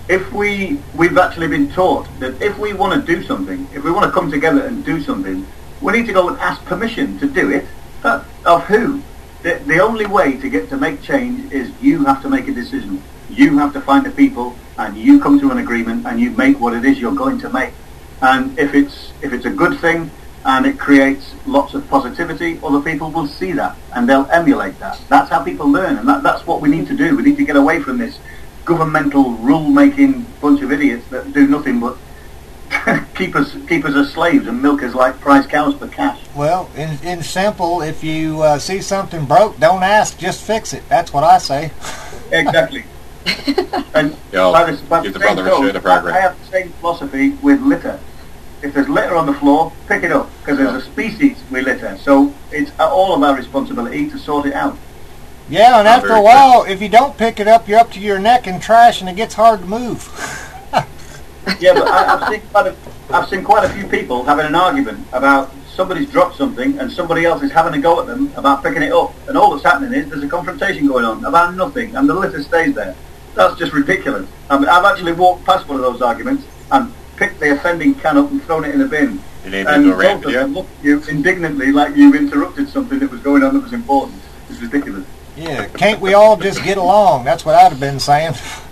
R: we've actually been taught that if we want to do something, if we want to come together and do something, we need to go and ask permission to do it. Of who? The only way to make change is you have to make a decision. You have to find the people, and you come to an agreement, and you make what it is you're going to make. And if it's a good thing, and it creates lots of positivity, other people will see that, and they'll emulate that. That's how people learn, and that's what we need to do. We need to get away from this governmental rule-making bunch of idiots that do nothing but keep us as slaves and milk us like prize cows for cash.
P: Well, in simple, if you see something broke, don't ask, just fix it. That's what I say.
R: Exactly. And
Q: give the brother a shirt, a program.
R: I have the same philosophy with litter. If there's litter on the floor, pick it up, because as a species we litter. So it's all of our responsibility to sort it out.
P: Yeah, and after a while, if you don't pick it up, you're up to your neck in trash, and it gets hard to move.
R: Yeah, but I've seen quite a few people having an argument about somebody's dropped something and somebody else is having a go at them about picking it up, and all that's happening is there's a confrontation going on about nothing, and the litter stays there. That's just ridiculous. I mean, I've actually walked past one of those arguments and picked the offending can up and thrown it in the bin. And told them to look at you indignantly like you've interrupted something that was going on that was important. It's ridiculous.
P: Yeah, can't we all just get along? That's what I'd have been saying.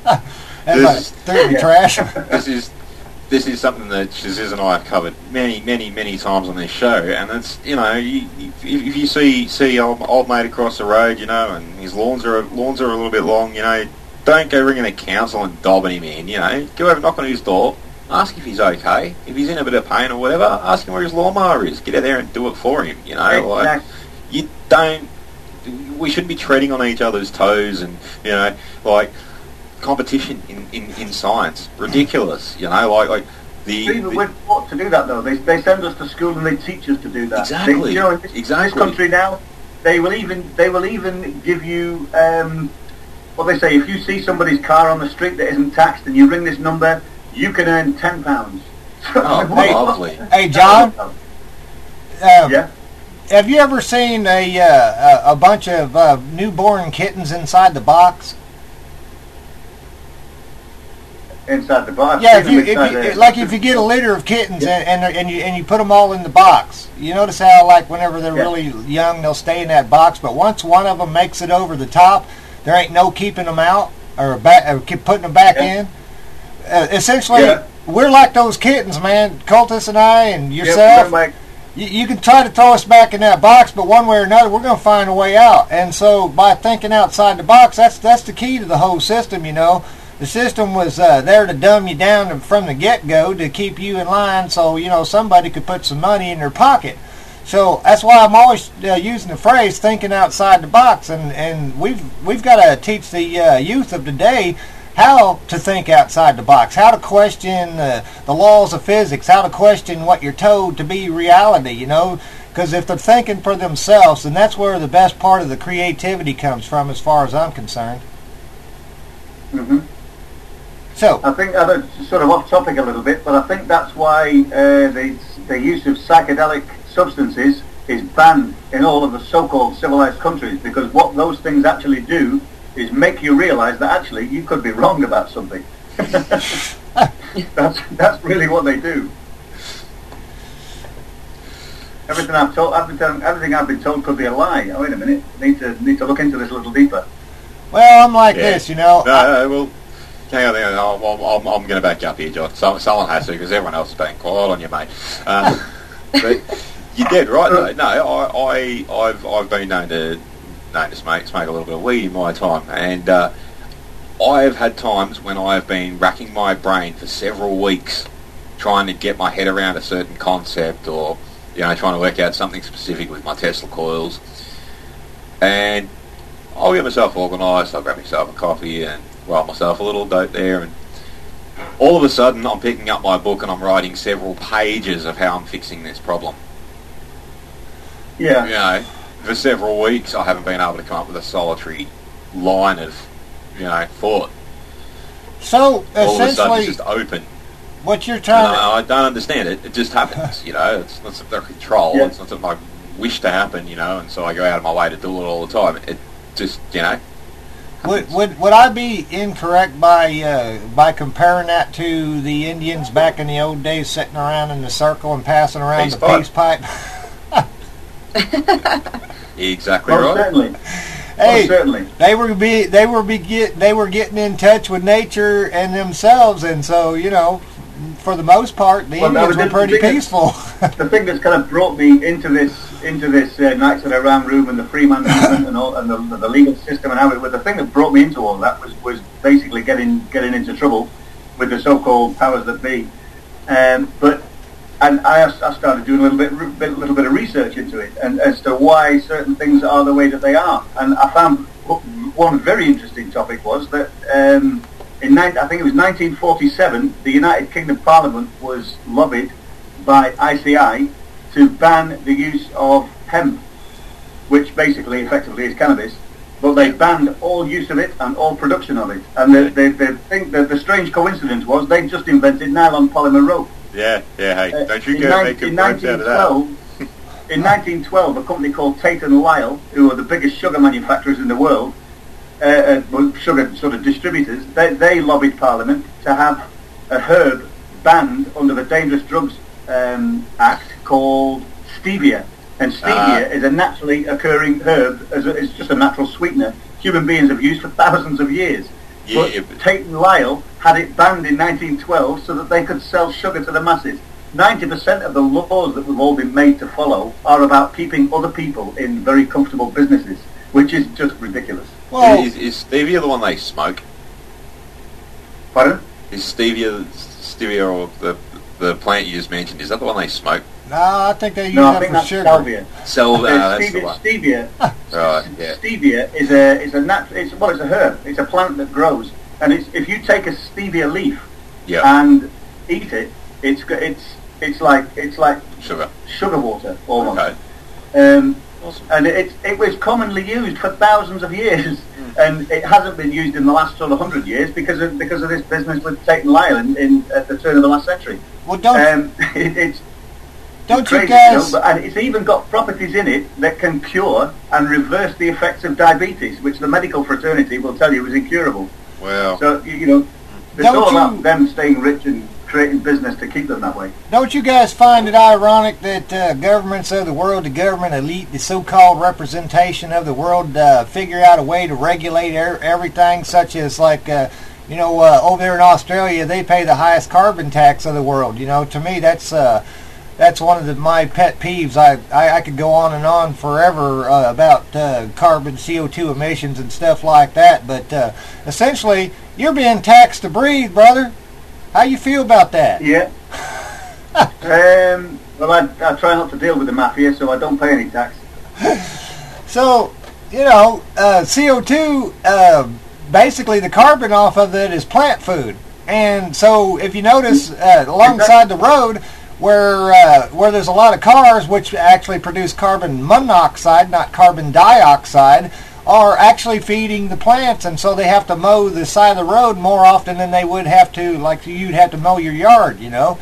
P: Trash.
Q: This is something that Shaziz and I have covered many times on this show, and it's, you know, if you see old mate across the road, you know, and his lawns are a little bit long, you know, don't go ringing the council and dobbing him in, you know, go over, knock on his door, ask if he's okay. If he's in a bit of pain or whatever, ask him where his lawnmower is. Get out there and do it for him, you know.
R: Exactly.
Q: Like, we shouldn't be treading on each other's toes, and, you know, like, competition in science. Ridiculous, you know, like
R: we're taught to do that, though. They send us to school and they teach us to do that.
Q: Exactly.
R: You know, in this country now, they will even give you what they say. If you see somebody's car on the street that isn't taxed and you ring this number, you can earn £10.
Q: Oh, lovely.
P: Hey, John.
R: Yeah.
P: Have you ever seen a bunch of newborn kittens inside the box?
R: Inside the box.
P: Yeah, if you get a litter of kittens and you put them all in the box, you notice how, like, whenever they're really young, they'll stay in that box, but once one of them makes it over the top, there ain't no keeping them out or keep putting them back in. Essentially, we're like those kittens, man. Cultus and I and yourself. You can try to throw us back in that box, but one way or another, we're going to find a way out. And so, by thinking outside the box, that's the key to the whole system, you know. The system was there to dumb you down from the get-go to keep you in line so, you know, somebody could put some money in their pocket. So that's why I'm always using the phrase thinking outside the box. And we've got to teach the youth of today how to think outside the box, how to question the laws of physics, how to question what you're told to be reality, you know. Because if they're thinking for themselves, then that's where the best part of the creativity comes from as far as I'm concerned.
R: Mm-hmm.
P: So
R: I think sort of off topic a little bit, but I think that's why the use of psychedelic substances is banned in all of the so-called civilized countries, because what those things actually do is make you realise that actually you could be wrong about something. That's really what they do. Everything I've been told could be a lie. Oh, wait a minute, need to look into this a little deeper.
P: Well, I'm like this, you know.
Q: Well, hang on. I'm going to back up here, John. Someone has to, because everyone else is being quiet on you, mate. But you did right, though. No, I've been known to smoke a little bit of weed in my time, and I've had times when I've been racking my brain for several weeks trying to get my head around a certain concept, or, you know, trying to work out something specific with my Tesla coils, and I'll get myself organised, I'll grab myself a coffee and write myself a little dope there, and all of a sudden I'm picking up my book and I'm writing several pages of how I'm fixing this problem.
R: Yeah.
Q: You know, for several weeks I haven't been able to come up with a solitary line of, you know, thought.
P: So,
Q: all of a sudden
P: essentially,
Q: it's just open.
P: What you're trying to...
Q: I don't understand it. It just happens, you know. It's not something I control.
R: Yeah.
Q: It's not something I wish to happen, you know, and so I go out of my way to do it all the time. It just, you know...
P: Would I be incorrect by comparing that to the Indians back in the old days, sitting around in the circle and passing around the peace pipe?
Q: Exactly
R: Most
Q: right.
R: certainly.
P: Hey,
R: Most certainly.
P: they were getting in touch with nature and themselves, and so for the most part, the Indians were pretty peaceful.
R: The thing that's kind of brought me into this Knights of the Round Room and the Freeman movement and all, and the legal system and how it was, the thing that brought me into all that was basically getting into trouble with the so-called powers that be. And I started doing a little bit of research into it, and as to why certain things are the way that they are. And I found one very interesting topic was that I think it was 1947, the United Kingdom Parliament was lobbied by ICI to ban the use of hemp, which basically, effectively, is cannabis. But they banned all use of it and all production of it. And the strange coincidence was they just invented nylon polymer rope.
Q: Yeah, hey, don't you go making words out of that.
R: In 1912, a company called Tate & Lyle, who are the biggest sugar manufacturers in the world, sugar sort of distributors, they lobbied Parliament to have a herb banned under the Dangerous Drugs Act called stevia. And stevia is a naturally occurring herb, it's just a natural sweetener human beings have used for thousands of years.
Q: Yeah,
R: but Tate & Lyle had it banned in 1912 so that they could sell sugar to the masses. 90% of the laws that we've all been made to follow are about keeping other people in very comfortable businesses, which is just ridiculous.
Q: Well, is stevia the one they smoke?
R: Pardon?
Q: Is stevia or the plant you just mentioned, is that the one they smoke?
P: No, I think they use that for sugar.
R: Salvia.
Q: That's the one.
R: Stevia.
Q: Right, yeah.
R: Stevia is it's a herb. It's a plant that grows, and if you take a stevia leaf and eat it, it's like sugar water almost.
Q: Okay.
R: Awesome. And it was commonly used for thousands of years, and it hasn't been used in the last sort of 100 years because of this business with Tate & Lyle at the turn of the last century.
P: Well, don't
R: crazy,
P: you guys?
R: And it's even got properties in it that can cure and reverse the effects of diabetes, which the medical fraternity will tell you is incurable.
Q: Wow.
R: So it's all about them staying rich and creating business to keep them that way.
P: Don't you guys find it ironic that governments of the world, the government elite, the so-called representation of the world, figure out a way to regulate everything, such as like, over there in Australia, they pay the highest carbon tax of the world. To me, that's one of my pet peeves. I could go on and on forever about carbon, CO2 emissions and stuff like that, but essentially, you're being taxed to breathe, brother. How you feel about that?
R: Yeah. Well, I try not to deal with the mafia, so I don't pay any tax.
P: So, CO2, basically the carbon off of it is plant food. And so if you notice alongside the road where there's a lot of cars, which actually produce carbon monoxide, not carbon dioxide, are actually feeding the plants, and so they have to mow the side of the road more often than they would have to, like you'd have to mow your yard,
R: Yeah.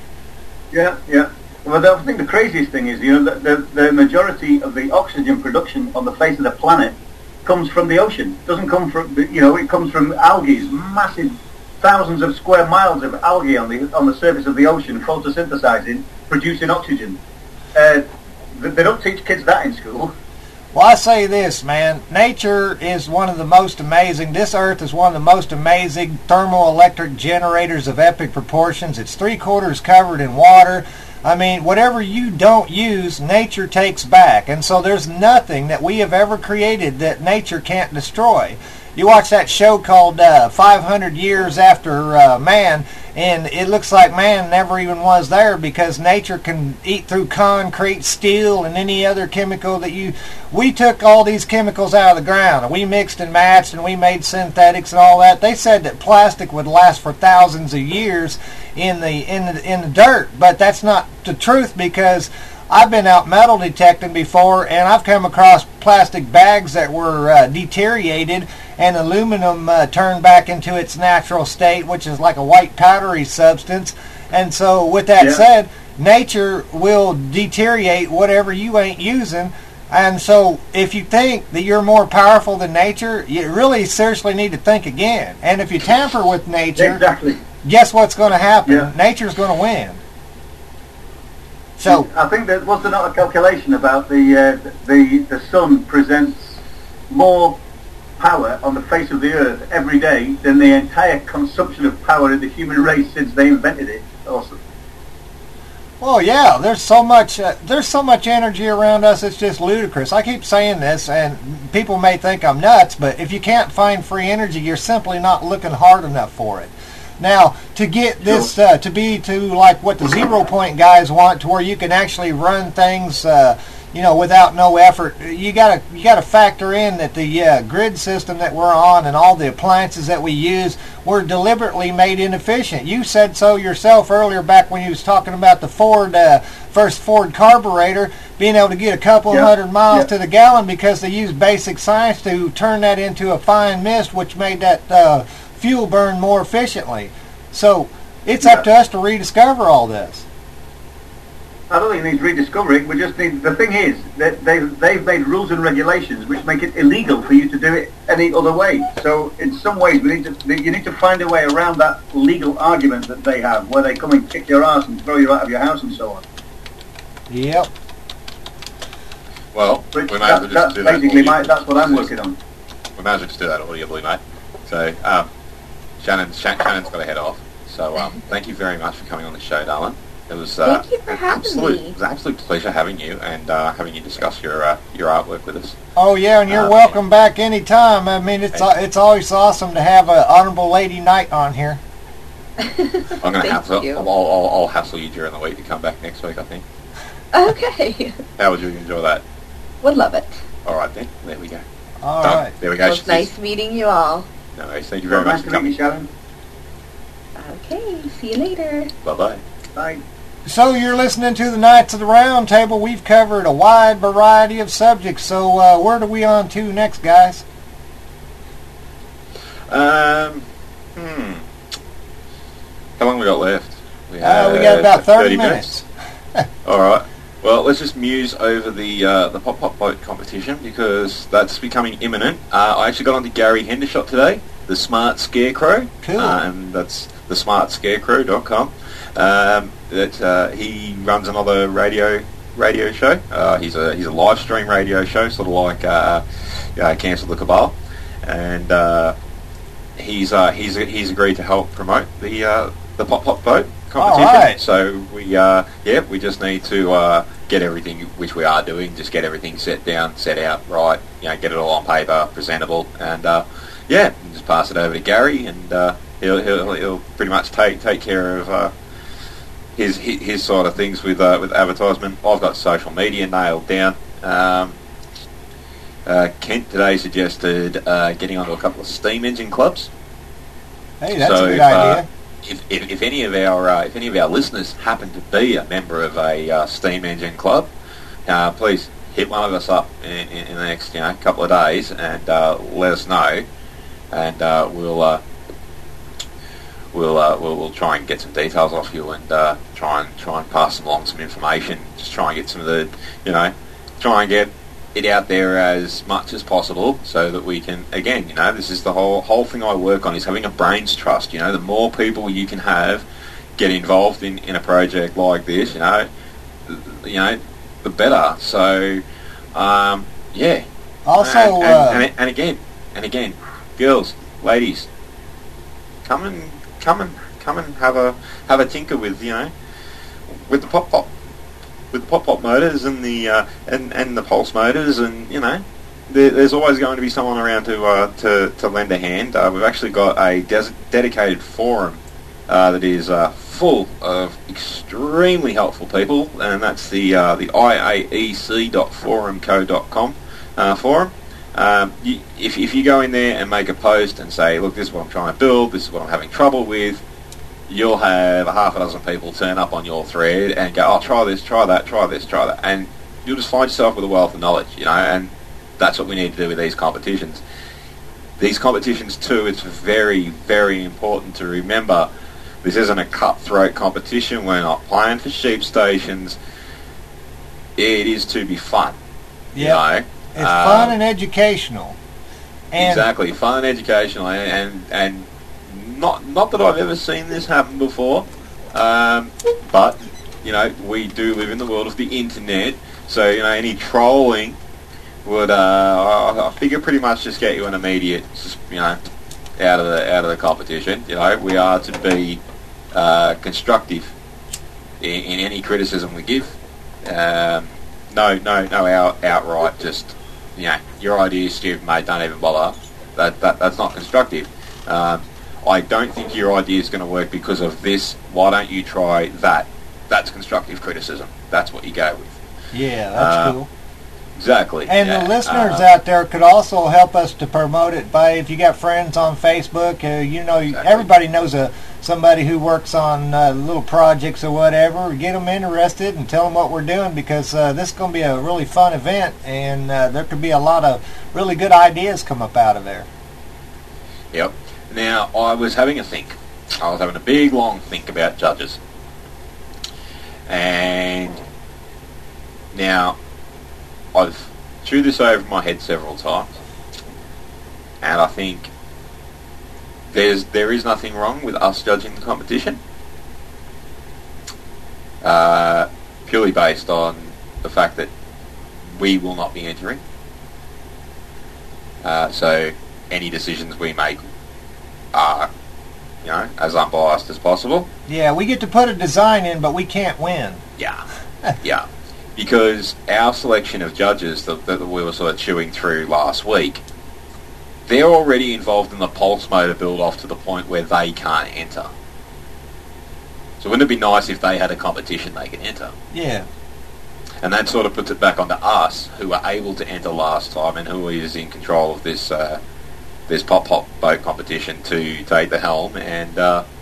R: Well, I think the craziest thing is, the majority of the oxygen production on the face of the planet comes from the ocean. It doesn't come from, it comes from algae, massive thousands of square miles of algae on the surface of the ocean, photosynthesizing, producing oxygen. They don't teach kids that in school.
P: Well, I say this, man. Nature is one of the most amazing. This Earth is one of the most amazing thermoelectric generators of epic proportions. It's 3/4 covered in water. I mean, whatever you don't use, nature takes back. And so there's nothing that we have ever created that nature can't destroy. You watch that show called 500 Years After Man, and it looks like man never even was there because nature can eat through concrete, steel, and any other chemical that we took all these chemicals out of the ground, and we mixed and matched, and we made synthetics and all that. They said that plastic would last for thousands of years in the dirt, but that's not the truth because I've been out metal detecting before, and I've come across plastic bags that were deteriorated, and aluminum turned back into its natural state, which is like a white powdery substance. And so with that said, nature will deteriorate whatever you ain't using, And so, if you think that you're more powerful than nature, you really seriously need to think again. And if you tamper with nature,
R: exactly,
P: guess what's going to happen? Yeah. Nature's going to win. So
R: I think there was not a calculation about the sun presents more power on the face of the earth every day than the entire consumption of power of the human race since they invented it. Awesome.
P: Well, yeah, there's so much energy around us, it's just ludicrous. I keep saying this, and people may think I'm nuts, but if you can't find free energy, you're simply not looking hard enough for it. Now, to get this to be to like what the 0 point guys want, to where you can actually run things, without no effort, you gotta factor in that the grid system that we're on and all the appliances that we use were deliberately made inefficient. You said so yourself earlier, back when you was talking about the first Ford carburetor being able to get a couple hundred miles to the gallon because they used basic science to turn that into a fine mist, which made that fuel burn more efficiently. So it's up to us to rediscover all this.
R: I don't think it needs rediscovering. We just need. The thing is that they've made rules and regulations which make it illegal for you to do it any other way. So in some ways, you need to find a way around that legal argument that they have, where they come and kick your ass and throw you out of your house and so on.
P: Yep.
Q: Well, we may as well just do that.
R: Basically, that's what I'm working on.
Q: We may as well just do that audibly, mate. So Shannon's got to head off. So thank you very much for coming on the show, darling. It was
S: thank you for having me.
Q: It was an absolute pleasure having you and having you discuss your artwork with us.
P: Oh yeah, and you're welcome back anytime. I mean, it's always awesome to have an Honorable Lady Knight on here.
Q: I'm going to hassle you. I'll hassle you during the week to come back next week, I think.
S: Okay.
Q: How would you enjoy that?
S: Would love it.
Q: All right then. There we go.
P: All right.
Q: There we go.
S: It was nice meeting you all.
Q: No worries. Thank you very much for coming,
R: Sharon.
S: Okay. See you later.
Q: Bye-bye.
R: Bye.
P: So you're listening to the Knights of the Round Table. We've covered a wide variety of subjects. So where are we on to next, guys?
Q: How long we got left? We
P: got about 30 minutes.
Q: All right. Well, let's just muse over the Pop Boat competition because that's becoming imminent. I actually got onto Gary Hendershot today, the Smart Scarecrow.
P: Cool.
Q: And that's thesmartscarecrow.com. That he runs another radio show. He's a live stream radio show, sort of like Cancel the Cabal, and he's agreed to help promote the Pop Boat competition.
P: All right.
Q: So we just need to get everything, which we are doing, just get everything set out right, get it all on paper, presentable, and just pass it over to Gary, and he'll pretty much take care of his sort of things with advertisement. I've got social media nailed down. Kent today suggested getting onto a couple of steam engine clubs.
P: Hey, that's a good idea.
Q: If any of our listeners happen to be a member of a steam engine club, please hit one of us up in the next couple of days and let us know, and we'll try and get some details off you and try and pass along some information. Just try and get some of the try and get it out there as much as possible so that we can, again, this is the whole thing I work on, is having a brains trust. The more people you can have get involved in a project like this, the better. So also and again, girls, ladies, come and have a tinker with with the pop motors and the and the pulse motors, and there's always going to be someone around to lend a hand. We've actually got a dedicated forum that is full of extremely helpful people, and that's the iaec.forumco.com forum. If you go in there and make a post and say, look, this is what I'm trying to build, this is what I'm having trouble with, you'll have a half a dozen people turn up on your thread and go, oh, try this, try that, try this, try that, and you'll just find yourself with a wealth of knowledge, and that's what we need to do with these competitions. These competitions too, it's very, very important to remember, this isn't a cutthroat competition. We're not playing for sheep stations. It is to be fun. You know,
P: it's fun and educational. And
Q: exactly, fun and educational, and not that I've ever seen this happen before, but you know, we do live in the world of the internet, so you know, any trolling would I figure pretty much just get you an immediate, you know, out of the competition. You know, we are to be constructive in any criticism we give. No outright just, you know, your idea is stupid, mate, don't even bother. That's not constructive. I don't think your idea is going to work because of this. Why don't you try that? That's constructive criticism. That's what you go with.
P: Yeah, that's cool.
Q: Exactly.
P: And the listeners out there could also help us to promote it by, if you got friends on Facebook, you know, everybody knows somebody who works on little projects or whatever. Get them interested and tell them what we're doing, because this is going to be a really fun event, and there could be a lot of really good ideas come up out of there.
Q: Yep. Now, I was having a think. I was having a big, long think about judges. And now, I've chewed this over my head several times, and I think there is nothing wrong with us judging the competition, purely based on the fact that we will not be entering. So any decisions we make are, you know, as unbiased as possible.
P: Yeah, we get to put a design in, but we can't win.
Q: Yeah, yeah. Because our selection of judges that we were sort of chewing through last week, they're already involved in the pulse motor build-off to the point where they can't enter. So wouldn't it be nice if they had a competition they could enter?
P: Yeah.
Q: And that sort of puts it back onto us, who were able to enter last time and who is in control of this pop boat competition, to take the helm and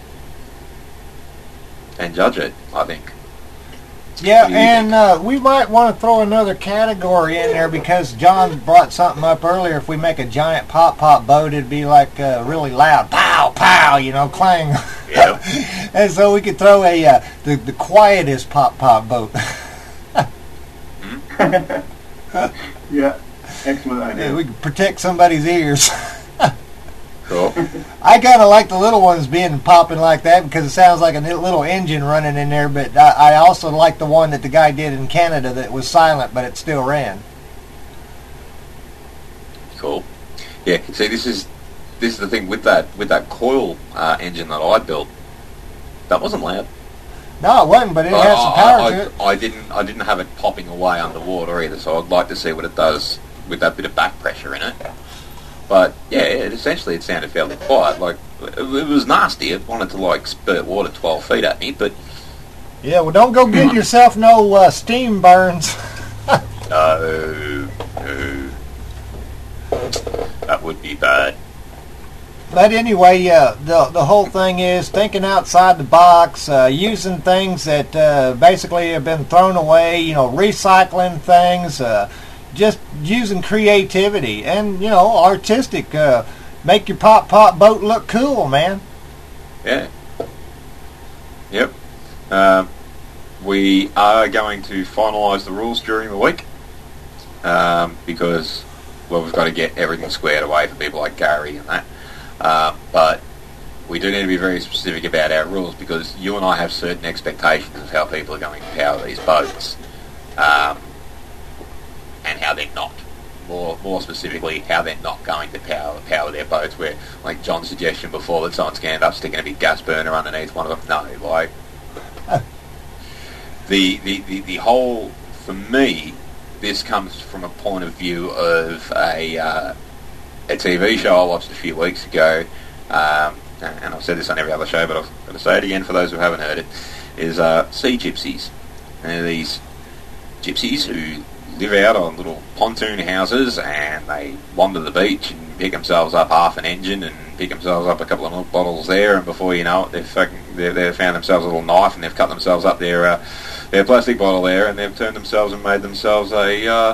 Q: judge it, I think.
P: Yeah, and we might want to throw another category in there, because John brought something up earlier. If we make a giant pop boat, it'd be like really loud, pow, pow, you know, clang.
Q: Yep.
P: And so we could throw the quietest pop boat.
R: Yeah, excellent idea.
P: Yeah, we could protect somebody's ears.
Q: Cool.
P: I kind of like the little ones being popping like that, because it sounds like a little engine running in there, but I also like the one that the guy did in Canada that was silent, but it still ran.
Q: Cool. Yeah, see, this is the thing with that coil engine that I built. That wasn't loud.
P: No, it wasn't, but it had some power to it.
Q: I didn't have it popping away underwater either, so I'd like to see what it does with that bit of back pressure in it. But yeah, it sounded fairly quiet. Like, it was nasty. It wanted to like spurt water 12 feet at me, but
P: yeah, well, don't go get yourself no steam burns.
Q: No, that would be bad.
P: But anyway, the whole thing is thinking outside the box, using things that basically have been thrown away. You know, recycling things. Just using creativity and, you know, artistic. Make your pop boat look cool, man.
Q: Yeah. Yep. We are going to finalise the rules during the week, because, well, we've got to get everything squared away for people like Gary and that. But we do need to be very specific about our rules, because you and I have certain expectations of how people are going to power these boats. And how they're not. More specifically, how they're not going to power their boats. Where, like John's suggestion before, that someone's going to end up sticking a big gas burner underneath one of them. No, like the whole, for me, this comes from a point of view of a TV show I watched a few weeks ago, and I've said this on every other show, but I've got to say it again for those who haven't heard it. Is sea gypsies, and they're these gypsies who live out on little pontoon houses, and they wander the beach and pick themselves up half an engine and pick themselves up a couple of milk bottles there, and before you know it, they've found themselves a little knife, and they've cut themselves up their plastic bottle there, and they've turned themselves and made themselves a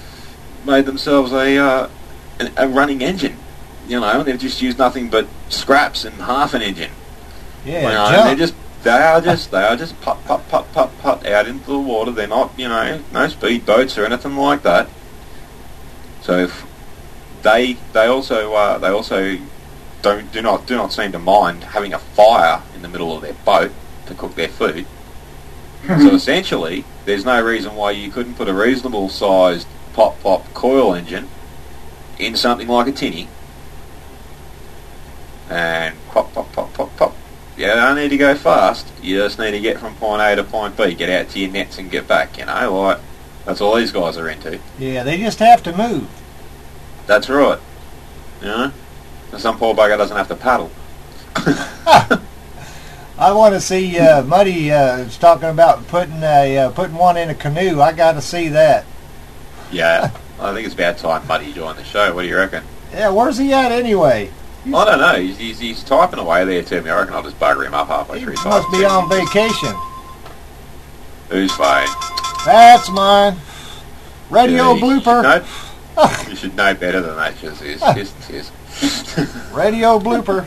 Q: running engine. You know, and they've just used nothing but scraps and half an engine.
P: Yeah,
Q: you know, they are just put out into the water. They're not, you know, no speed boats or anything like that. So if they also do not seem to mind having a fire in the middle of their boat to cook their food. So essentially, there's no reason why you couldn't put a reasonable sized pop coil engine in something like a tinny and pop. You don't need to go fast. You just need to get from point A to point B, get out to your nets and get back. That's all these guys are into.
P: Yeah, they just have to move.
Q: That's right. Some poor bugger doesn't have to paddle.
P: I want to see Muddy is talking about putting one in a canoe. I got to see that.
Q: Yeah, I think it's about time Muddy joined the show. What do you reckon?
P: Yeah, where's he at anyway?
Q: I don't know. He's typing away there to me. I reckon I'll just bugger him up halfway through.
P: He must be on vacation.
Q: Whose phone?
P: That's mine. Radio blooper.
Q: You should know better than that. Just
P: Radio blooper.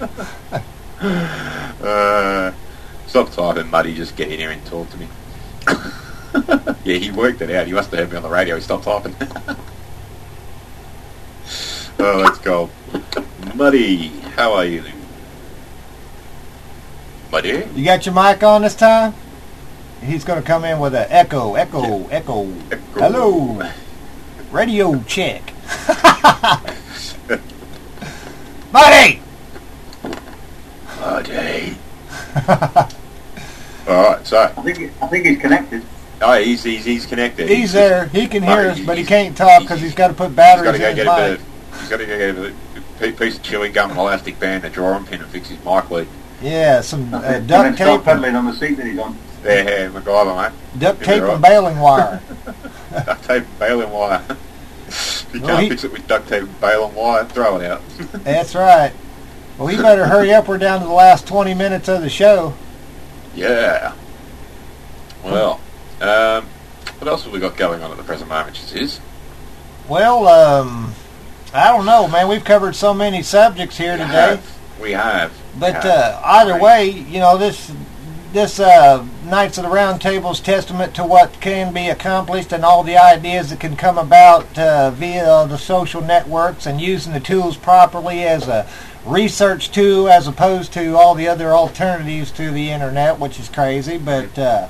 Q: Stop typing, Muddy. Just get in here and talk to me. Yeah, he worked it out. He must have heard me on the radio. He stopped typing. Oh, let's go. Muddy, how are you? Muddy?
P: You got your mic on this time? He's going to come in with an echo. Hello. Radio check. Muddy!
Q: Alright, so.
R: I think he's connected.
Q: Oh, he's connected.
P: He's there. He can hear us, but he can't talk because he's got to put batteries in his mic.
Q: He's got to go get a piece of chewing gum and elastic band, a drawing pin, and fix his mic lead.
P: Yeah, some duct tape.
R: Stop pedaling on the seat that he's on.
Q: Yeah, MacGyver, mate.
P: Duct tape and baling wire.
Q: Duct tape and baling wire. If you can't fix it with duct tape and baling wire, throw it out.
P: That's right. Well, we better hurry up. We're down to the last 20 minutes of the show.
Q: Yeah. Well, what else have we got going on at the present moment, Chiz?
P: Well, I don't know, man. We've covered so many subjects here today.
Q: We have.
P: But either way, this Knights of the Round Table is testament to what can be accomplished and all the ideas that can come about via the social networks and using the tools properly as a research tool as opposed to all the other alternatives to the internet, which is crazy. But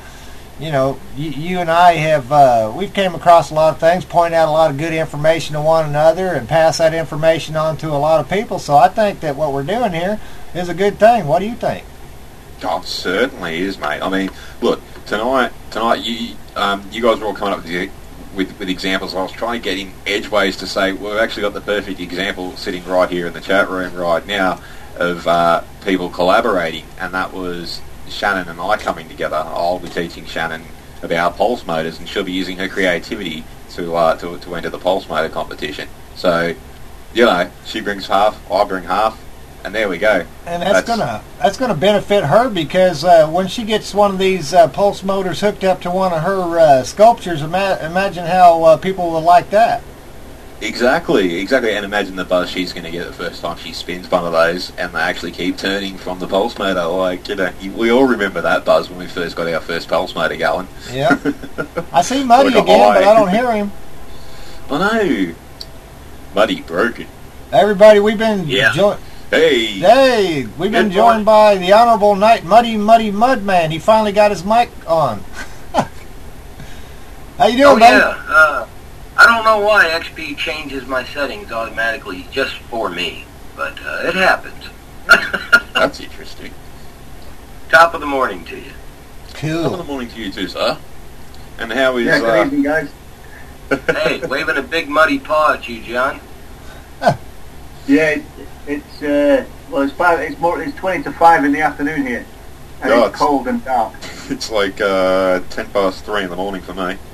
P: you and I have we've came across a lot of things, point out a lot of good information to one another, and pass that information on to a lot of people. So I think that what we're doing here is a good thing. What do you think?
Q: Oh, it certainly is, mate. I mean, look, tonight, you guys were all coming up with examples. I was trying to get in edgeways to say we've actually got the perfect example sitting right here in the chat room right now of people collaborating, and that was Shannon and I coming together. I'll be teaching Shannon about pulse motors, and she'll be using her creativity to enter the pulse motor competition. So, she brings half, I bring half, and there we go.
P: And that's gonna benefit her because when she gets one of these pulse motors hooked up to one of her sculptures, imagine how people will like that.
Q: Exactly, and imagine the buzz she's going to get the first time she spins one of those, and they actually keep turning from the pulse motor. We all remember that buzz when we first got our first pulse motor going.
P: Yeah. I see Muddy again, but I don't hear him.
Q: I know. Muddy broken.
P: Everybody, we've been
Q: Hey,
P: we've been joined by the Honorable Knight Muddy Mudman. He finally got his mic on. How you doing, buddy?
T: Yeah. I don't know why XP changes my settings automatically just for me, but it happens.
Q: That's interesting.
T: Top of the morning to you.
P: Cool.
Q: Top of the morning to you too, sir. And how is...
R: good evening, guys.
T: Hey, waving a big muddy paw at you, John.
R: Yeah, it's 20 to 5 in the afternoon here, and it's cold and dark.
Q: It's like 10 past 3 in the morning for me.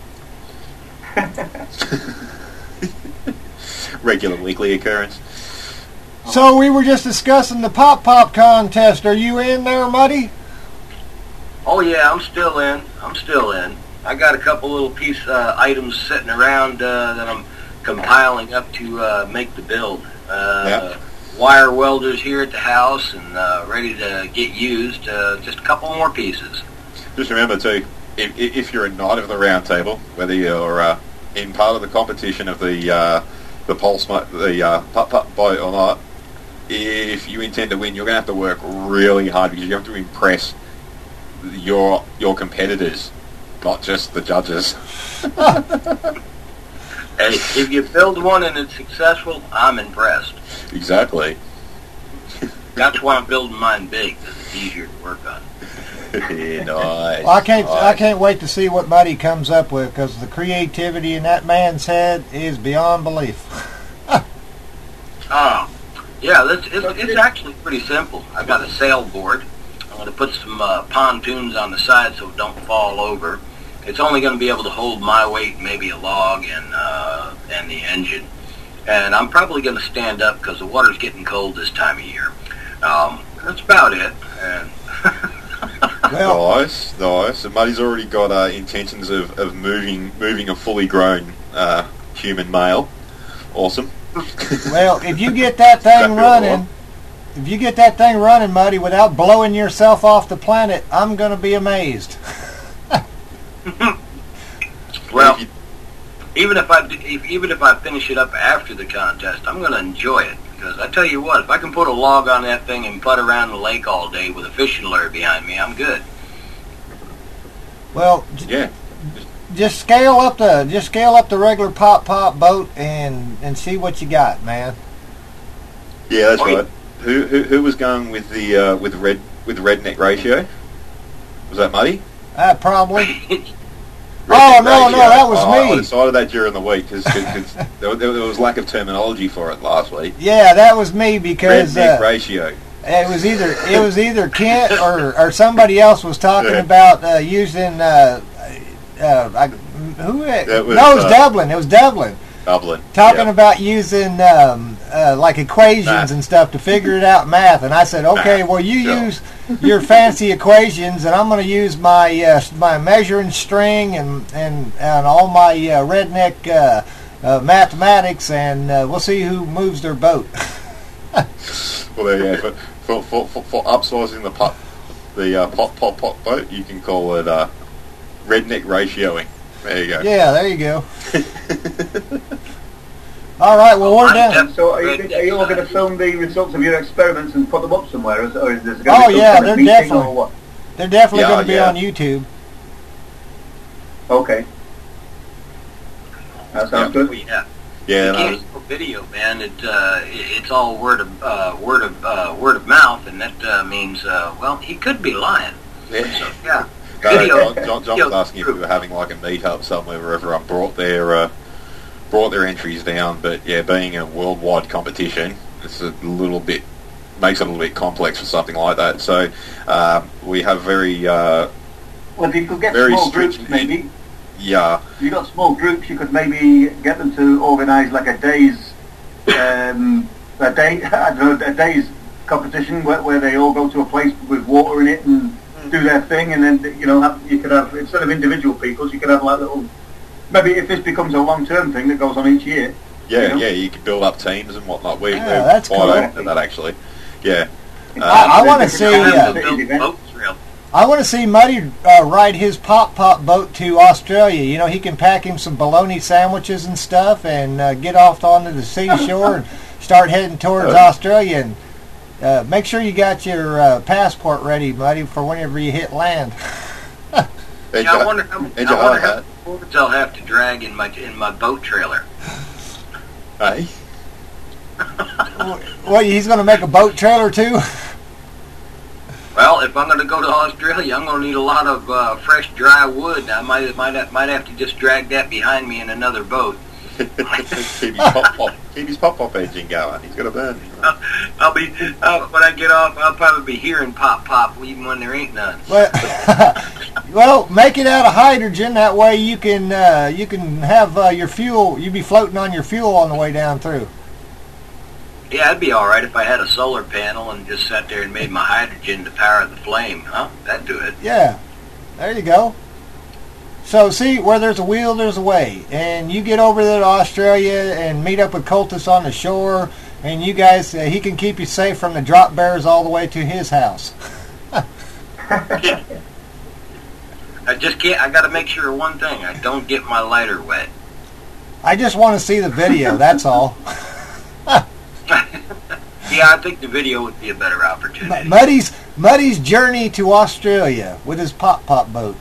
Q: Regular weekly occurrence.
P: So we were just discussing the pop contest. Are you in there, Muddy?
T: Oh yeah, I'm still in. I got a couple little items sitting around that I'm compiling up to make the build. Wire welders here at the house and ready to get used. Just a couple more pieces.
Q: Just remember too, if you're a Knight of the Round Table, whether you're in part of the competition of the pulse, the putt-putt boat or not, if you intend to win, you're going to have to work really hard because you have to impress your competitors, not just the judges.
T: Hey, if you build one and it's successful, I'm impressed.
Q: Exactly.
T: That's why I'm building mine big, because it's easier to work on.
Q: Yeah, nice.
P: Well, I can't wait to see what Buddy comes up with, because the creativity in that man's head is beyond belief.
T: Yeah, it's actually pretty simple. I've got a sailboard. I'm going to put some pontoons on the side so it don't fall over. It's only going to be able to hold my weight, maybe a log, and the engine. And I'm probably going to stand up because the water's getting cold this time of year. That's about it. And
Q: nice. And Muddy's already got intentions of moving a fully grown human male. Awesome.
P: Well, if you get that thing running, Muddy, without blowing yourself off the planet, I'm going to be amazed.
T: Well, even if I finish it up after the contest, I'm going to enjoy it. Because I tell you what, if I can put a log on that thing and putt around the lake all day with a fishing lure behind me, I'm good.
P: Well,
Q: yeah.
P: Just scale up the regular pop boat and see what you got, man.
Q: Yeah, that's right. Who was going with the with redneck ratio? Was that Muddy?
P: Probably. Oh no, that was me.
Q: I decided that during the week because there was lack of terminology for it last week.
P: Yeah, that was me because
Q: redneck ratio.
P: It was either Kent or somebody else was talking about using who? It was Devlin. It was Devlin. Talking about using like equations and stuff to figure it out math, and I said, okay, well you use your fancy equations, and I'm going to use my my measuring string and all my redneck mathematics, and we'll see who moves their boat.
Q: Well, there you go. For upsizing the pot boat, you can call it redneck ratioing. There you go.
P: Yeah, there you go. All right, well, we're done.
R: So are you all going to film the results of your experiments and put them up somewhere, or is this going to be
P: they're definitely going to be on YouTube.
R: Okay. That sounds good.
T: Yeah. Video, man. It's all word of mouth, and that means well, he could be lying.
Q: Yeah.
T: So, yeah.
Q: John was asking if we were having like a meet-up somewhere where everyone brought their entries down, but yeah, being a worldwide competition, it's makes it a little bit complex for something like that. So we have very
R: well, if you could get small groups, maybe.
Q: Yeah.
R: If you got small groups, you could maybe get them to organise like a day's competition where they all go to a place with water in it and do their thing, and then you could have, instead of individual peoples, you could have like little. Maybe if this becomes a long-term thing that goes on each year.
Q: Yeah, you could build up teams and whatnot.
P: That's cool.
Q: Open that actually. Yeah.
P: I want to see. I want to see Muddy ride his pop boat to Australia. He can pack him some bologna sandwiches and stuff, and get off onto the seashore and start heading towards Australia. And make sure you got your passport ready, Muddy, for whenever you hit land.
T: I wonder how many boards I'll have to drag in my boat trailer.
Q: Hey.
P: Well, he's going to make a boat trailer too.
T: Well, if I'm going to go to Australia, I'm going to need a lot of fresh, dry wood. I might have to just drag that behind me in another boat.
Q: Keep his pop engine going. He's got to burn.
T: I'll be when I get off. I'll probably be hearing pop even when there ain't none.
P: Well, make it out of hydrogen. That way you can have your fuel. You be floating on your fuel on the way down through.
T: Yeah, it'd be all right if I had a solar panel and just sat there and made my hydrogen to power the flame. Huh? That'd do it.
P: Yeah, there you go. So, see, where there's a will, there's a way. And you get over there to Australia and meet up with Cultus on the shore, and you guys, he can keep you safe from the drop bears all the way to his house.
T: I just can't. I got to make sure of one thing. I don't get my lighter wet.
P: I just want to see the video, that's all.
T: Yeah, I think the video would be a better opportunity.
P: Muddy's journey to Australia with his pop-pop boat.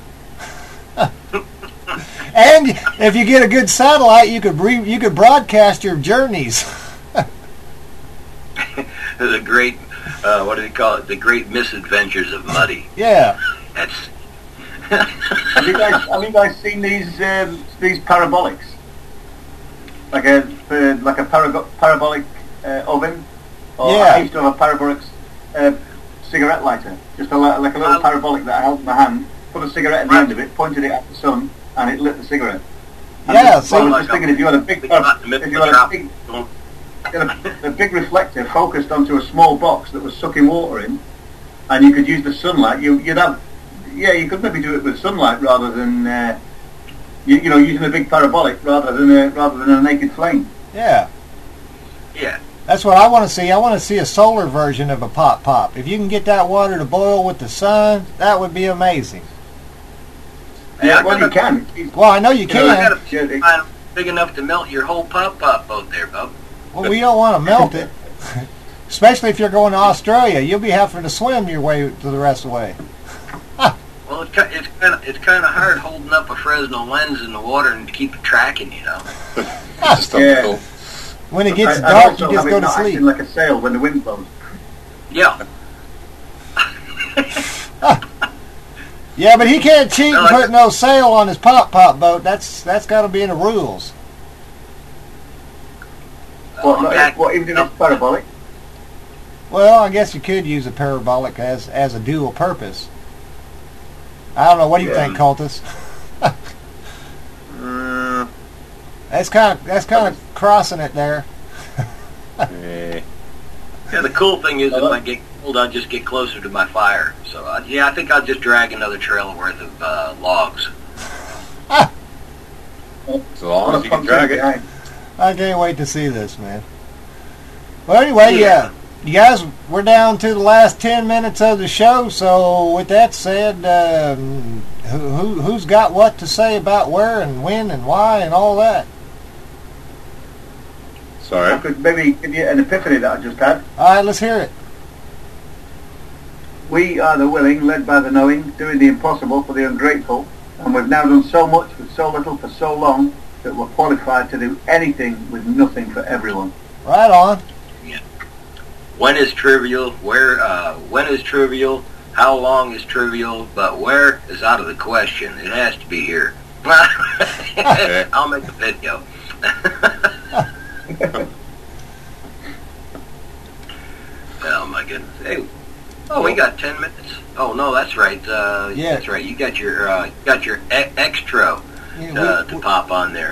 P: And if you get a good satellite, you could broadcast your journeys.
T: The great, what do they call it? The great misadventures of Muddy.
P: Yeah.
T: That's.
R: Have you guys seen these parabolics? Like a parabolic oven. Or
P: Yeah.
R: I used to have a parabolic cigarette lighter. Just like a little parabolic that I held in my hand. Put a cigarette in the end of it, pointed it at the sun, and it lit the cigarette. And
P: Yeah.
R: I was just thinking, if you had a big reflector focused onto a small box that was sucking water in, and you could use the sunlight, you could maybe do it with sunlight rather than using a big parabolic rather than a naked flame.
P: Yeah.
T: Yeah.
P: That's what I want to see. I want to see a solar version of a pop-pop. If you can get that water to boil with the sun, that would be amazing.
R: Yeah, well, you can.
P: Well, I know you can.
T: You got big enough to melt your whole pop-pop boat there, Bub.
P: Well, we don't want to melt it. Especially if you're going to Australia. You'll be having to swim your way to the rest of the way.
T: Well, it's kind of hard holding up a Fresnel lens in the water and keep it tracking, you know.
R: Yeah.
P: When it gets dark, you just go to sleep.
R: Like a sail when the wind blows.
T: Yeah.
P: Yeah, but he can't cheat and put no sail on his pop-pop boat. That's got to be in the rules.
R: What even if it's parabolic?
P: Well, I guess you could use a parabolic as a dual purpose. I don't know. What do you think, Cultus? That's kind of crossing it there.
T: Yeah, the cool thing is if I get cold, I'll just get closer to my fire. So, I think I'll just drag another trail worth of logs.
Q: So long as you can drag it.
P: I can't wait to see this, man. Well, anyway, you guys, we're down to the last 10 minutes of the show. So, with that said, who's got what to say about where and when and why and all that?
Q: Sorry.
R: I could maybe give you an epiphany that I just had.
P: All right, let's hear it.
R: We are the willing, led by the knowing, doing the impossible for the ungrateful, and we've now done so much with so little for so long that we're qualified to do anything with nothing for everyone.
P: Right on.
T: Yeah. When is trivial? When is trivial? How long is trivial? But where is out of the question. It has to be here. I'll make a video. Oh my goodness! Hey, we got 10 minutes. Oh no, that's right. That's right. You got your extra to pop on there.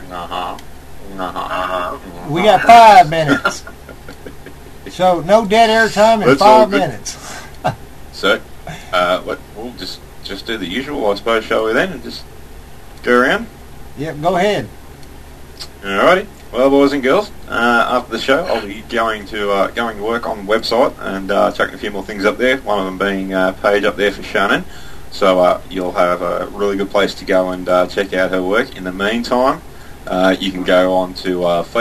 P: We got 5 minutes. So no dead air time in 5 minutes.
Q: So, we'll just do the usual, I suppose, shall we then, and just go around?
P: Yep, go ahead.
Q: Alrighty. Well, boys and girls, after the show, I'll be going to work on the website and chucking a few more things up there. One of them being a page up there for Shannon. So you'll have a really good place to go and check out her work. In the meantime, you can go on to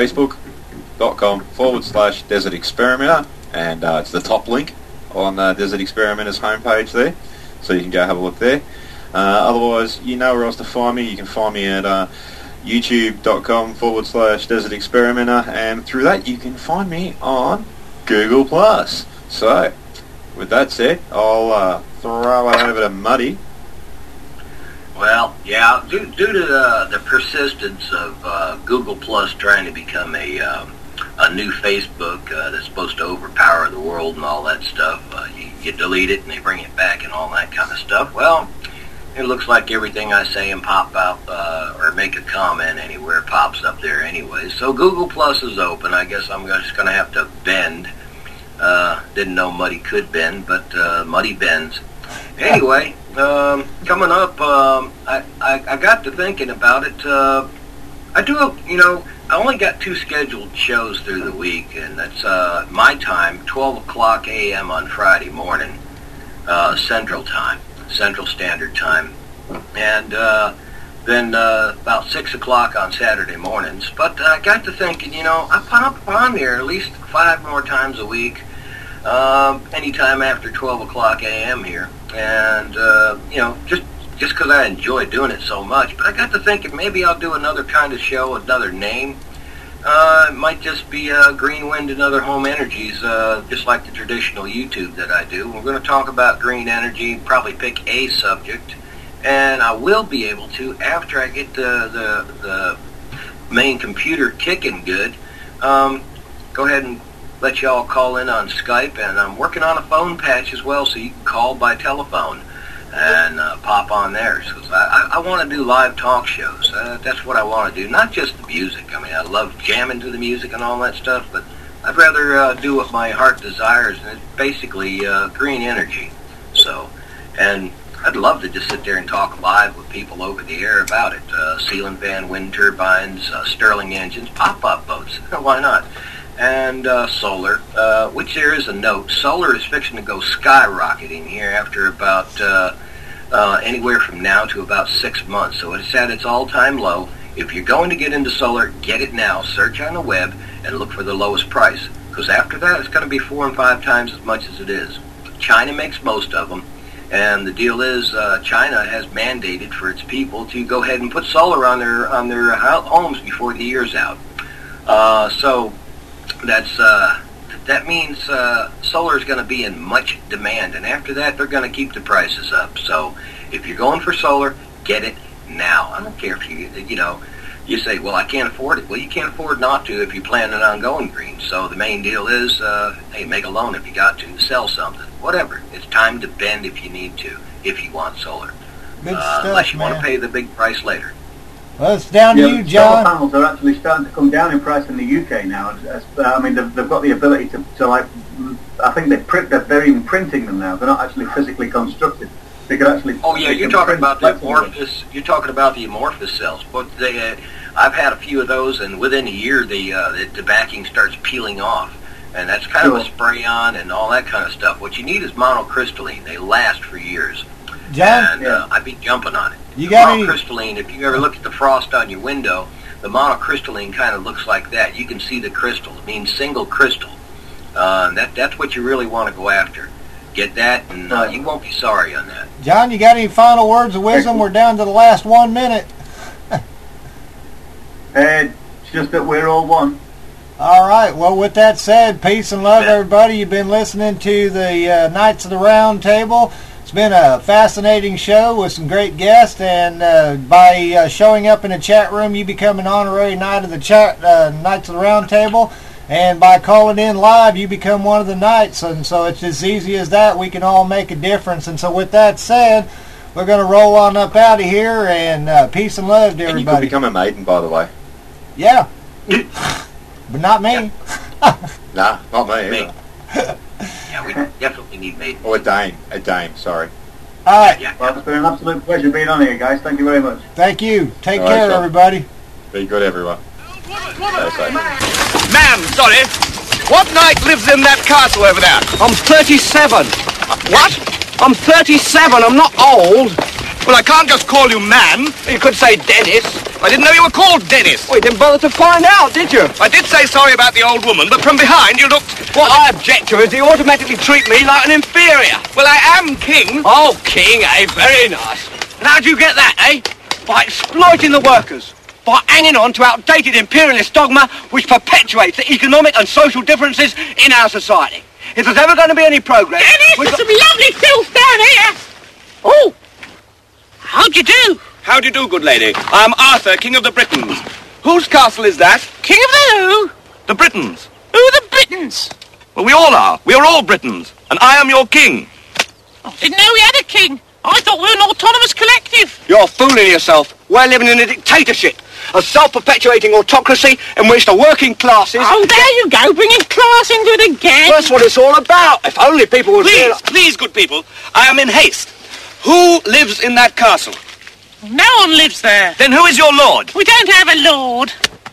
Q: facebook.com/Desert Experimenter, and it's the top link on Desert Experimenter's homepage there. So you can go have a look there. Otherwise, you know where else to find me. You can find me at youtube.com/Desert Experimenter, and through that you can find me on Google+. So, with that said, I'll throw it over to Muddy.
T: Well, yeah, due to the persistence of Google Plus trying to become a new Facebook that's supposed to overpower the world and all that stuff, you delete it and they bring it back and all that kind of stuff. Well, it looks like everything I say and pop out or make a comment anywhere pops up there anyway. So Google Plus is open. I guess I'm just going to have to bend. Didn't know Muddy could bend, but Muddy bends. Anyway, coming up, I got to thinking about it. I only got 2 scheduled shows through the week, and that's my time, 12 o'clock a.m. on Friday morning, Central Standard Time. And than about 6 o'clock on Saturday mornings. But I got to thinking, I pop on there at least 5 more times a week, anytime after 12 o'clock a.m. here. And, just because I enjoy doing it so much. But I got to thinking maybe I'll do another kind of show, another name. It might just be Green Wind and Other Home Energies, just like the traditional YouTube that I do. We're going to talk about green energy, probably pick a subject. And I will be able to, after I get the main computer kicking good, go ahead and let y'all call in on Skype. And I'm working on a phone patch as well, so you can call by telephone and pop on there. So I want to do live talk shows. That's what I want to do, not just the music. I mean, I love jamming to the music and all that stuff, but I'd rather do what my heart desires, and it's basically green energy. So, and I'd love to just sit there and talk live with people over the air about it. Ceiling fan, wind turbines, Stirling engines, pop-up boats. Why not? And solar, which there is a note. Solar is fixing to go skyrocketing here after about anywhere from now to about 6 months. So it's at its all-time low. If you're going to get into solar, get it now. Search on the web and look for the lowest price. Because after that, it's going to be 4 and 5 times as much as it is. China makes most of them. And the deal is, China has mandated for its people to go ahead and put solar on their homes before the year's out. So that means solar is going to be in much demand, and after that, they're going to keep the prices up. So if you're going for solar, get it now. I don't care if you say, well, I can't afford it. Well, you can't afford not to if you're planning on going green. So the main deal is, hey, make a loan if you got to, sell something, whatever. It's time to bend if you need to, if you want solar.
P: Good stuff,
T: unless you
P: man.
T: want to pay the big price later.
P: Well, it's down to you, John.
R: Solar panels are actually starting to come down in price in the UK now. I mean, they've got the ability to like, I think they're even printing them now. They're not actually physically constructed. They could actually.
T: Oh yeah, you're talking about the amorphous. You're talking about the amorphous cells. But I've had a few of those, and within a year, the backing starts peeling off, and that's kind of a spray on and all that kind of stuff. What you need is monocrystalline. They last for years.
P: John,
T: and I'd be jumping on it.
P: You got
T: monocrystalline. If you ever look at the frost on your window, the monocrystalline kind of looks like that. You can see the crystal. It means single crystal. That's what you really want to go after. Get that, and you won't be sorry on that.
P: John, you got any final words of wisdom? We're down to the last 1 minute.
R: It's just that we're all one.
P: All right. Well, with that said, peace and love, everybody. You've been listening to the Knights of the Round Table. It's been a fascinating show with some great guests, and by showing up in the chat room, you become an honorary Knight of the Knights of the Round Table, and by calling in live, you become one of the Knights, and so it's as easy as that. We can all make a difference, and so with that said, we're going to roll on up out of here, and peace and love to everybody.
Q: And you could become a maiden, by the way.
P: Yeah. But not me.
Q: Nah, not me either.
T: Yeah, we definitely need maidens.
Q: Or a dame, sorry.
P: All right.
T: Yeah.
R: Well, it's been an absolute pleasure being on here, guys. Thank you very much.
P: Thank you. Take
Q: All
P: care,
Q: right,
P: everybody.
Q: Be good, everyone.
E: Ma'am, sorry. What knight lives in that castle over there? I'm 37. What? I'm 37. I'm not old. Well, I can't just call you man. You could say Dennis. I didn't know you were called Dennis. Well, you didn't bother to find out, did you? I did say sorry about the old woman, but from behind you looked... What I object to is you automatically treat me like an inferior. Well, I am king. Oh, king, eh? Very nice. And how'd you get that, eh? By exploiting the workers. By hanging on to outdated imperialist dogma which perpetuates the economic and social differences in our society. If there's ever going to be any progress...
F: Dennis, there's some lovely filth down here. Oh, how'd you do?
E: How do you do, good lady? I'm Arthur, King of the Britons. Whose castle is that?
F: King of the who?
E: The Britons.
F: Who are the Britons?
E: Well, we all are. We are all Britons. And I am your king.
F: I didn't know we had a king. I thought we were an autonomous collective.
E: You're fooling yourself. We're living in a dictatorship. A self-perpetuating autocracy in which the working classes...
F: Oh, there you go, bringing class into it again.
E: That's what it's all about. If only people would... Please, good people, I am in haste. Who lives in that castle?
F: No one lives there.
E: Then who is your lord?
F: We don't have a lord.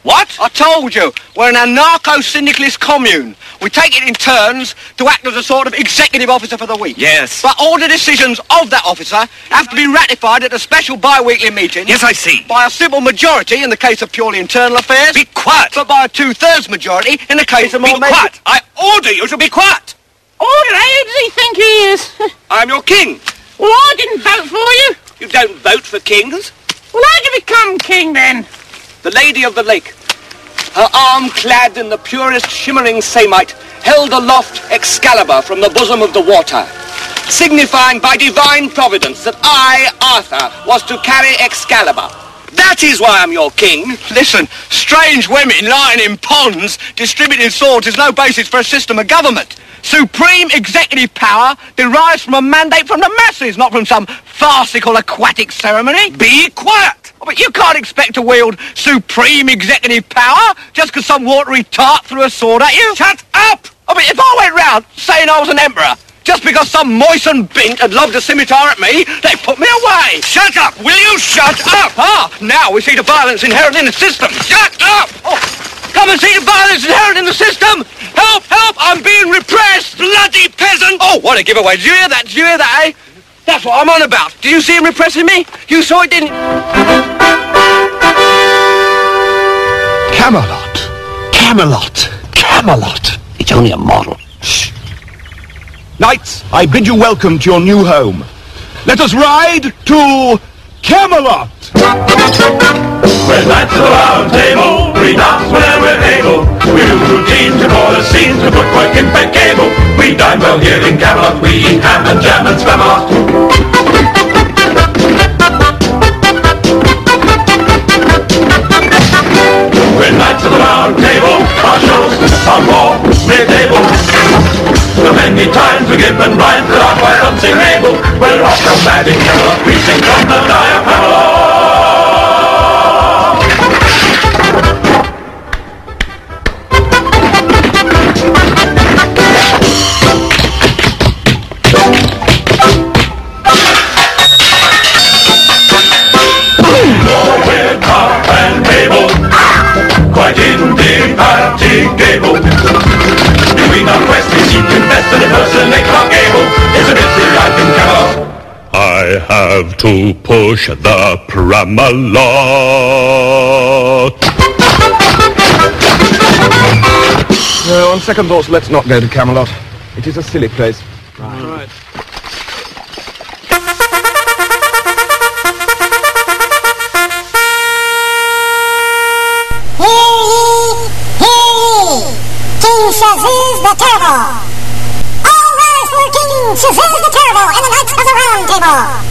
E: What? I told you. We're an anarcho-syndicalist commune. We take it in turns to act as a sort of executive officer for the week.
G: Yes.
E: But all the decisions of that officer have to be ratified at a special bi-weekly meeting.
G: Yes, I see.
E: By a simple majority in the case of purely internal affairs.
G: Be quiet.
E: But by a 2/3 majority in the case of more...
G: Be quiet. I order you to be quiet.
F: Order, who does he think he is?
G: I'm your king.
F: Well, I didn't vote for you.
G: You don't vote for kings.
F: Well, how'd you become king, then?
G: The Lady of the Lake, her arm clad in the purest shimmering samite, held aloft Excalibur from the bosom of the water, signifying by divine providence that I, Arthur, was to carry Excalibur. That is why I'm your king.
E: Listen, strange women lying in ponds distributing swords is no basis for a system of government. Supreme executive power derives from a mandate from the masses, not from some farcical aquatic ceremony.
G: Be quiet!
E: Oh, but you can't expect to wield supreme executive power just because some watery tart threw a sword at you.
G: Shut up!
E: Oh, but if I went round saying I was an emperor, just because some moistened bint had lobbed a scimitar at me, they put me away.
G: Shut up! Will you shut up?
E: Ah, now we see the violence inherent in the system.
G: Shut up!
E: Oh, come and see the violence inherent in the system. Help, help, I'm being repressed.
G: Bloody peasant!
E: Oh, what a giveaway. Did you hear that? Did you hear that, eh? That's what I'm on about. Do you see him repressing me? You saw it, didn't you?
A: Camelot. Camelot. Camelot.
B: It's only a model.
A: Shh. Knights, I bid you welcome to your new home. Let us ride to Camelot.
C: We're knights of the round table, we dance whenever we're able. We do routines and order scenes to put work in bed cable. We dine well here in Camelot, we eat ham and jam and spam a lot. We're knights of the round table, our shows are more mid-table. The many times we give and rhymes that are quite unsingable. We're off from mad in Camelot, we sing from the diaphragm. Quite indefatigable. Doing our quest, we seek to best and impersonate Clark Gable. It's a busy life in Camelot.
D: I have to push the Pramalot.
A: On second thoughts, let's not go to Camelot. It is a silly place.
E: Right.
H: King Shazuz the Terrible! All rise for King Shazuz the Terrible and the Knights of the Round Table!